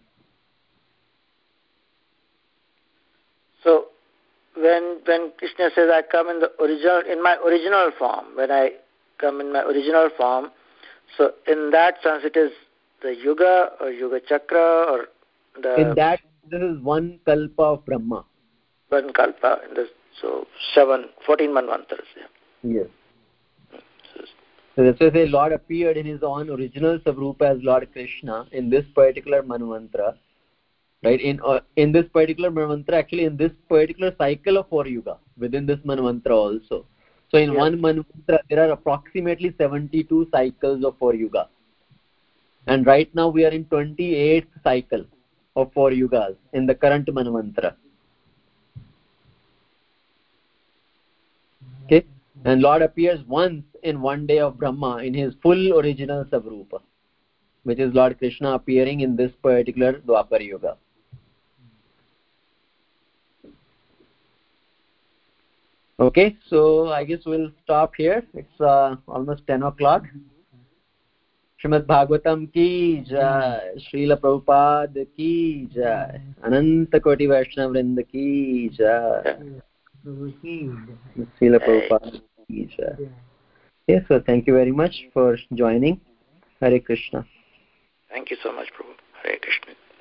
So when when Krishna says I come in the original in my original form, when I come in my original form, so in that sense it is the yuga or yuga chakra or the in that this is one kalpa of Brahma. One kalpa in this, so seven, fourteen manvantras. Yeah. Yes. So that's why the Lord appeared in his own original Savrupa as Lord Krishna in this particular manvantra. Right, in uh, in this particular manvantra, actually in this particular cycle of four yuga, within this manvantra also. So in yes. one manvantra, there are approximately seventy-two cycles of four yuga. And right now we are in twenty-eighth cycle of four yugas in the current manvantra. Okay, and Lord appears once in one day of Brahma in his full original Savrupa, which is Lord Krishna appearing in this particular Dwapar Yuga. Okay, so I guess we'll stop here. It's uh, almost ten o'clock. Srimad Bhagavatam ki jai, Srila Prabhupada ki jai, Ananta Koti Vaishnava Vrinda ki jai, Srila Prabhupada ki jai. Yes, so thank you very much for joining. Hare Krishna. Thank you so much, Prabhu. Hare Krishna.